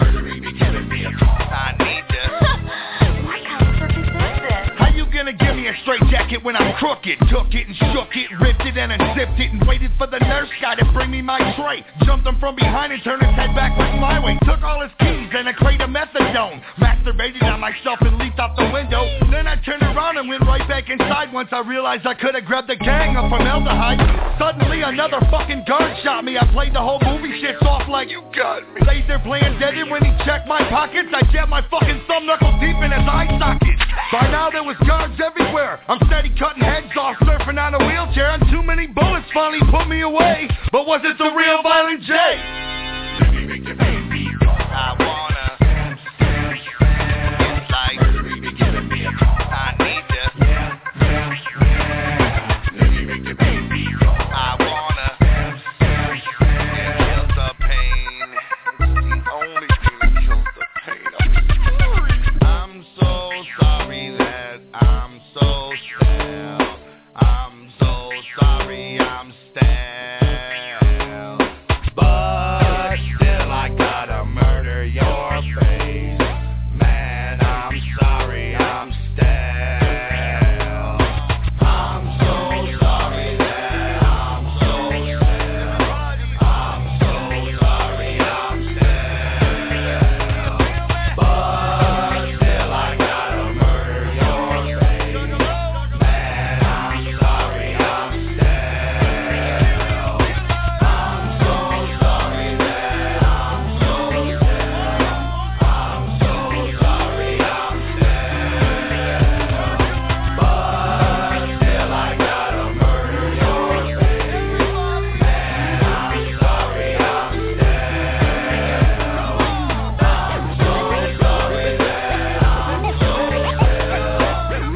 I need ya. How you gonna give me a straight jacket it when I'm crooked. Took it and shook it, ripped it and unzipped it, and waited for the nurse guy to bring me my tray. Jumped him from behind and turned his head backwards my way. Took all his keys and a crate of methadone. Masturbated on myself and leaped out the window. Then I turned around and went right back inside once I realized I could have grabbed the gang of formaldehyde. Suddenly another fucking guard shot me. I played the whole movie shit off like, you got me. Laid there playing dead, and when he checked my pockets, I jabbed my fucking thumb knuckle deep in his eye socket. By now there was guards everywhere. I'm steady cutting heads off, surfing on a wheelchair, and too many bullets finally put me away. But was it the real Violent J? Let me make your baby go. I wanna it's like I need you. Let me make your baby go. I wanna it kills the pain. It's the only thing that kills the pain. I'm so sorry that I'm so stale. I'm so sorry I'm stale. But still I gotta murder your face. Man, I'm sorry I'm stale. I'm so sorry that I'm so stale. I'm so sorry I'm stale. But still I gotta murder your face. Man, I'm sorry I'm stale. I'm so sorry that I'm so stale. I'm so sorry I'm stale. But still I gotta murder your face. Man, I'm sorry I'm stale. I'm so sorry that I'm so stale. I'm so sorry I'm stale.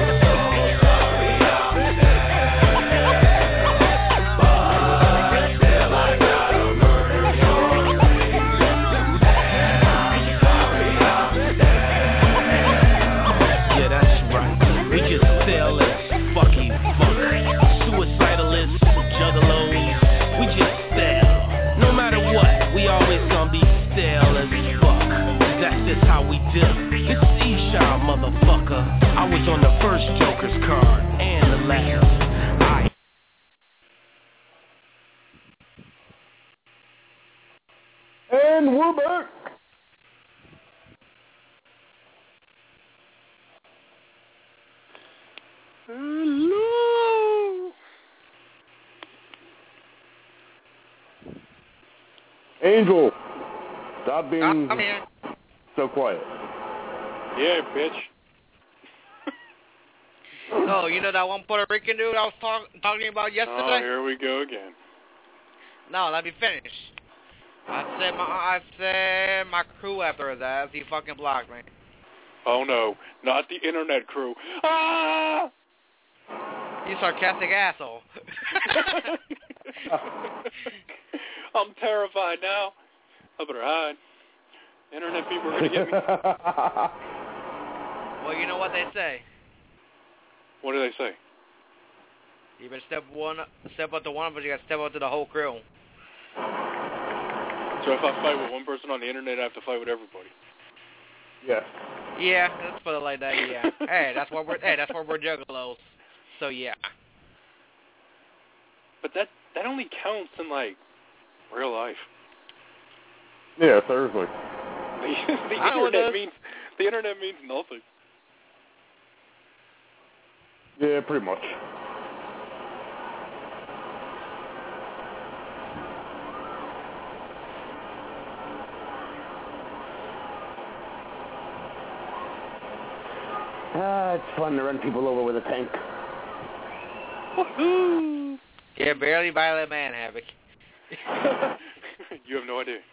But still I gotta murder your face. Man, I'm sorry I'm stale. Yeah, that's right. We just stale as fucky fuck. Suicidalists, juggalos, we just stale. No matter what, we always gonna be stale as fuck. That's just how we do. This is E-Shaw, motherfucker. I was on the first Joker's card and the last. I And we're back. Hello. Angel, stop being I'm here. so quiet. Yeah, bitch. Oh, you know that one Puerto Rican dude I was talk- talking about Oh, yesterday? here we go again. No, let me finish. I said my I said my crew after his ass. He fucking blocked me. Oh no, not the internet crew. Ah! You sarcastic asshole. I'm terrified now. I better hide. Internet people are gonna get me. Well, you know what they say. What do they say? You better step one, step up to one of us. You got to step up to the whole crew. So if I fight with one person on the internet, I have to fight with everybody. Yes. Yeah, let's put it like that. Yeah. Hey, that's what we're. Hey, that's where we're juggalos. So yeah. But that that only counts in like real life. Yeah, seriously. The, the I know what it internet is. means the internet means nothing. Yeah, pretty much. Ah, it's fun to run people over with a tank. Woohoo! Yeah, barely violent man, Havoc. You have no idea.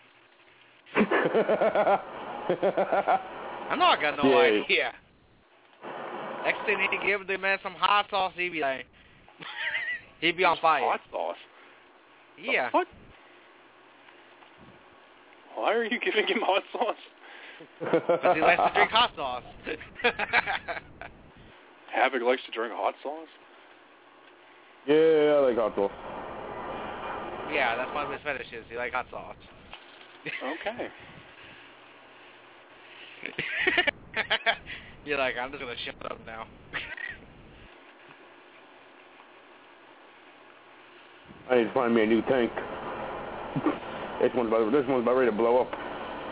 I know I got no Yeah. idea. Next thing he give the man some hot sauce, he'd be like, he'd be on fire. Hot sauce? Yeah. What? Why are you giving him hot sauce? Because he likes to drink hot sauce. Havoc likes to drink hot sauce? Yeah, I like hot sauce. Yeah, that's one of his fetishes. He likes hot sauce. Okay. You're like, I'm just going to shut up now. I need to find me a new tank. This one's about, this one's about ready to blow up.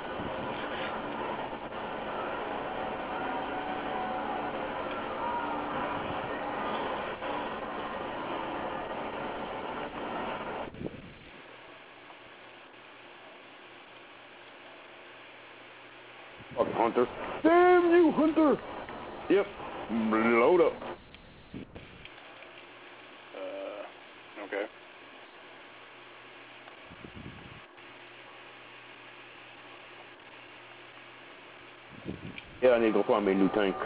Fucking Hunter. Damn you, Hunter! Yep. Load up. Uh, okay. Yeah, I need to go find me a new tank.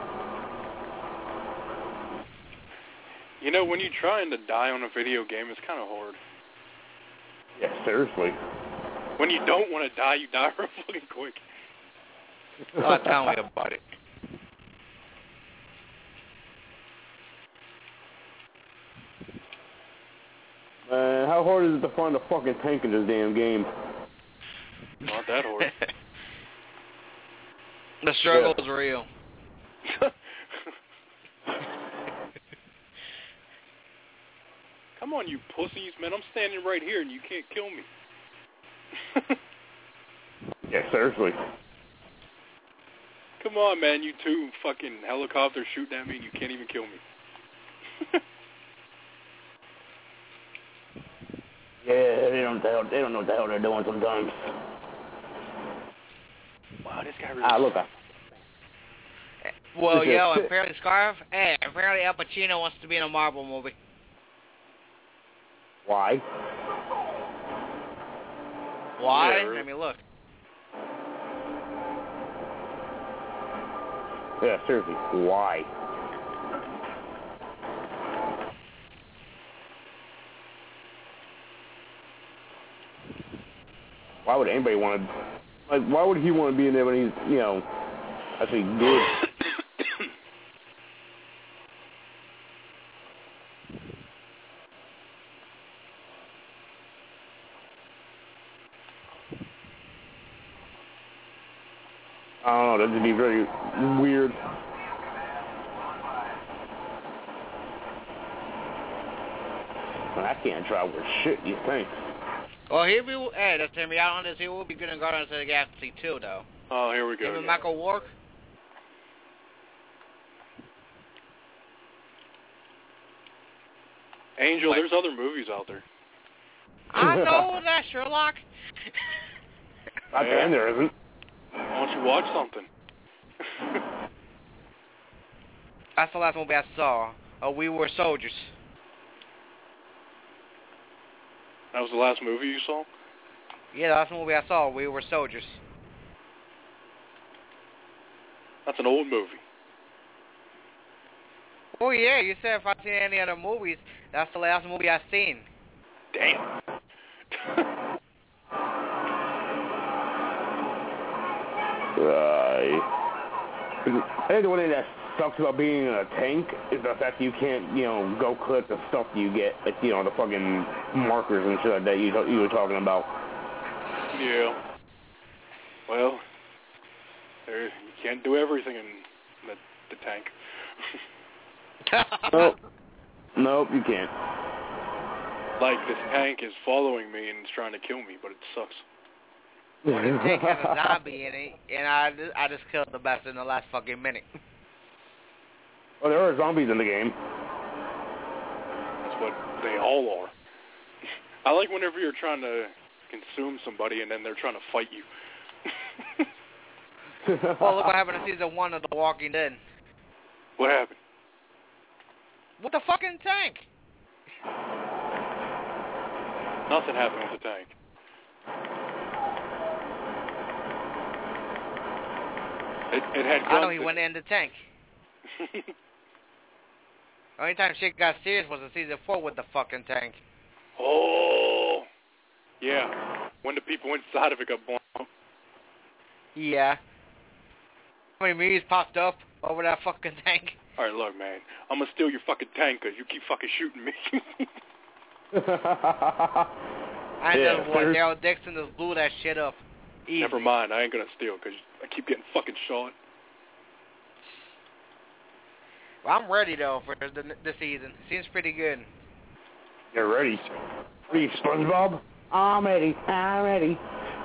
You know, when you're trying to die on a video game, it's kind of hard. Yeah, seriously. When you don't want to die, you die real fucking quick. Oh, tell me about it. Man, how hard is it to find a fucking tank in this damn game? Not that hard. The struggle Yeah. is real. Come on, you pussies, man. I'm standing right here and you can't kill me. Yeah, seriously. Come on, man. You two fucking helicopters shooting at me and you can't even kill me. Yeah, they don't, they don't, they don't know what the hell they're doing sometimes. Wow, this guy really... Ah, look. I, Well, Okay. yo, apparently Scarf, hey, apparently Al Pacino wants to be in a Marvel movie. Why? Why? Yeah, really. Let me look. Yeah, seriously. Why? Why would anybody want to... Like, why would he want to be in there when he's, you know, actually good? I don't know, that'd be very weird. Man, I can't drive with shit, you think? Well, he will, hey, that's to be honest, he will be good in Guardians of the Galaxy too, though. Oh, here we go. Him and yeah. Michael Wark. Angel, Like- there's other movies out there. I know that, Sherlock. Not Yeah. damn there isn't. Why don't you watch something? That's the last movie I saw. Uh, We Were Soldiers. That was the last movie you saw? Yeah, the last movie I saw, We Were Soldiers. That's an old movie. Oh yeah, you said if I've seen any other movies, that's the last movie I've seen. Damn. Right. I think the one thing that sucks about being in a tank is the fact that you can't, you know, go collect the stuff you get, like, you know, the fucking markers and shit like that you you were talking about. Yeah. Well, there, you can't do everything in the, the tank. Nope. Nope, you can't. Like, this tank is following me and it's trying to kill me, but it sucks. Well, this tank has a zombie in it, and I just, I just killed the best in the last fucking minute. Well, there are zombies in the game. That's what they all are. I like whenever you're trying to consume somebody and then they're trying to fight you. Well, look what happened in season one of The Walking Dead. What happened? With the fucking tank. Nothing happened with the tank. It, it had guns I know he in went it. in the tank. The only time shit got serious was in season four with the fucking tank. Oh, yeah. When the people inside of it got blown up. Yeah. How many movies popped up over that fucking tank? All right, look, man. I'm going to steal your fucking tank because you keep fucking shooting me. I Yeah, know what there's- Daryl Dixon just blew that shit up. Easy. Never mind. I ain't going to steal because I keep getting fucking shot. Well, I'm ready, though, for the, this season. Seems pretty good. You're ready. Read SpongeBob? I'm ready. I'm ready.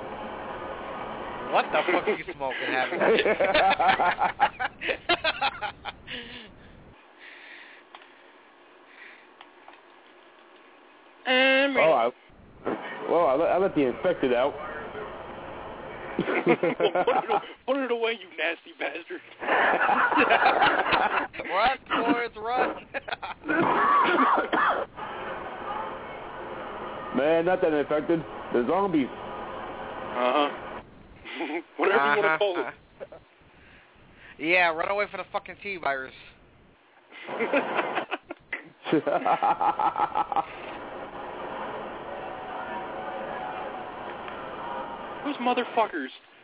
What the fuck are you smoking, having? Um, well, I, well, I let, I let the infected out. well, put, it, put it away, you nasty bastard. Run, Forrest, run. Man, not that infected. The zombies. Uh-huh. Whatever uh-huh. you want to call it. Yeah, run away from the fucking T-virus. Those motherfuckers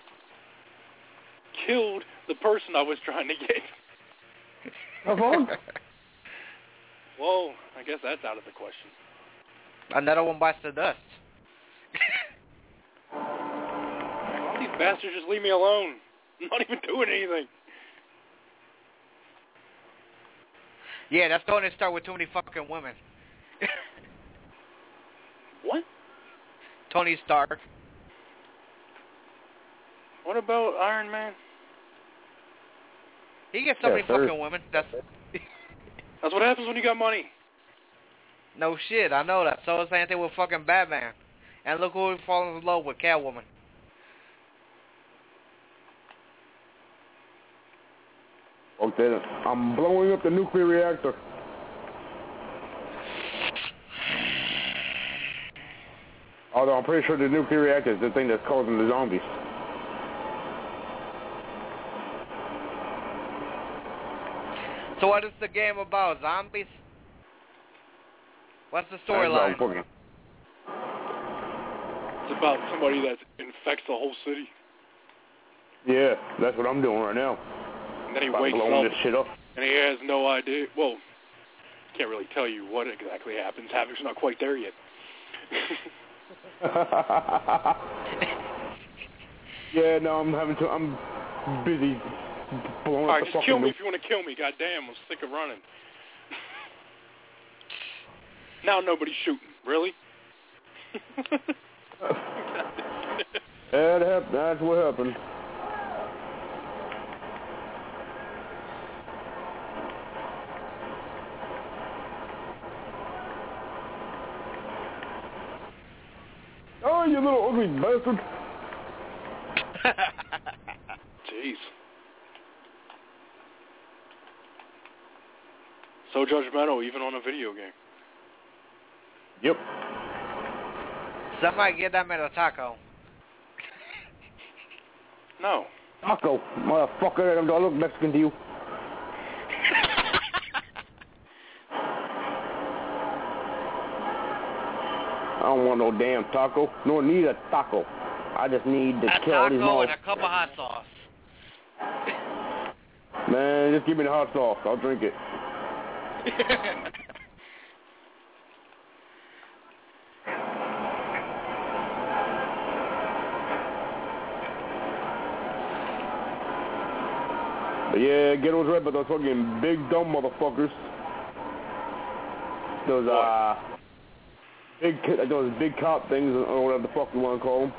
killed the person I was trying to get. Uh-huh. Well, I guess that's out of the question. Another one bites the dust. All these bastards just leave me alone. I'm not even doing anything. Yeah, that's going to start with Tony fucking women. What? Tony Stark. What about Iron Man? He gets so yeah, many sir. fucking women. That's That's what happens when you got money. No shit, I know that. So it's the same thing with fucking Batman. And look who falls in love with, Catwoman. Okay, I'm blowing up the nuclear reactor. Although I'm pretty sure the nuclear reactor is the thing that's causing the zombies. So what is the game about? Zombies? What's the storyline? It's about somebody that infects the whole city. Yeah, that's what I'm doing right now. And then he I'm wakes blowing up, this shit up. and he has no idea. Well, can't really tell you what exactly happens. Havoc's not quite there yet. Yeah, no, I'm having to. I'm busy blowing All right, up the just kill me fucking if you want to kill me. Goddamn, I'm sick of running. Now nobody's shooting. Really? That happened. That's what happened. Oh, you little ugly bastard. Jeez. So judgmental, even on a video game. Yep. Somebody get that man a taco. No. Taco, motherfucker. Do I look Mexican to you? I don't want no damn taco, nor need a taco. I just need to a kill all these taco mother- and a cup of hot sauce. Man, just give me the hot sauce. I'll drink it. But yeah, Ghetto's right, but those fucking big dumb motherfuckers. Those, uh, big, those big cop things, or whatever the fuck you want to call them.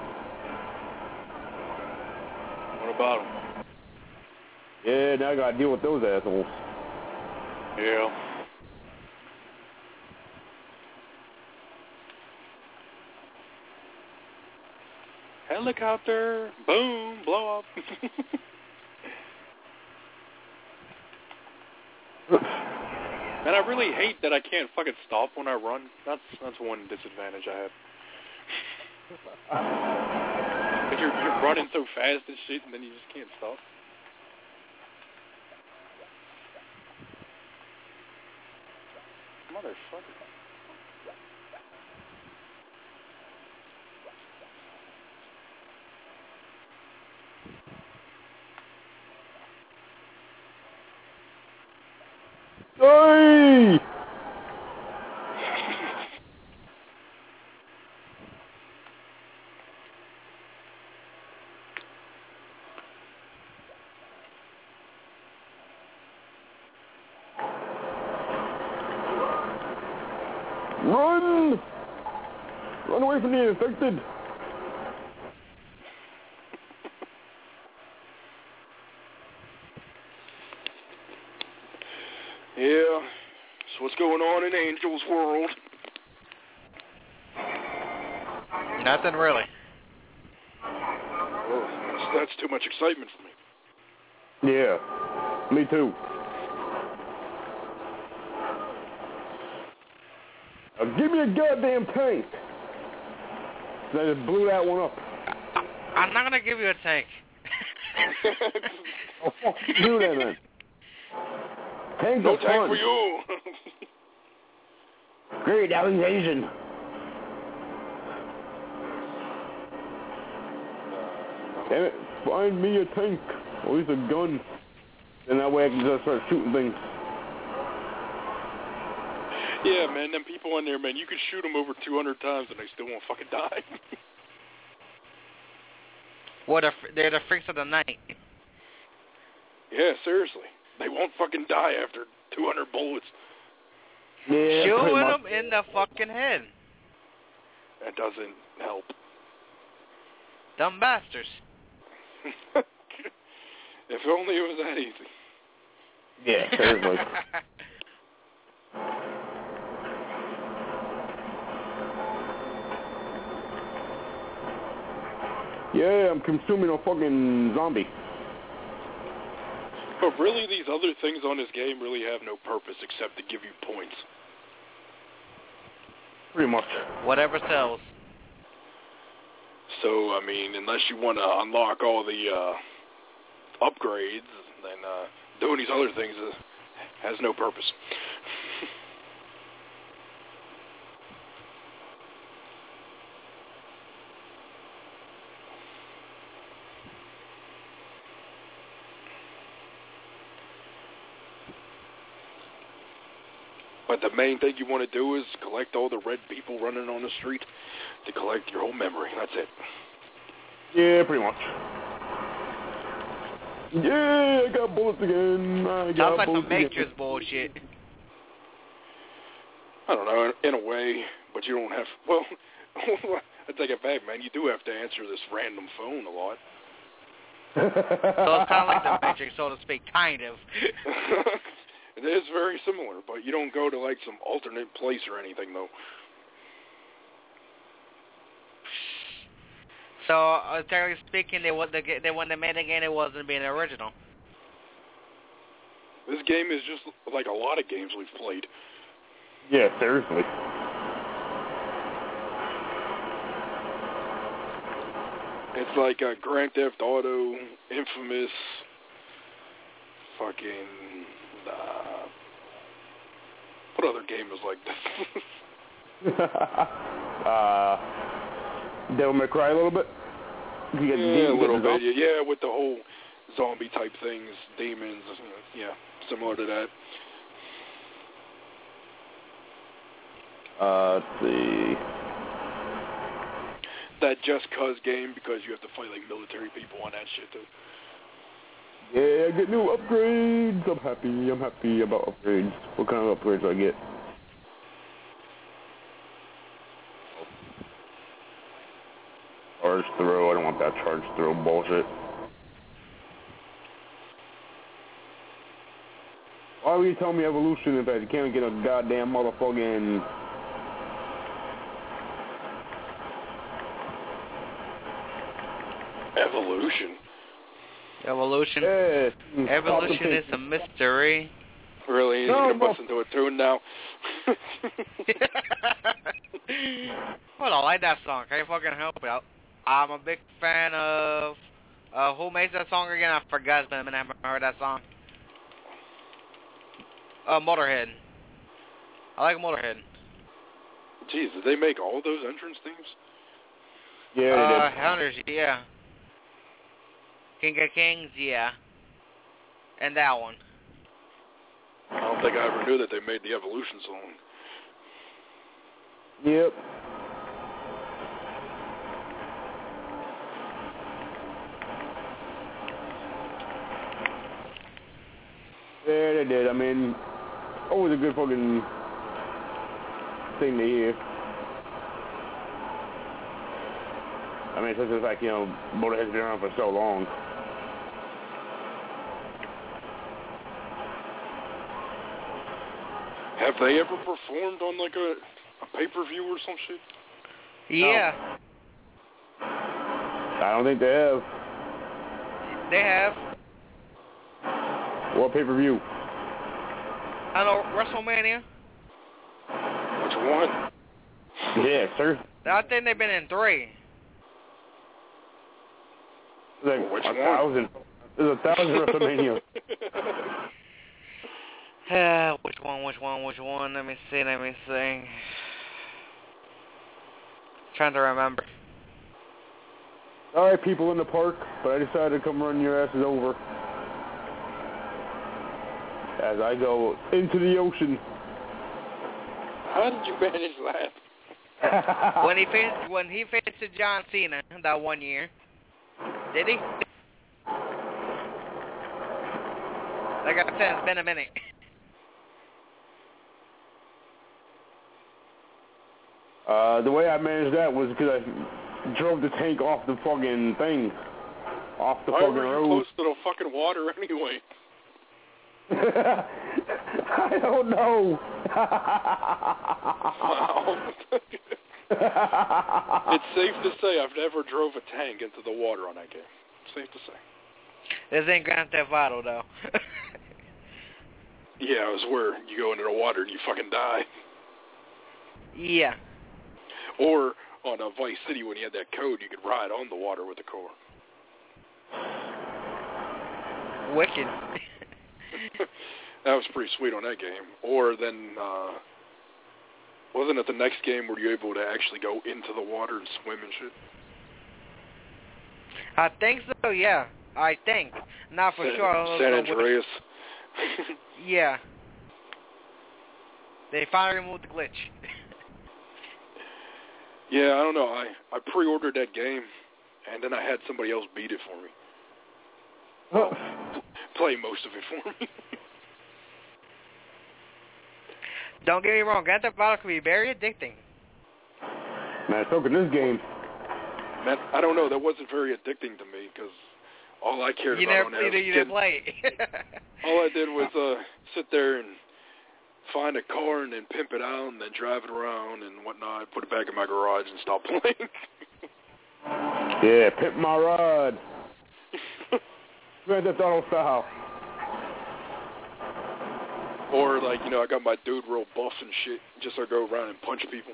What about them? Yeah, now I gotta deal with those assholes. Yeah. Helicopter, boom, blow up. And I really hate that I can't fucking stop when I run. That's that's one disadvantage I have. But you're you're running so fast and shit, and then you just can't stop. Motherfucker. Hey! Run! Run away from the infected. Yeah. So what's going on in Angel's world? Nothing really. Well, that's, that's too much excitement for me. Yeah. Me too. Now give me a goddamn tank. They just blew that one up. I'm not gonna give you a tank. Oh, fuck you do that, man. Tanks No are tank fun. for you. Great, that was Asian. Damn it, find me a tank. Or at least a gun. And that way I can just start shooting things. Yeah, man, them people in there, man, you could shoot them over two hundred times and they still won't fucking die. What? A, they're the freaks of the night. Yeah, seriously. They won't fucking die after two hundred bullets. Yeah, Shooting them in the fucking head. That doesn't help. Dumb bastards. If only it was that easy. Yeah, seriously. Yeah, I'm consuming a fucking zombie. But really, these other things on this game really have no purpose except to give you points. Pretty much. Whatever sells. So, I mean, unless you want to unlock all the uh, upgrades, then uh, doing these other things uh, has no purpose. But the main thing you want to do is collect all the red people running on the street to collect your whole memory. That's it. Yeah, pretty much. Yeah, I got bullets again. I got Sounds like bullets some Matrix again. bullshit. I don't know, in, in a way, but you don't have, well, I take it back, man. You do have to answer this random phone a lot. So it's kind of like the Matrix, so to speak, kind of. It is very similar, but you don't go to, like, some alternate place or anything, though. So, uh, technically speaking, they, the, they, when they made the game, it wasn't being original. This game is just like a lot of games we've played. Yeah, seriously. It's like uh, Grand Theft Auto, Infamous, fucking... Uh, what other game is like this? uh, Devil May Cry a little bit? You get yeah, a little bit. Yeah, yeah, with the whole zombie type things, demons, yeah, similar to that. Uh, let's see. That Just Cause game, because you have to fight like military people on that shit too. Yeah, I get new upgrades. I'm happy. I'm happy about upgrades. What kind of upgrades do I get? Charge throw. I don't want that charge throw bullshit. Why would you tell me evolution if I can't get a goddamn motherfucking... Evolution? Evolution? Yeah. Evolution is a mystery. Really? He's No, going to no. bust into a tune now? Well, I like that song. Can't fucking help it. I'm a big fan of... Uh, who makes that song again? I forgot his name, and I haven't heard that song. Uh, Motorhead. I like Motorhead. Jeez, did they make all those entrance themes? Yeah, Uh, they Hunters, yeah. King of Kings, yeah. And that one. I don't think I ever knew that they made the Evolution song. did. Yep. Yeah, they did. I mean, always a good fucking thing to hear. mean, especially the fact, you know, Motorhead's been around for so long. Have they ever performed on like a, a pay-per-view or some shit? Yeah. No. I don't think they have. They have. What pay-per-view? I know, WrestleMania. Which one? Yeah, sir. I think they've been in three. Like Which a one? thousand. There's a thousand WrestleMania. Uh, which one, which one, which one? Let me see, let me see. Trying to remember. All right, people in the park, but I decided to come run your asses over as I go into the ocean. How did you manage that? when he faced when he faced John Cena that one year, did he? Like I said, it's been a minute. Uh, the way I managed that was because I drove the tank off the fucking thing, off the Why fucking were you road. close to the fucking water anyway? I don't know. Wow. It's safe to say I've never drove a tank into the water on that game. Safe to say. This ain't Grand Theft Auto, though. Yeah, it was where you go into the water and you fucking die. Yeah. Or on a Vice City when you had that code, you could ride on the water with the car. Wicked. That was pretty sweet on that game. Or then, uh, wasn't it the next game where you were able to actually go into the water and swim and shit? I think so, yeah. I think. Not for San, sure. I don't San know Andreas. Which... Yeah. They finally removed the glitch. Yeah, I don't know. I, I pre-ordered that game, and then I had somebody else beat it for me. Well, play most of it for me. Don't get me wrong, Grand Theft Auto can be very addicting. Man, so can this game. Man, I don't know. That wasn't very addicting to me because all I cared you about never on that played was it, you getting, didn't play it. all I did was uh, sit there and find a car and then pimp it out and then drive it around and whatnot, put it back in my garage and stop playing. Yeah, pimp my ride. Grand Theft Auto style. Or, like, you know, I got my dude real buff and shit, just so I go around and punch people.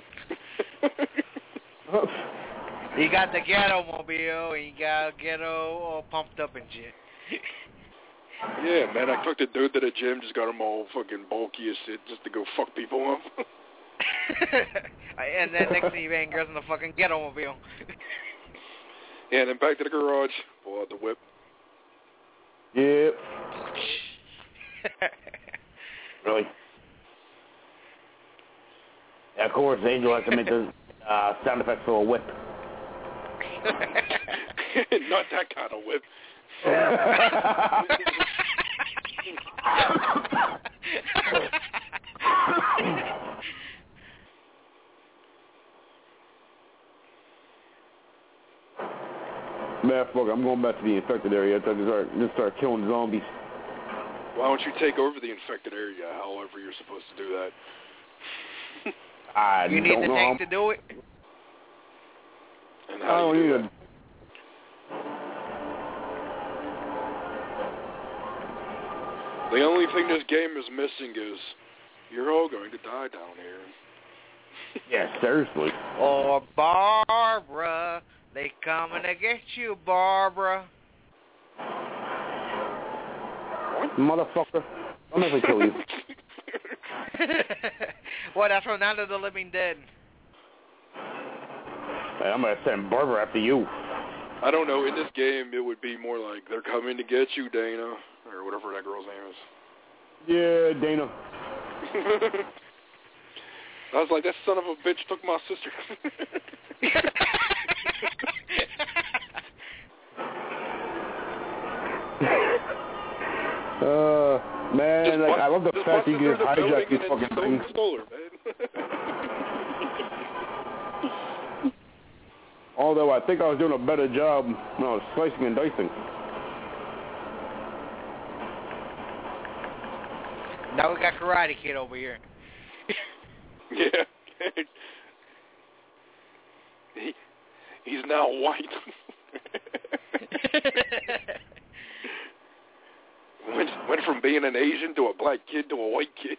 You got the ghetto mobile, and you got ghetto all pumped up and shit. Yeah, man, I took the dude to the gym, just got him all fucking bulky as shit, just to go fuck people up. And then next thing you bang girls in the fucking ghetto mobile. Yeah, and then back to the garage, pull out the whip. Yep. Really? Yeah, of course, Angel has to make the uh, sound effects for a whip. Not that kind of whip. Man, fuck, I'm going back to the infected area. I just start, just start killing zombies. Why don't you take over the infected area, however you're supposed to do that? I you need don't the know. tank to do it? And I how don't do you do need that? The only thing this game is missing is you're all going to die down here. Yeah, seriously. Oh, Barbara, they coming to get you, Barbara. What? Motherfucker. I'll never kill you. What, that's from Night of the Living Dead. Hey, I'm going to send Barbara after you. I don't know. In this game, it would be more like, they're coming to get you, Dana, or whatever that girl's name is. Yeah, Dana. I was like, that son of a bitch took my sister. uh, man, just like, bust, I love the fact you can hijack these fucking stole, things. Stole her, man. Although I think I was doing a better job when I was slicing and dicing. Now we got Karate Kid over here. Yeah. he, he's now white. went, went from being an Asian to a black kid to a white kid.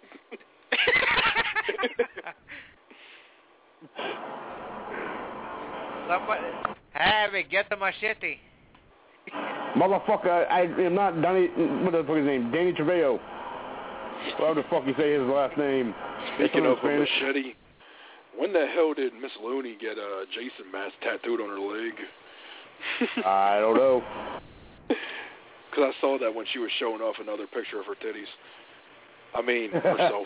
Somebody, have it, get the machete. Motherfucker, I am not Danny, what the fuck is his name? Danny Trejo. Whatever the fuck you say his last name. Speaking of a machete, when the hell did Miss Looney get a Jason mask tattooed on her leg? I don't know. Because I saw that when she was showing off another picture of her titties. I mean, herself.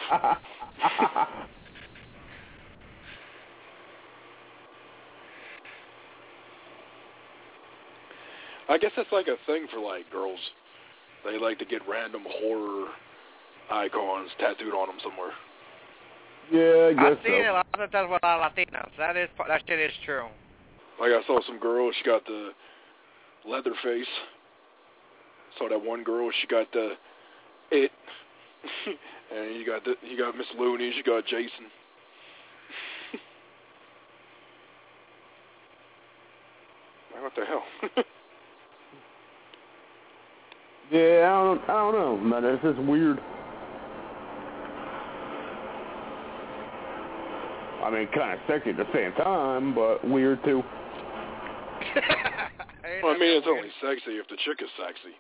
I guess that's like a thing for, like, girls. They like to get random horror icons tattooed on them somewhere. Yeah, I guess I've seen so. a lot of times with our Latinos. That is, that shit is true. Like, I saw some girl, she got the leather face. Saw that one girl, she got the it. And you got the, you got Miss Looney, she got Jason. What the hell? Yeah, I don't, I don't know, man. It's just weird. I mean, kind of sexy at the same time, but weird too. Well, I mean, it's only sexy if the chick is sexy.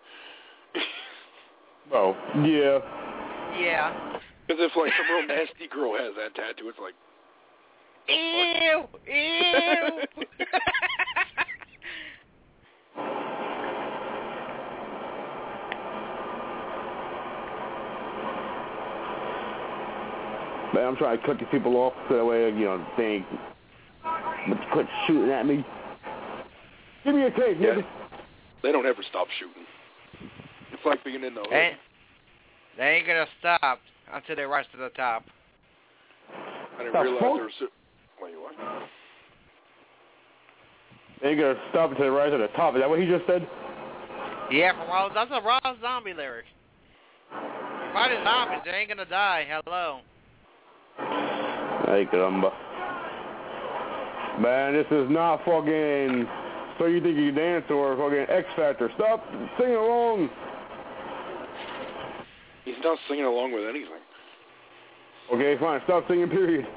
Oh, yeah. Yeah. Because if, like, some real nasty girl has that tattoo, it's like... Ew! Ew! Man, I'm trying to cut these people off so that way, you know, they ain't quit shooting at me. Give me a tape, yeah. nigga. They don't ever stop shooting. It's like being in the hood. They, they ain't gonna stop until they rise to the top. I didn't The realize fuck? there was... Wait, what? They ain't gonna stop until they rise to the top. Is that what he just said? Yeah, from all, that's a raw zombie lyric. Fighting zombies, they ain't gonna die. Hello. Ay, caramba. Man, this is not fucking So You Think You Can Dance or fucking X Factor. Stop singing along. He's not singing along with anything. Okay, fine. Stop singing, period.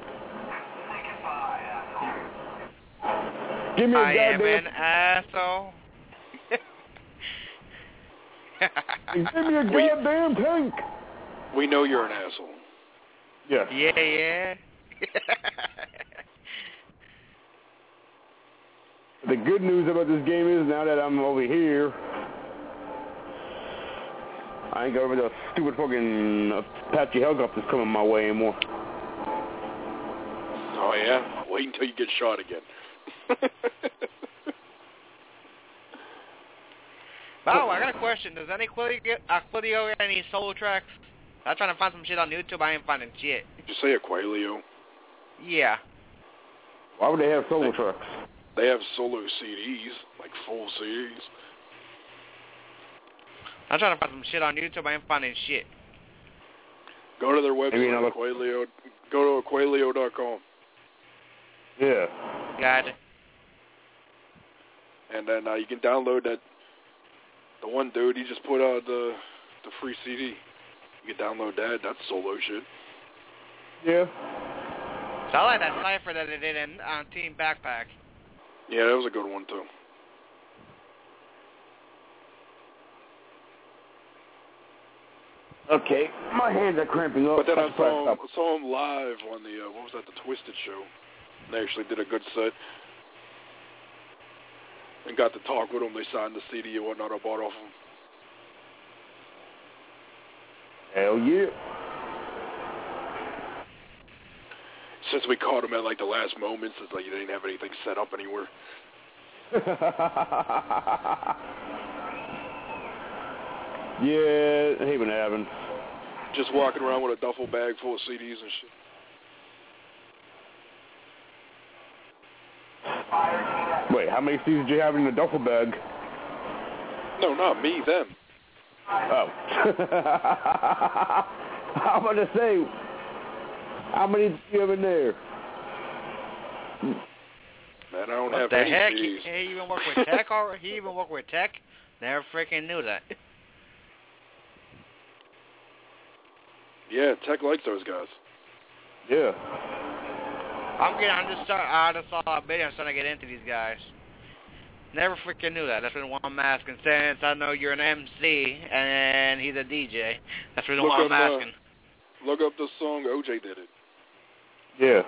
Give me a I goddamn... am an asshole. Give me a goddamn tank. We know you're an asshole. Yeah. Yeah, yeah. The good news about this game is now that I'm over here, I ain't got over those stupid fucking Apache helicopters coming my way anymore. Oh, yeah? Wait until you get shot again. Oh, I got a question. Does any Quilio get, uh, Quilio get any solo tracks? I'm trying to find some shit on YouTube. I ain't finding shit. Did you say Aquilio? Yeah. Why would they have solo tracks? They have solo C Ds, like full C Ds. I'm trying to find some shit on YouTube. I ain't finding shit. Go to their website, Maybe another... Aquilio. Go to Aquilio dot com. Yeah. Got it. And then uh, you can download that. The one dude, he just put out the the free C D. You can download that. That's solo shit. Yeah. So I like that cipher that they did in on Team Backpack. Yeah, that was a good one too. Okay, my hands are cramping up. But then I Stop, saw him, stop. saw him live on the uh, what was that? The Twisted Show. They actually did a good set. And got to talk with him. They signed the C D and whatnot I bought off him. Hell yeah. Since we caught him at like the last moments, it's like you didn't have anything set up anywhere. Yeah, it ain't been happening. Just walking around with a duffel bag full of C Ds and shit. Wait, how many C Ds did you have in the duffel bag? No, not me, them. Oh. I'm about to say, how many do you have in there? Man, I don't what have the any heck? C Ds. He, he even worked with Tech already? He even worked with Tech? Never freaking knew that. Yeah, Tech likes those guys. Yeah. I'm getting, I'm just start, I just saw a video, I'm starting to get into these guys. Never freaking knew that. That's really why I'm asking. Since I know you're an M C and he's a D J, that's really Look why I'm up, asking. Uh, look up the song O J did it. Yeah.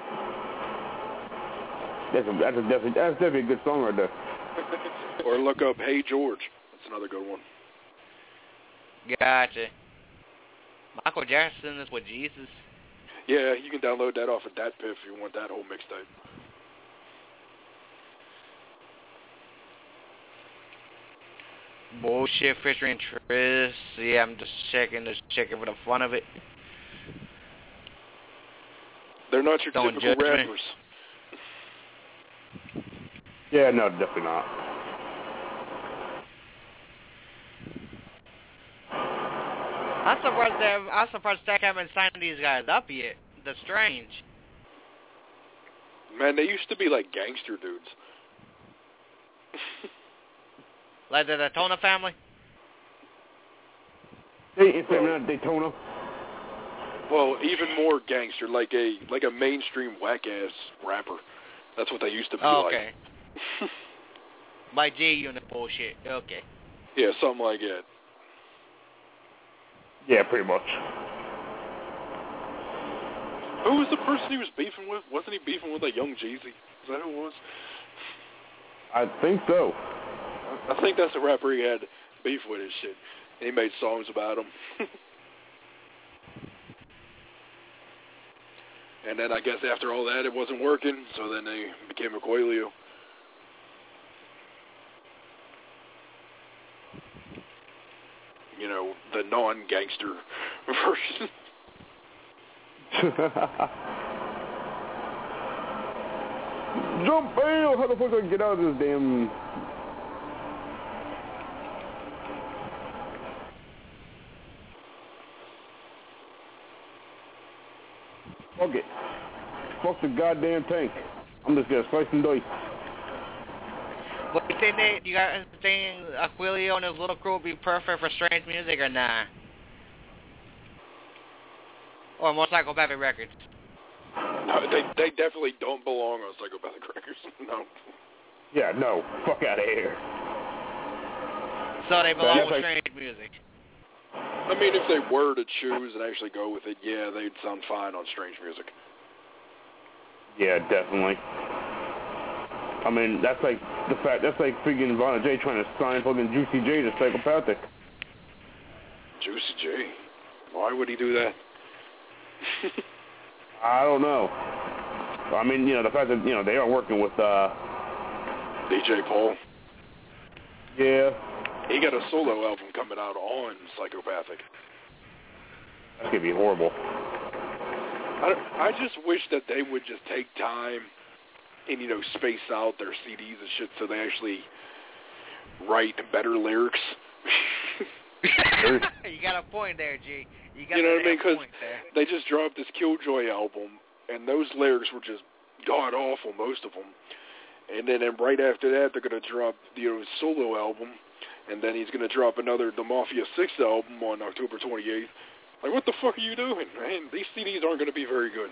That's a, that's a definitely that's definitely a good song right there. Or look up Hey George. That's another good one. Gotcha. Michael Jackson is with Jesus. Yeah, you can download that off of Dat Piff if you want that whole mixtape. Bullshit featuring Triss. Yeah, I'm just checking, just checking for the fun of it. They're not your Don't typical judge me. rappers. Yeah, no, definitely not. I'm surprised they have, I'm surprised Tech haven't signed these guys up yet. That's strange. Man, they used to be like gangster dudes. Like the Daytona family? Hey, not Daytona. Well, even more gangster, like a like a mainstream whack ass rapper. That's what they used to be Oh, like. okay. By G Unit bullshit. Okay. Yeah, something like that. Yeah, pretty much. Who was the person he was beefing with? Wasn't he beefing with like Young Jeezy? Is that who it was? I think so. I think that's the rapper he had beef with and shit. And he made songs about him. And then I guess after all that, it wasn't working, so then they became a Coelho. You know, the non-gangster version. Jump bail! How the fuck do I get out of this damn... Fuck it. Fuck the goddamn tank. I'm just gonna slice and dice. What do you think they, you guys think Aquilio and his little crew would be perfect for strange music or nah? Or more Psychopathic Records? No, they they definitely don't belong on Psychopathic Records. No. Yeah, no. Fuck out of here. So they belong That's with like- strange music. I mean, if they were to choose and actually go with it, yeah, they'd sound fine on strange music. Yeah, definitely. I mean, that's like the fact, that's like freaking Vanna J trying to sign fucking Juicy J to Psychopathic. Juicy J? Why would he do that? I don't know. I mean, you know, the fact that, you know, they are working with, uh... D J Paul. Yeah. He got a solo album coming out on Psychopathic. That's gonna be horrible. I, I just wish that they would just take time and, you know, space out their C Ds and shit so they actually write better lyrics. You got a point there, G. You got You know a what I mean? Because point there. they just dropped this Killjoy album, and those lyrics were just god-awful, most of them. And then and right after that, they're going to drop, you know, his solo album, and then he's going to drop another The Mafia six album on October twenty-eighth. Like, what the fuck are you doing, man? These C Ds aren't going to be very good.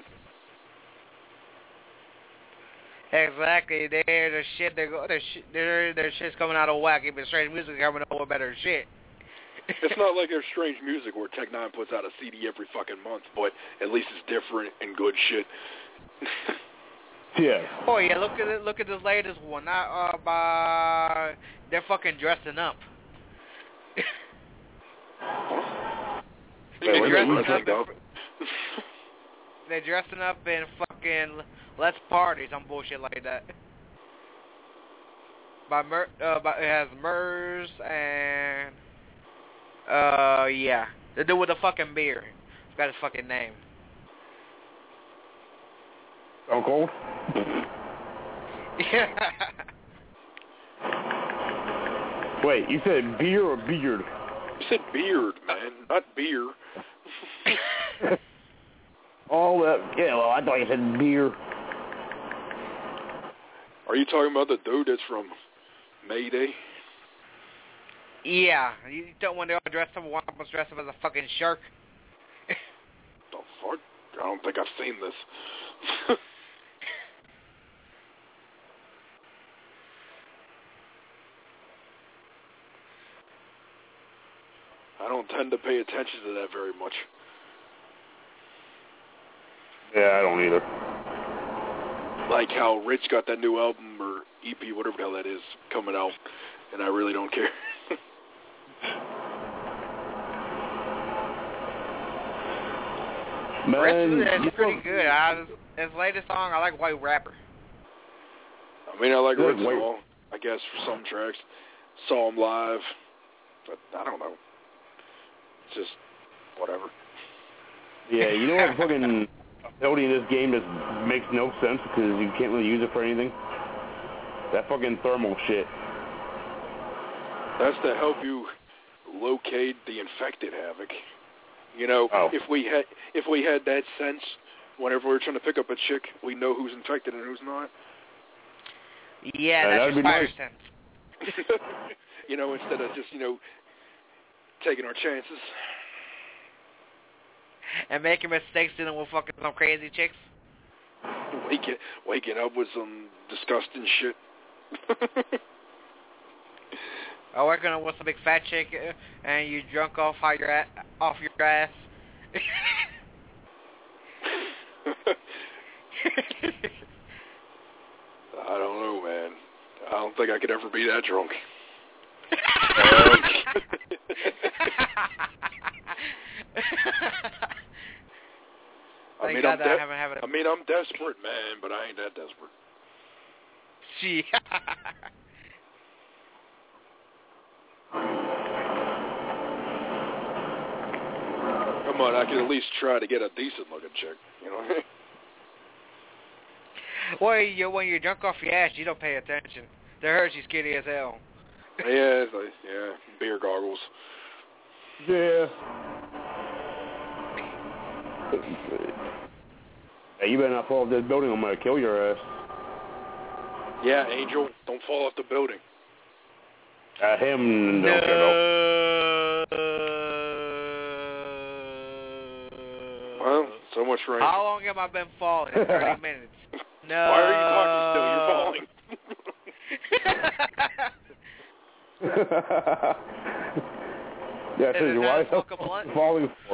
Exactly. They're the shit. They're go- their sh- their their shit's coming out of whack. Even strange music coming out with better shit. It's not like there's strange music where Tech Nine puts out a C D every fucking month, but at least it's different and good shit. Yeah. Oh yeah, look at it, look at this latest one. Not uh by they're fucking dressing up. You mean they're they're dressing dressing up. up? In, they're dressing up in fucking let's party, some bullshit like that. By Mer, uh, by, it has Murs and uh yeah, the dude with the fucking beard. Forgot his fucking name. Stone Cold? Yeah. Wait, you said beer or beard? You said beard, man, not beer. Oh, uh, yeah, well, I thought you said beer. Are you talking about the dude that's from Mayday? Yeah, you don't want to all dress up, one was dressed up as a fucking shark. The fuck? I don't think I've seen this. I don't tend to pay attention to that very much. Yeah, I don't either. Like how Rich got that new album or E P, whatever the hell that is, coming out, and I really don't care. Man, Rich is pretty good. I, his latest song, I like White Rapper. I mean, I like Good, Rich wait. song, I guess, for some tracks. Saw him live, but I don't know. It's just whatever. Yeah, you know what fucking ability in this game just makes no sense because you can't really use it for anything? That fucking thermal shit. That's to help you locate the infected, Havoc. You know, Oh. if we had if we had that sense, whenever we're trying to pick up a chick, we know who's infected and who's not. Yeah, Uh, that's that'd your be spider nice. sense. You know, instead of just, you know, taking our chances. And making mistakes dealing with fucking some crazy chicks. Waking, waking up with some disgusting shit. Or waking up with some big fat chick uh, and you drunk off how your a- off your ass. I don't know, man. I don't think I could ever be that drunk. I Thank mean, God I'm that I de- haven't have it. I mean, I'm desperate, man, but I ain't that desperate. Gee. Come on, I could at least try to get a decent-looking chick, you know? Well, you, when you're drunk off your ass, you don't pay attention. To her, she's skinny as hell. Yeah, it's like, yeah, beer goggles. Yeah. Hey, you better not fall off this building. I'm gonna kill your ass. Yeah, Angel, don't fall off the building. Uh, him, don't care about. Well, so much for How Angel. long have I been falling? thirty minutes. No. Why are you talking still? You're falling. Yeah, Is so it why not is smoke a blunt? falling for?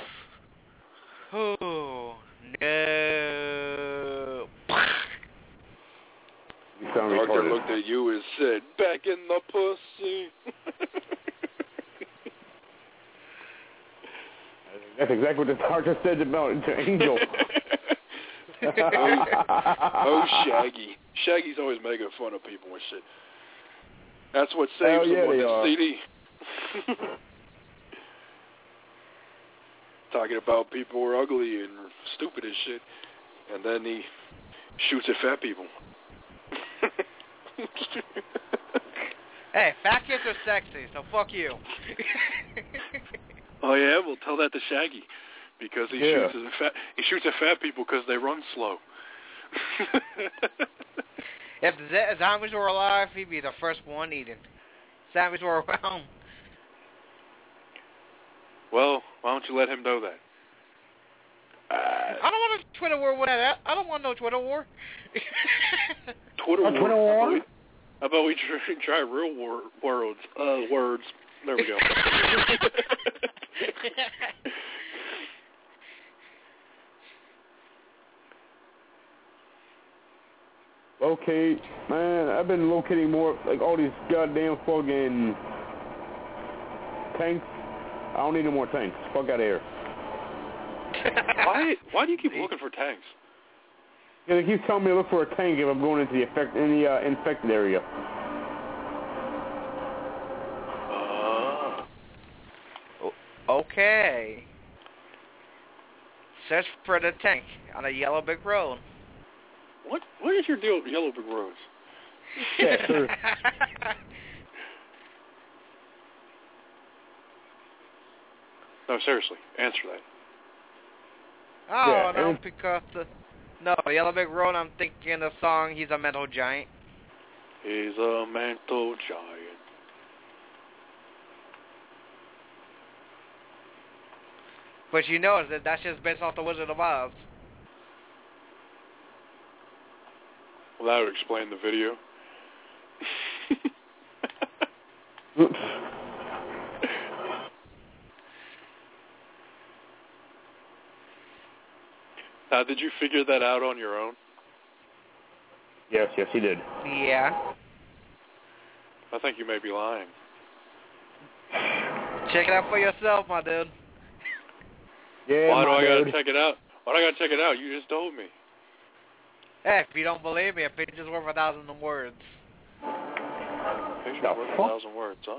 Oh, no. You sound Doctor retarded. looked at you and said, back in the pussy. That's exactly what the doctor said about to Angel. oh, oh, Shaggy. Shaggy's always making fun of people and shit. That's what saves Hell yeah, him on they the are. C D. Talking about people who are ugly and stupid as shit. And then he shoots at fat people. Hey, fat kids are sexy, so fuck you. Oh yeah, well tell that to Shaggy, because he Yeah. shoots at fat he shoots at fat people because they run slow. If the z- zombies were alive, he'd be the first one eaten. Zombies were around. Well, why don't you let him know that? I don't want a Twitter war with that. I don't want no Twitter war. Twitter A war. Twitter war? How about we, how about we try, try real war, words? Uh, words. There we go. Locate, man, I've been locating more, like, all these goddamn fucking tanks. I don't need no more tanks. Fuck out of here. why? Why do you keep looking for tanks? Yeah, they keep telling me to look for a tank if I'm going into the effect, in the uh, infected area. Uh, Okay. Search for the tank on a yellow brick road. what? What is your deal with Yellow Brick Roads? Yeah, sure. No, seriously, answer that. Oh, Yeah, no, and- because the... No, Yellow Brick Road, I'm thinking the song, He's a Mental Giant. He's a mental giant. But you know that that's just based off the Wizard of Oz. Well, that would explain the video. Now, did you figure that out on your own? Yes, yes, he did. Yeah. I think you may be lying. Check it out for yourself, my dude. Yeah, Why do my I gotta dude. check it out? Why do I gotta check it out? You just told me. Hey, if you don't believe me, a picture's worth a thousand words. Picture's The worth a fuck? thousand words, huh?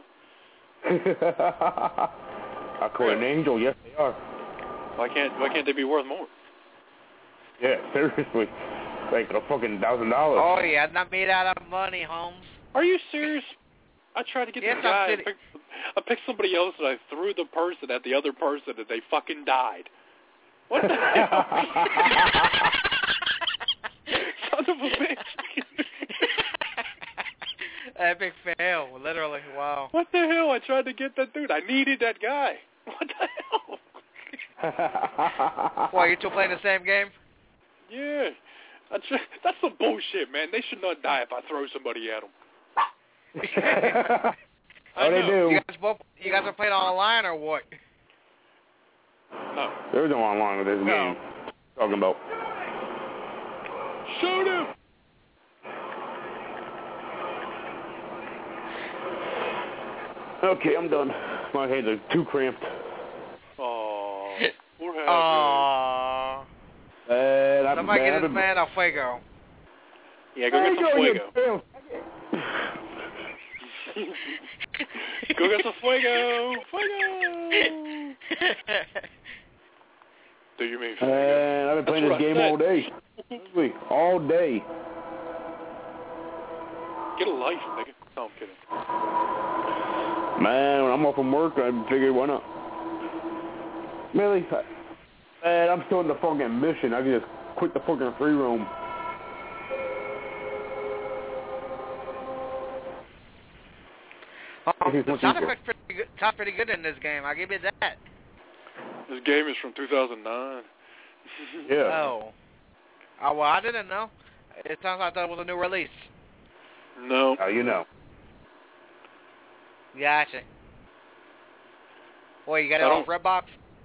According to Angel, yes, they are. Why can't Why can't they be worth more? Yeah, seriously. Like a fucking thousand dollars. Oh, yeah, not made out of money, Holmes. Are you serious? I tried to get Yes, this I'm guy. I kidding. picked, I picked somebody else, and I threw the person at the other person, and they fucking died. What the hell? Son of a bitch. Epic fail, literally, wow. What the hell? I tried to get that dude. I needed that guy. What the hell? Why, you two playing the same game? Yeah. I try, that's some bullshit, man. They should not die if I throw somebody at them. Oh, they do. You guys both, you guys are playing online or what? No. There's no online with this No. game. Talking about. Shoot him! Okay, I'm done. My hands are too cramped. Oh, what happened? Aww. And I'm Somebody get bad. this man a fuego. Yeah, go get some fuego. Go get some fuego. Fuego. Do you mean fuego? And I've been playing That's this what I game all said. day. This week, all day. Get a life, nigga. No, I'm kidding. Man, when I'm off from work, I figured why not. Really? Man, I'm still in the fucking mission. I can just quit the fucking free roam. Oh, This is the what sound you- effects pretty good, sound pretty good in this game. I'll give you that. This game is from two thousand nine. Yeah. Oh. Oh, well, I didn't know. It sounds like that was a new release. No. How you know? Gotcha. Boy, you got it I off don't- Redbox?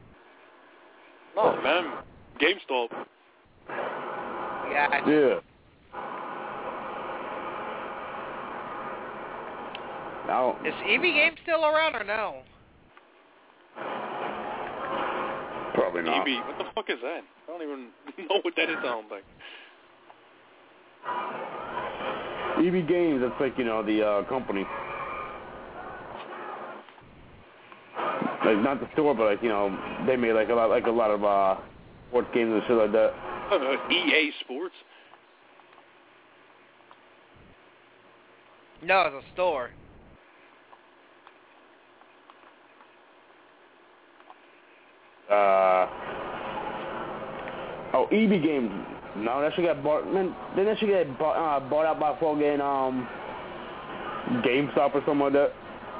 No, man. GameStop. Gotcha. Yeah. Now, Is E V Games still around or no? probably not. E B. What the fuck is that? I don't even know what that is, I don't think. E B Games, that's like, you know, the uh, company. Like, not the store, but like, you know, they made like a lot, like a lot of uh, sports games and shit like that. E A Sports? No, it's a store. Uh, oh, E B Games. No, that should get bought. Man, didn't that should get bought, uh, bought out by fucking um, GameStop or something like that?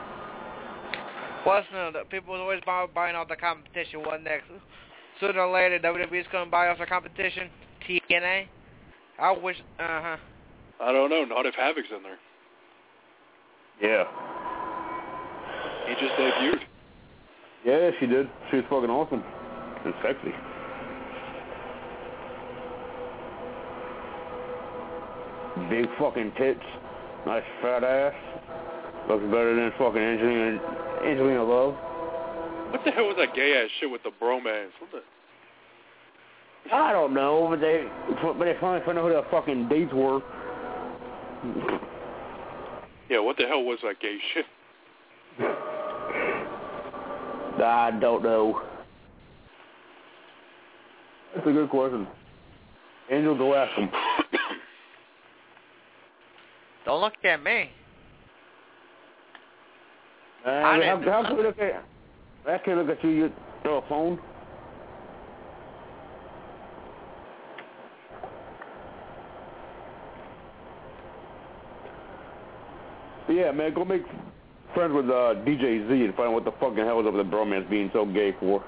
Plus, no, the people was always buy, buying off the competition. One next, sooner or later, W W E's gonna buy off the competition. T N A. I wish. Uh huh. I don't know. Not if Havoc's in there. Yeah. He just debuted. Yeah, she did. She was fucking awesome and sexy. Big fucking tits, nice fat ass. Looks better than fucking Angelina, Angelina Love. What the hell was that gay ass shit with the bromance? What the? I don't know, but they, but they finally found out who the fucking dates were. Yeah, what the hell was that gay shit? I don't know. That's a good question. Angel, go ask him. Don't look at me. Man, I how, didn't- how can we look at? I can look at you. You, No, a phone? But yeah, man, go make friends with uh, D J Z and find out what the fucking hell is up with the bromance being so gay for.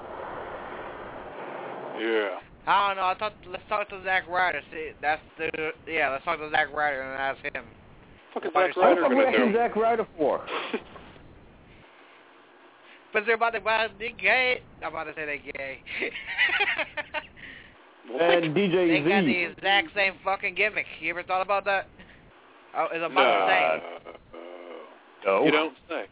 Yeah. I don't know. I thought let's talk to Zack Ryder. See, that's the yeah. Let's talk to Zack Ryder and ask him. What the fuck is Zack Ryder gonna do? What Zack Ryder for? But they're about to buy they gay. I'm about to say they gay. And D J Z. They got the exact same fucking gimmick. You ever thought about that? Oh, it's about nah, the same. No. You don't say.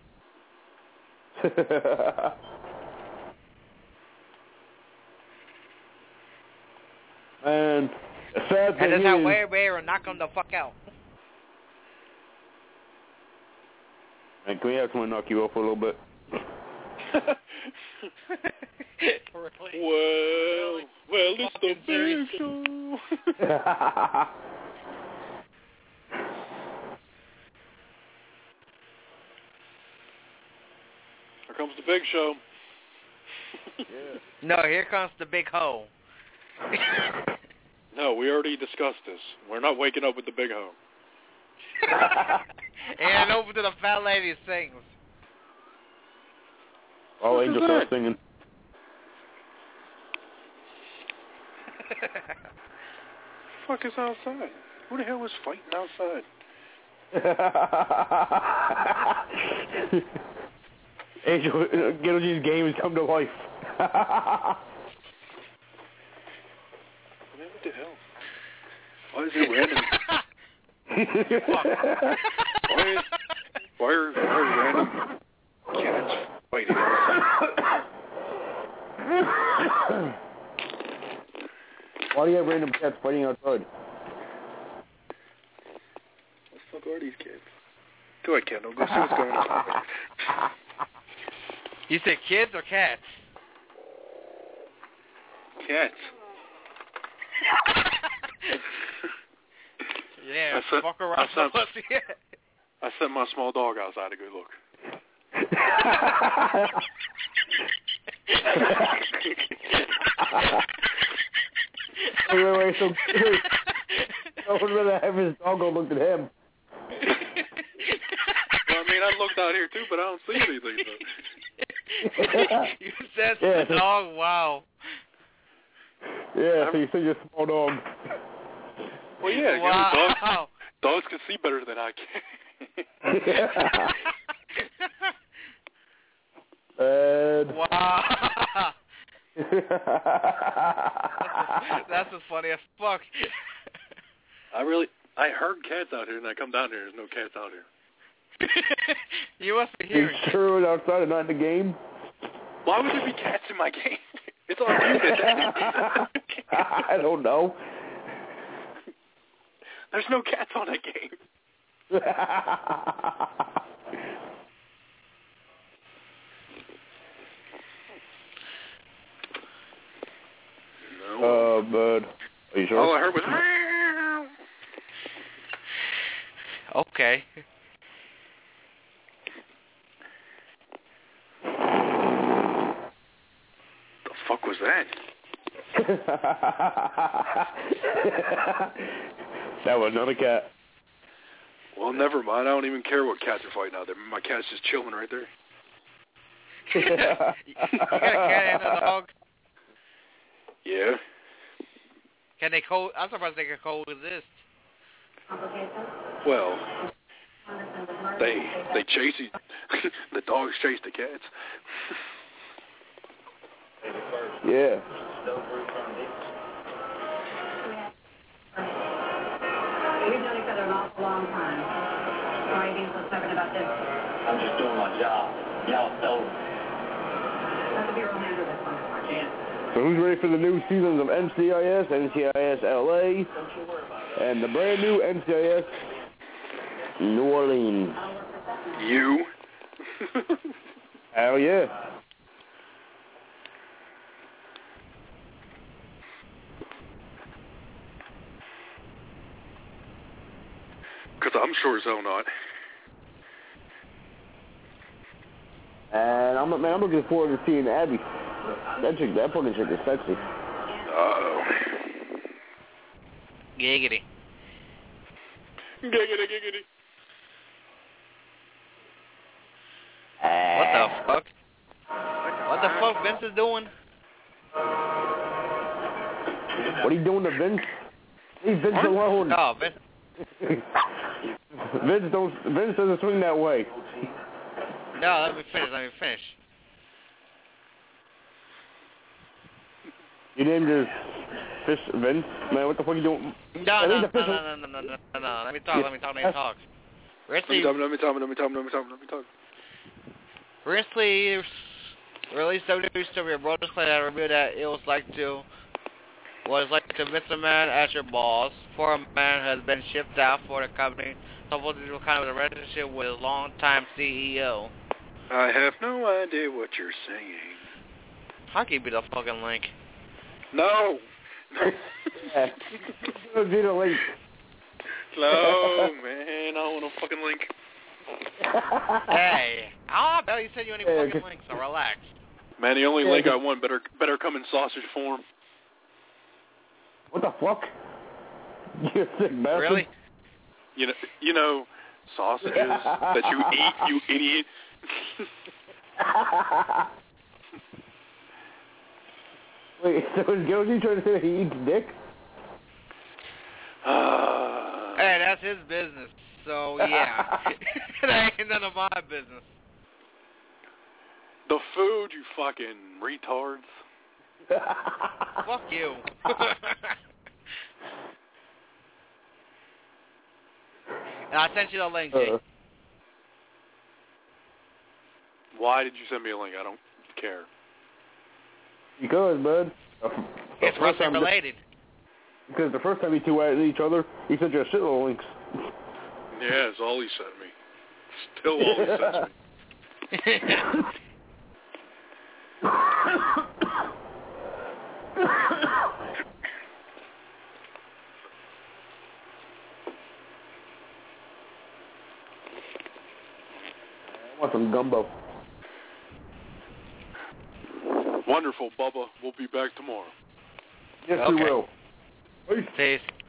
And the sad thing And that's is, how way bear and knock them the fuck out. and can we have someone knock you off for a little bit? Really? Well, well, it's the big show. Here comes the big show. Yeah. No, here comes the big hoe. No, we already discussed this. We're not waking up with the big hoe. And over to the fat lady sings. Oh, Angel starts singing. Fuck is outside? Who the hell was fighting outside? Angel, Ghetto G's game has come to life. Man, what the hell? Why is it random? why, is, why, are, why are random cats fighting outside? Why do you have random cats fighting outside? What the fuck are these kids? Go ahead, Kendall. Go see what's going on. You said kids or cats? Cats. Yeah, I sent, fuck around. I sent, pussy. I sent my small dog outside a good look. Wait, wait, wait, so, wait. I would rather have his dog go look at him. Well, I mean, I looked out here too, but I don't see anything. So. You said Yeah. the dog, wow. Yeah, so you said you're a small dog. Well, yeah, you wow. know, dogs, dogs can see better than I can. And... Wow. that's, that's as funny as fuck. I really, I heard cats out here, and I come down here, there's no cats out here. You must be hearing. You sure it was outside and not in the game? Why would there be cats in my game? It's on you. I don't know. There's no cats on that game. No. Oh, bud. Are you sure? All I heard was... Okay. The fuck was that? That was not a cat. Well, never mind. I don't even care what cats are fighting out there. My cat's just chilling right there. You got a cat and a dog? Yeah. Can they co- I'm surprised they can coexist. Well, they they chase each, the dogs chase the cats. Yeah. We've known each other an awful long time. Why are you being so stubborn about this? I'm just doing my job. Y'all so. Let the Bureau handle this one. I can't. So who's ready for the new seasons of N C I S, N C I S L A, and the brand new N C I S New Orleans? You? Hell yeah. Because I'm sure as hell not. And I'm man, I'm looking forward to seeing Abby. That chick, that fucking chick is sexy. Uh-oh. Giggity. Giggity, giggity. What the fuck? What the fuck Vince is doing? What are you doing to Vince? Leave Vince What? alone. No, Vince. Vince don't. Vince doesn't swing that way. No, let me finish. Let me finish. You named your fish Vince? Man, what the fuck are you doing? No, I no, think no, the fish no, no, no, no, no, no, no. Let me talk. Let me talk. Let me talk. Let me Recently, talk, let me talk, let me talk, let me talk, let me talk, let me talk. recently released W W E story of Brodus Clay had revealed that it was like to was like to miss a man at your balls. For a man has been shipped out for the company, supposed to do kind of a relationship with his longtime C E O. I have no idea what you're saying. I'll give you the fucking link. No. Yeah. Give me the link. No, man, I don't want a fucking link. Hey, I bet you said you any Yeah, fucking okay. link, so relax. Man, the only Yeah, link just- I want better better come in sausage form. What the fuck? You sick bastard. Really? You know, you know, sausages that you eat, you idiot. Wait, so is Gilgy trying to say that he eats dick? Uh, Hey, that's his business. So yeah, that ain't none of my business. the food, you fucking retards. Fuck you. And I sent you the link, Jake. Uh, Why did you send me a link? I don't care. because, bud. Uh, the It's first wrestling time- related. Because the first time you two were at each other, he sent you a shitload of links. Yeah, it's all he sent me. Still all he sends me. I want some gumbo. Wonderful, Bubba. We'll be back tomorrow. Yes, Okay. we will. Peace.